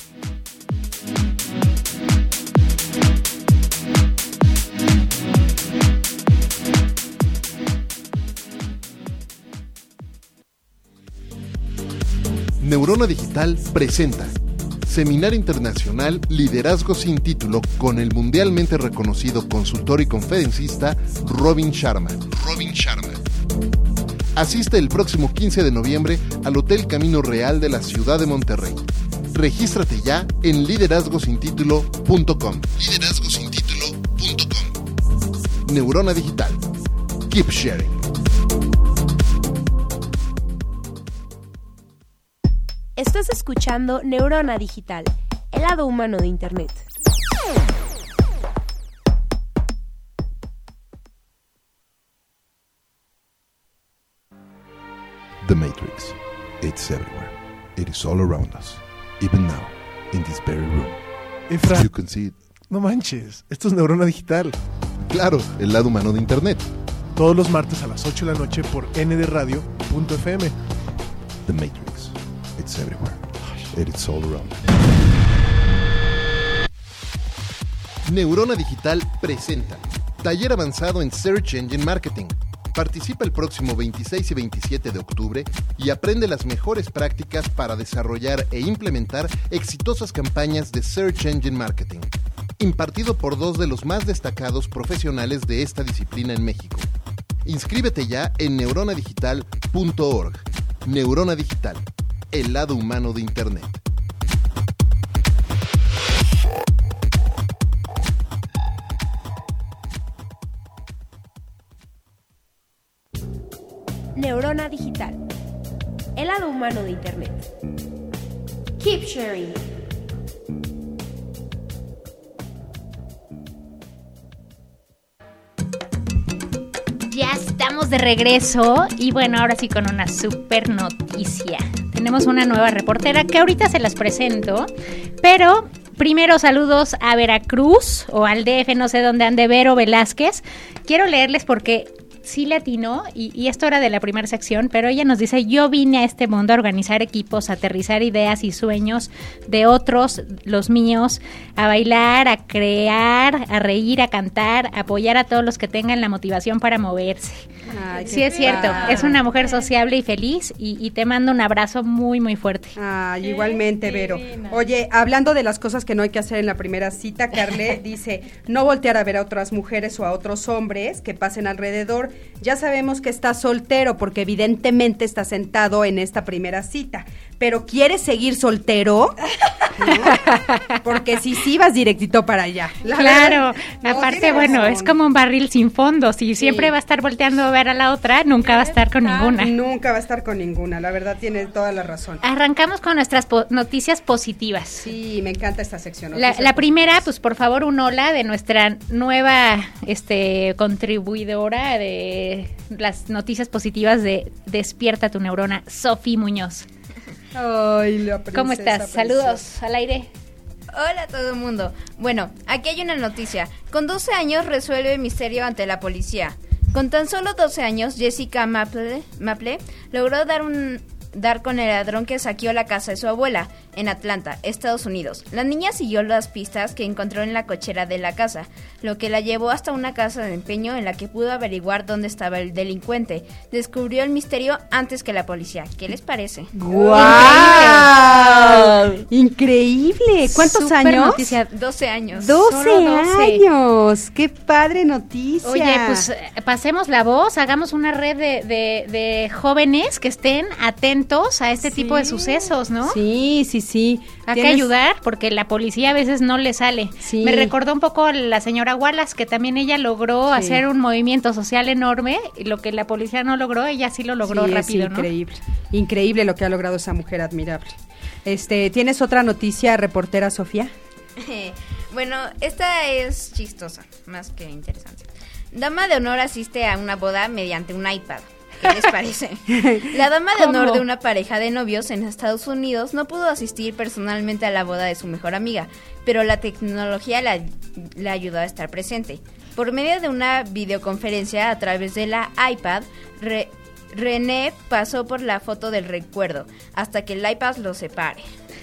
F: Neurona Digital presenta Seminario Internacional Liderazgo sin Título con el mundialmente reconocido consultor y conferencista Robin Sharma. Robin Sharma. Asiste el próximo quince de noviembre al Hotel Camino Real de la ciudad de Monterrey. Regístrate ya en liderazgo sin título punto com. liderazgo sin título punto com. Neurona Digital. Keep sharing.
A: Estás escuchando Neurona Digital, el lado humano de Internet.
I: The Matrix. It's everywhere. It is all around us. Even now, in this very room.
J: Efra,
I: You can see it.
J: no manches, esto es Neurona Digital.
F: Claro, el lado humano de Internet.
J: Todos los martes a las ocho de la noche por n d radio punto f m.
I: The Matrix. It's everywhere. It's all around.
F: Neurona Digital presenta Taller Avanzado en Search Engine Marketing. Participa el próximo veintiséis y veintisiete de octubre y aprende las mejores prácticas para desarrollar e implementar exitosas campañas de Search Engine Marketing. Impartido por dos de los más destacados profesionales de esta disciplina en México. Inscríbete ya en neurona digital punto org. Neurona Digital, el lado humano de Internet.
A: Neurona Digital, el lado humano de Internet. Keep sharing.
C: Ya estamos de regreso y bueno, ahora sí con una super noticia. Tenemos una nueva reportera que ahorita se las presento, pero primero saludos a Veracruz o al D F, no sé dónde ande Vero Velázquez. Quiero leerles porque sí le atinó y, y esto era de la primera sección, pero ella nos dice: yo vine a este mundo a organizar equipos, a aterrizar ideas y sueños de otros, los míos, a bailar, a crear, a reír, a cantar, a apoyar a todos los que tengan la motivación para moverse.
B: Ay,
C: Sí, es cierto,
B: padre.
C: es una mujer sociable y feliz y, y te mando un abrazo muy, muy fuerte.
B: Ay, igualmente, Vero. Oye, hablando de las cosas que no hay que hacer en la primera cita, Carle dice, no voltear a ver a otras mujeres o a otros hombres que pasen alrededor. Ya sabemos que estás soltero porque evidentemente estás sentado en esta primera cita, pero ¿quieres seguir soltero? ¿No? Porque si sí vas directito para allá. La
C: Claro,
B: verdad, no,
C: aparte,
B: tiene
C: bueno,
B: razón.
C: es como un barril sin fondo. Si
B: Sí.
C: siempre va a estar volteando a ver a la otra, nunca va a estar con ninguna.
B: Nunca va a estar con ninguna, la verdad tiene toda la razón.
C: Arrancamos con nuestras po- noticias positivas.
B: Sí, me encanta esta sección.
C: La,
B: noticias
C: la primera,
B: positivas.
C: pues por favor, un hola de nuestra nueva este contribuidora de las noticias positivas de Despierta tu Neurona, Sofi Muñoz.
B: Ay, la
C: ¿Cómo
B: princesa
C: estás? Saludos al aire.
K: Hola a todo el mundo. Bueno, aquí hay una noticia. Con doce años resuelve misterio ante la policía. Con tan solo doce años, Jessica Maple, Maple logró dar un dar con el ladrón que saqueó la casa de su abuela en Atlanta, Estados Unidos. La niña siguió las pistas que encontró en la cochera de la casa, lo que la llevó hasta una casa de empeño en la que pudo averiguar dónde estaba el delincuente. Descubrió el misterio antes que la policía. ¿Qué les parece?
B: ¡Guau! Increíble. ¿Cuántos
C: Súper
B: años?
C: noticia.
K: doce años.
B: doce
C: Solo doce.
B: años. Qué padre noticia.
C: Oye, pues eh, pasemos la voz, hagamos una red de, de, de jóvenes que estén atentos a este
B: Sí.
C: tipo de sucesos, ¿no?
B: Sí, sí, sí.
C: Hay que
B: Tienes-
C: ayudar porque la policía a veces no le sale.
B: Sí.
C: Me recordó un poco a la señora Wallace, que también ella logró
B: Sí.
C: hacer un movimiento social enorme, y lo que la policía no logró, ella sí lo logró
B: Sí,
C: rápido,
B: es
C: ¿no?
B: increíble. Increíble lo que ha logrado esa mujer, admirable. Este, ¿tienes otra noticia, reportera Sofía?
K: Bueno, esta es chistosa, más que interesante. Dama de honor asiste a una boda mediante un iPad. ¿Qué les parece? La dama de honor
C: ¿Cómo?
K: de una pareja de novios en Estados Unidos no pudo asistir personalmente a la boda de su mejor amiga, pero la tecnología la, la ayudó a estar presente. Por medio de una videoconferencia a través de la iPad, Re- René pasó por la foto del recuerdo hasta que el iPad lo separe.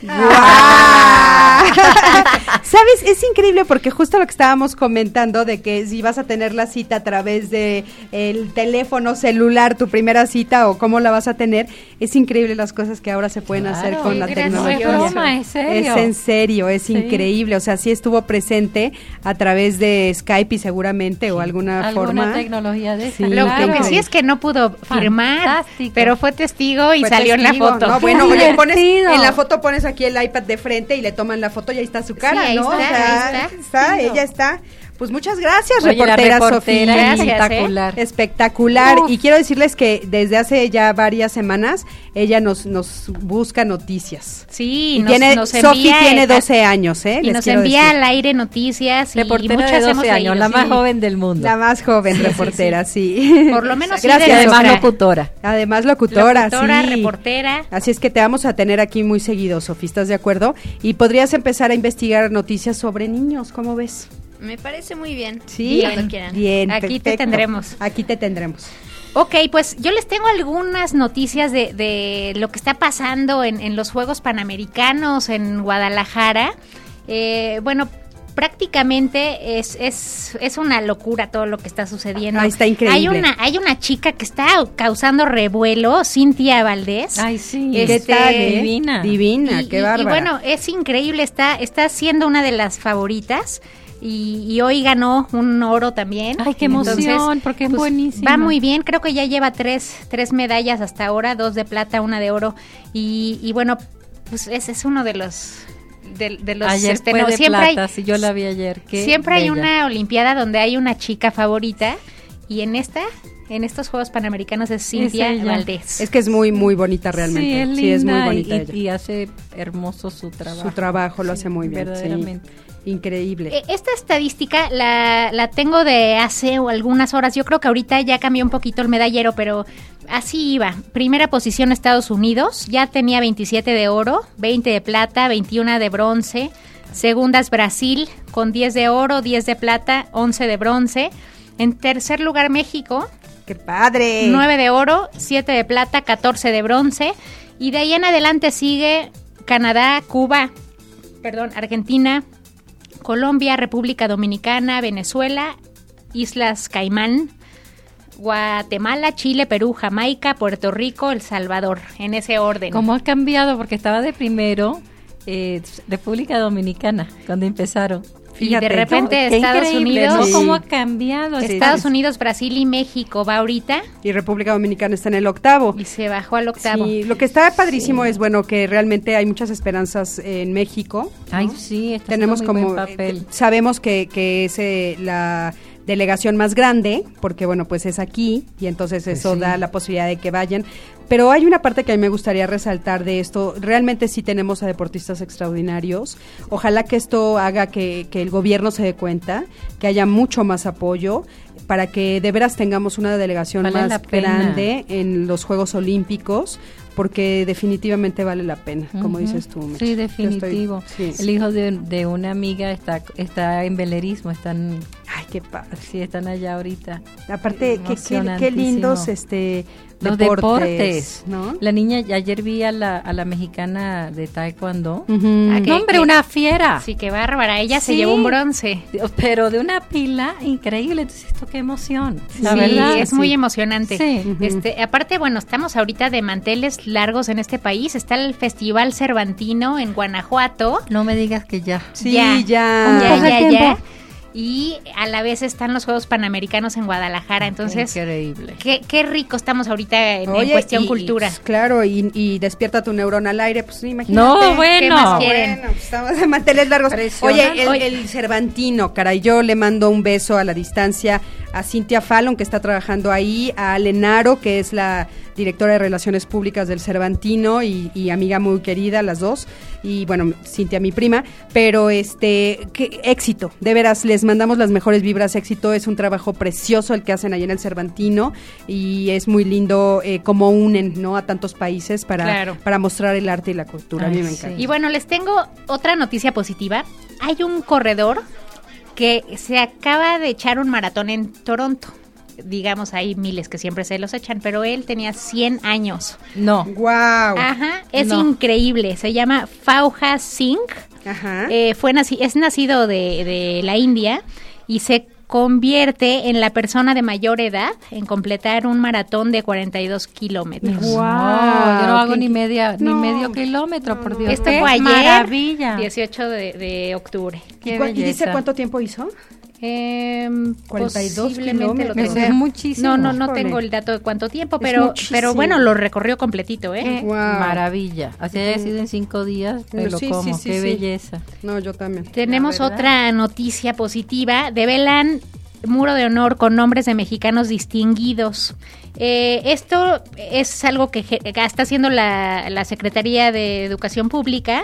B: ¡Guau! ¿Sabes? Es increíble porque justo lo que estábamos comentando de que si vas a tener la cita a través de el teléfono celular, tu primera cita o cómo la vas a tener, es increíble las cosas que ahora se pueden
D: Claro,
B: hacer con
C: qué
B: la
C: gracioso.
B: tecnología.
D: No es broma, ¿en serio?
B: Es en serio, es
D: Sí.
B: increíble. O sea, sí estuvo presente a través de Skype y seguramente o alguna,
D: Alguna
B: forma.
D: tecnología de esa.
B: Sí,
C: Lo,
B: claro.
C: lo que sí es que no pudo firmar,
D: Fantástico.
C: pero fue testigo y
B: Fue
C: salió en
B: testigo,
C: la foto.
B: No, bueno,
D: Qué
B: oye, pones,
D: divertido.
B: en la foto pones aquí el iPad de frente y le toman la foto y ahí está su cara,
C: Sí, ahí
B: ¿no?
C: está,
B: O sea,
C: ahí está.
B: está, ella está. Pues muchas gracias,
D: Oye, la
B: reportera,
D: reportera
B: Sofía.
C: Gracias, ¿eh?
D: espectacular.
B: Espectacular.
D: Uf.
B: Y quiero decirles que desde hace ya varias semanas ella nos, nos busca noticias.
C: Sí,
B: Y
C: nos,
B: tiene,
C: nos
B: Sofi
C: envía
B: tiene
C: a-
B: doce años, ¿eh?
C: y
B: Les
C: nos
B: quiero
C: envía
B: decir.
C: al aire noticias y
D: Reportera
C: muchas
D: de
C: hemos
D: doce años,
C: leído,
D: la más
C: sí.
D: joven del mundo.
B: La más joven
C: Sí, sí,
B: reportera, sí.
C: Por lo menos sí
B: Gracias,
D: y
C: de
D: además
C: nuestra-
D: locutora.
B: Además locutora,
C: Locutora,
B: sí.
C: reportera.
B: Así es que te vamos a tener aquí muy seguido, Sofía, ¿estás de acuerdo? Y podrías empezar a investigar noticias sobre niños, ¿cómo ves?
K: Me parece muy bien.
B: Sí,
K: Cuando quieran.
B: bien,
C: Aquí te
B: perfecto.
C: tendremos.
B: Aquí te tendremos.
C: Ok, pues yo les tengo algunas noticias de, de lo que está pasando en, en los Juegos Panamericanos en Guadalajara. Eh, bueno, prácticamente es, es, es una locura todo lo que está sucediendo.
B: Ah, está increíble.
C: Hay una, hay una chica que está causando revuelo, Cintia Valdés.
D: Ay, sí.
C: Este,
B: ¿Qué tal, eh?
D: divina.
B: Divina,
C: y,
B: qué
C: y-
B: bárbara.
C: y bueno, es increíble, está, está siendo una de las favoritas. Y, y hoy ganó un oro también.
D: Ay, qué emoción, porque es buenísima.
C: Va muy bien, creo que ya lleva tres, tres medallas hasta ahora, dos de plata, una de oro. Y, y bueno, pues ese es uno de los... De, de los
D: Ayer
C: este,
D: fue
C: no,
D: de
C: siempre
D: plata,
C: hay,
D: sí, yo la vi ayer. Qué
C: siempre hay
D: bella.
C: una olimpiada donde hay una chica favorita. Y en esta, en estos Juegos Panamericanos es Cintia
D: ella.
C: Valdés.
B: Es que es muy, muy bonita realmente.
D: Sí, es, linda
B: Sí, es muy bonita
D: y,
B: ella.
D: y hace hermoso su trabajo.
B: Su trabajo lo
D: Sí,
B: hace muy bien.
D: verdaderamente.
B: Sí. Increíble.
C: Eh, Esta estadística la, la tengo de hace algunas horas. Yo creo que ahorita ya cambió un poquito el medallero, pero así iba. Primera posición Estados Unidos, ya tenía veintisiete de oro, veinte de plata, veintiuno de bronce. Segundas Brasil con diez de oro, diez de plata, once de bronce. En tercer lugar México,
B: ¡Qué padre!
C: nueve de oro, siete de plata, catorce de bronce. Y de ahí en adelante sigue Canadá, Cuba, perdón, Argentina, Colombia, República Dominicana, Venezuela, Islas Caimán, Guatemala, Chile, Perú, Jamaica, Puerto Rico, El Salvador, en ese orden.
D: ¿Cómo ha cambiado? Porque estaba de primero eh, República Dominicana, cuando empezaron.
C: Y de repente
D: Qué
C: Estados
D: increíble,
C: Unidos,
D: ¿no? ¿Cómo ha cambiado?
C: Estados
D: Sí.
C: Unidos, Brasil y México va ahorita
B: Y República Dominicana está en el octavo.
C: y se bajó al octavo.
B: Sí, lo que está padrísimo es, bueno, que realmente hay muchas esperanzas en México. ¿no?
D: Ay, sí, está
B: Tenemos
D: haciendo muy
B: como,
D: buen papel.
B: eh, sabemos que, que es eh, la delegación más grande, porque bueno, pues es aquí, y entonces eso
D: sí.
B: da la posibilidad de que vayan. Pero hay una parte que a mí me gustaría resaltar de esto. Realmente sí tenemos a deportistas extraordinarios. Ojalá que esto haga que, que el gobierno se dé cuenta, que haya mucho más apoyo, para que de veras tengamos una delegación
D: Vale la
B: más
D: pena.
B: grande en los Juegos Olímpicos, porque definitivamente vale la pena, como
D: Ujú.
B: dices tú. Meche.
D: Sí,
B: Yo
D: definitivo.
B: estoy- sí.
D: El hijo de, de una amiga está está en velerismo, están
B: Ay, qué padre.
D: sí, están allá ahorita.
B: Aparte, qué, qué, qué
D: Emocionantísimo.
B: lindos este
D: Los
B: deportes,
D: deportes,
B: ¿no?
D: La niña, ayer vi a la, a la mexicana de taekwondo.
B: Ujú.
C: Ah, que-
D: No, hombre,
C: que-
D: una fiera.
C: Sí, qué bárbara. Ella se
D: Sí.
C: llevó un bronce.
D: Pero de una pila increíble. Entonces, esto qué emoción. La
C: sí,
D: verdad.
C: es
D: sí.
C: muy emocionante.
D: Sí.
C: Este, aparte, bueno, estamos ahorita de manteles largos en este país. Está el Festival Cervantino en Guanajuato.
D: No me digas que ya.
B: Sí,
C: Ya.
B: ya.
D: ¿Cómo
C: Ya,
D: pasa el
C: ya,
D: tiempo?
C: ya. Y a la vez están los Juegos Panamericanos en Guadalajara. Entonces,
D: Increíble.
C: qué, qué rico estamos ahorita en, en
B: Oye,
C: cuestión
B: y-
C: cultura.
B: y, claro, y, y despierta tu neurona al aire, pues imagínate.
D: No, bueno.
C: ¿Qué más quieren?
B: Bueno, pues, estamos de manteles largos. Oye, el,
C: Oye.
B: el Cervantino, caray, yo le mando un beso a la distancia a Cintia Fallon, que está trabajando ahí, a Lenaro, que es la directora de Relaciones Públicas del Cervantino y, y amiga muy querida, las dos, y bueno, Cintia, mi prima, pero este, qué éxito, de veras, les mandamos las mejores vibras, éxito, es un trabajo precioso el que hacen ahí en el Cervantino, y es muy lindo eh, cómo unen, ¿no?, a tantos países para,
C: Claro.
B: para mostrar el arte y la cultura, a mí
D: Ay,
B: me
D: sí.
B: encanta.
C: Y bueno, les tengo otra noticia positiva. Hay un corredor que se acaba de echar un maratón en Toronto. Digamos, hay miles que siempre se los echan, pero él tenía cien años.
D: No.
B: Wow.
C: Ajá, es
D: No.
C: increíble. Se llama Fauja Singh.
B: Ajá.
C: Eh, fue naci- es nacido de, de la India y se convierte en la persona de mayor edad en completar un maratón de cuarenta y dos kilómetros.
B: Guau.
D: No, yo no hago
B: qué-
D: ni media
B: no.
D: ni medio kilómetro, por Dios.
C: Esto
D: ¡Qué
C: fue ayer,
D: maravilla!
C: dieciocho de, de octubre.
D: Qué
B: ¿Y, cua- y dice
D: belleza.
B: cuánto tiempo hizo?
C: Eh,
B: cuarenta y dos
C: posiblemente lo
B: kilómetros.
C: tenga.
D: Es muchísimo.
C: No, no, no
B: Híjole.
C: tengo el dato de cuánto tiempo,
B: Es
C: pero,
B: muchísimo.
C: pero bueno, lo recorrió completito, ¿eh?
D: Qué
B: Wow.
D: maravilla. Así haya sido en cinco días, me
B: Bueno,
D: lo
B: sí,
D: como.
B: sí, sí,
D: Qué
B: sí.
D: belleza.
B: No, yo también.
C: Tenemos
D: La verdad.
C: otra noticia positiva. Develan muro de honor con nombres de mexicanos distinguidos. Eh, esto es algo que, ge- que está haciendo la, la Secretaría de Educación Pública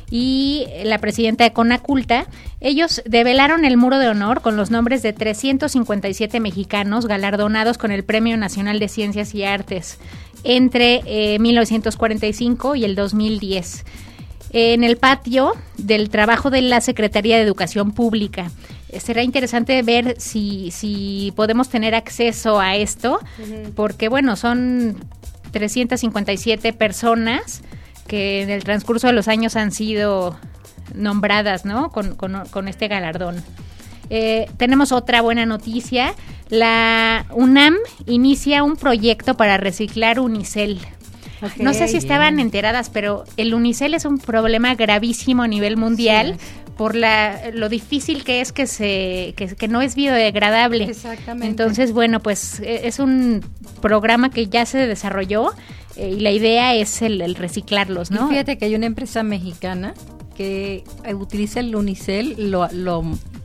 C: y la presidenta de Conaculta. Ellos develaron el muro de honor con los nombres de trescientos cincuenta y siete mexicanos galardonados con el Premio Nacional de Ciencias y Artes entre eh, mil novecientos cuarenta y cinco y el dos mil diez. en el patio del trabajo de la Secretaría de Educación Pública. Eh, será interesante ver si, si podemos tener acceso a esto, uh-huh. porque bueno, son trescientas cincuenta y siete personas que en el transcurso de los años han sido nombradas, ¿no? Con, con, con este galardón. Eh, tenemos otra buena noticia. La UNAM inicia un proyecto para reciclar unicel. Okay, no sé si estaban bien. enteradas, pero el unicel es un problema gravísimo a nivel mundial sí. por la lo difícil que es que se que, que no es biodegradable.
B: Exactamente.
C: Entonces, bueno, pues es un programa que ya se desarrolló eh, y la idea es el, el reciclarlos, ¿no?
D: Y fíjate que hay una empresa mexicana que utiliza el unicel, lo, lo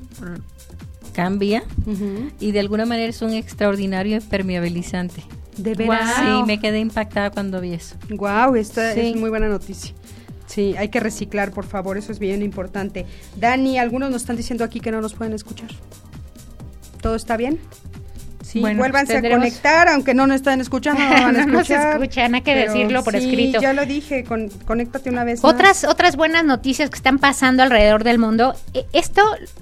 D: cambia uh-huh. y de alguna manera es un extraordinario impermeabilizante.
B: ¿De veras?
D: Wow. Sí, me quedé impactada cuando vi eso.
B: Wow, esta
D: sí.
B: es muy buena noticia. Sí, hay que reciclar, por favor, eso es bien importante. Dani, algunos nos están diciendo aquí que no nos pueden escuchar. ¿Todo está bien? Sí, bueno, vuélvanse tendremos... a conectar, aunque no nos están escuchando, no van a escuchar.
C: No se escuchan, hay que decirlo por
B: sí,
C: escrito.
B: Ya lo dije, con, conéctate una vez
C: Otras
B: más.
C: Otras buenas noticias que están pasando alrededor del mundo. Esto,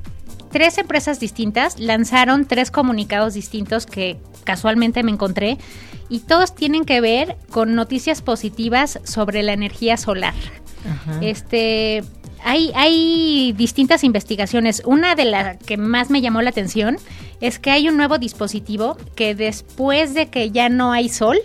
C: tres empresas distintas lanzaron tres comunicados distintos que casualmente me encontré y todos tienen que ver con noticias positivas sobre la energía solar. Ajá. Este, hay, hay distintas investigaciones. Una de las que más me llamó la atención es que hay un nuevo dispositivo que después de que ya no hay sol,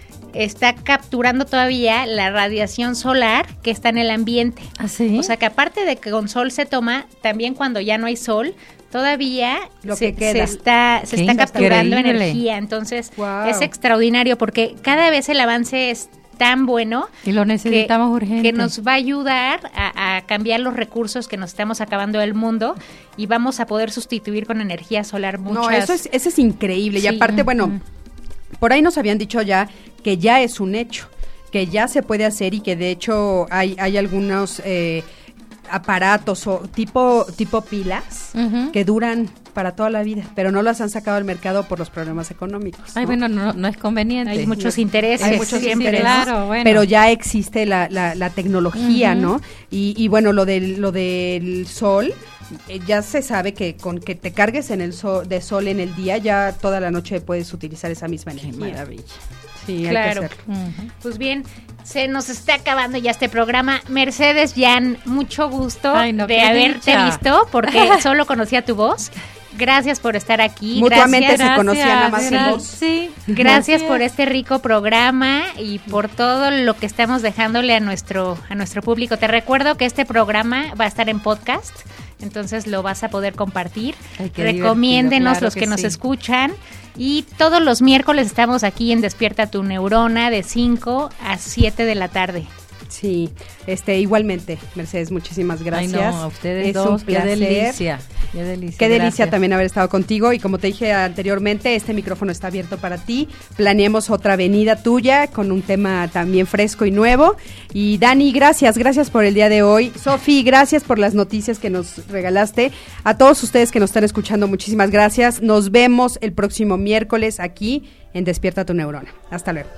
C: está capturando todavía la radiación solar que está en el ambiente.
D: ¿Ah, sí?
C: O sea que aparte de que con sol se toma, también cuando ya no hay sol, todavía
B: Lo
C: se,
B: que queda.
C: se está, se está capturando energía. Entonces wow. es extraordinario porque cada vez el avance es tan bueno
D: y lo necesitamos
C: que,
D: urgente,
C: que nos va a ayudar a, a cambiar los recursos que nos estamos acabando del mundo y vamos a poder sustituir con energía solar muchas.
B: No, eso es, eso es increíble. Sí. Y aparte, bueno, uh-huh. por ahí nos habían dicho ya que ya es un hecho, que ya se puede hacer y que de hecho hay, hay algunos eh, aparatos o tipo, tipo pilas uh-huh. que duran para toda la vida, pero no las han sacado al mercado por los problemas económicos.
D: Ay,
B: ¿no?
D: bueno, no, no es conveniente.
C: Hay muchos intereses.
B: Hay muchos
C: siempre,
B: intereses,
D: claro, bueno.
B: pero ya existe la, la, la tecnología, uh-huh. ¿no? Y, y bueno, lo del, lo del sol, eh, ya se sabe que con que te cargues en el sol, de sol en el día, ya toda la noche puedes utilizar esa misma energía.
D: Qué maravilla.
B: Sí,
C: claro.
B: hay que hacerlo.
C: Uh-huh. Pues bien, se nos está acabando ya este programa. Mercedes Yan, mucho gusto
D: Ay, no,
C: de haberte
D: dicha.
C: visto porque solo conocía tu voz. Gracias por estar aquí.
B: Mutuamente
C: gracias,
B: se conocían nada más
C: sí.
B: en voz.
C: Sí. Gracias por este rico programa y por todo lo que estamos dejándole a nuestro a nuestro público. Te recuerdo que este programa va a estar en podcast, entonces lo vas a poder compartir.
D: Ay,
C: recomiéndenos
D: claro
C: los que,
D: que
C: nos
D: sí.
C: escuchan. Y todos los miércoles estamos aquí en Despierta tu Neurona de cinco a siete de la tarde.
B: Sí, este igualmente, Mercedes, muchísimas gracias.
D: Ay, no, a ustedes
B: es
D: dos,
B: un
D: qué
B: placer.
D: delicia. Qué delicia.
B: Qué delicia
D: gracias.
B: también haber estado contigo y como te dije anteriormente, este micrófono está abierto para ti. Planeemos otra venida tuya con un tema también fresco y nuevo. Y Dani, gracias, gracias por el día de hoy. Sofi, gracias por las noticias que nos regalaste. A todos ustedes que nos están escuchando, muchísimas gracias. Nos vemos el próximo miércoles aquí en Despierta tu Neurona. Hasta luego.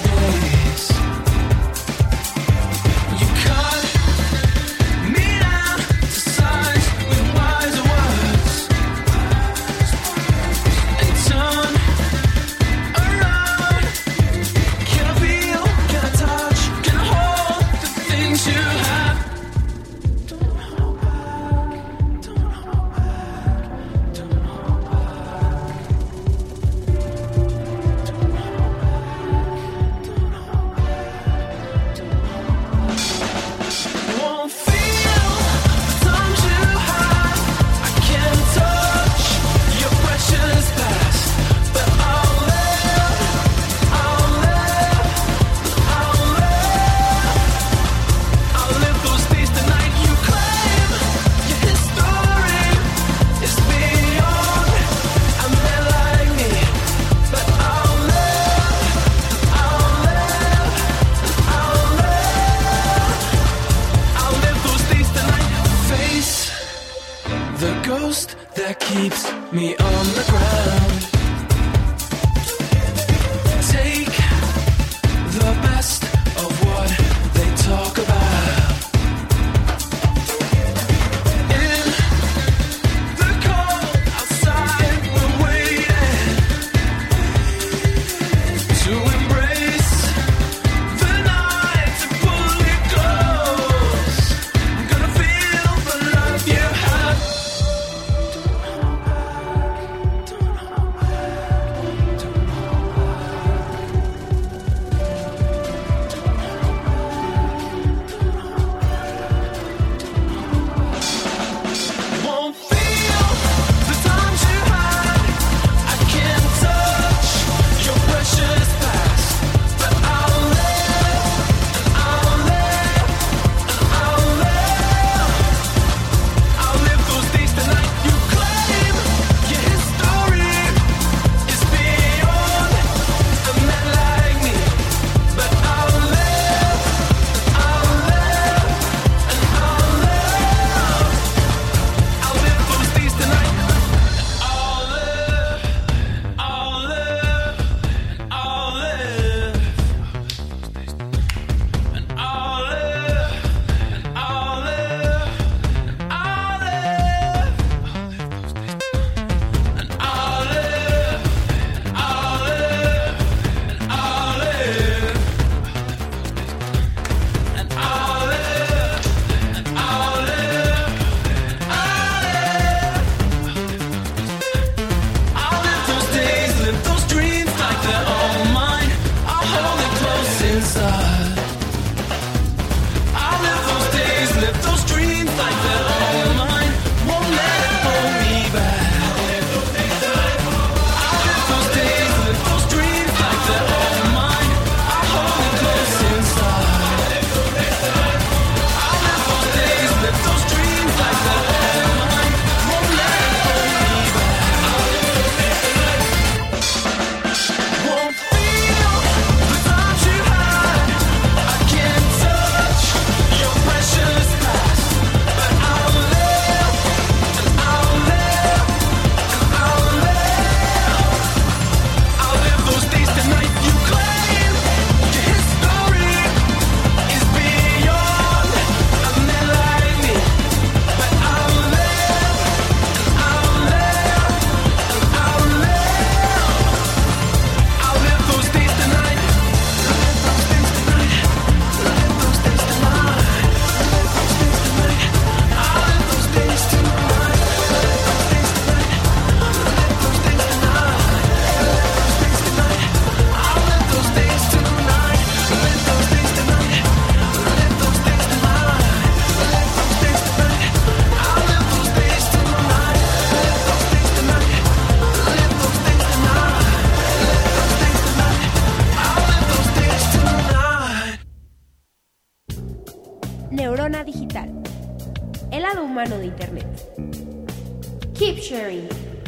E: Better days. You cut me down. ghost that keeps me on the ground. Take the best of what they talk about. In the cold outside, we're waiting to embrace the night, to pull it close. I'm gonna feel the love you have. Won't feel the times you had. I can't touch your precious past, but I'll live, I'll live, I'll live. I'll live those days tonight. You claim your history is beyond a man like me, but I'll live, I'll live, and I'll live. I'll live those days tonight. I'll live, I'll live, I'll live. And I'll live, and I'll live, and I'll live. And I'll live, I'll live, and I'll live. And I'll live, and I'll live, I'll live. I'll live those days, live those dreams like they're all mine. I'll hold it close inside. I'll live those days, live those dreams like they're all mine. Won't let it hold me back. I'll live those days, live those dreams like they're all mine. I'll hold it close inside. I'll live those days, live those dreams like they're all mine. Won't let it hold me back. Won't feel the times you had. I can't touch your precious past, but I'll live, and I'll live, and I'll live. I'll live those days tonight. You claim your history is beyond a man like me, but I'll live, and I'll live, and I'll live. I'll live those days tonight. Live those days tonight. Live those days tonight. Live those days tonight. I'll live those days tonight. Live those days tonight. Live those days tonight. Live those days tonight. I'll live those days tonight. Live those days tonight. Live those days tonight. Live those days tonight. I'll live those days tonight. Live those days tonight. Live those days tonight. Live those days tonight. I'll live those days tonight.
A: Neurona digital. El lado humano de Internet. Keep sharing.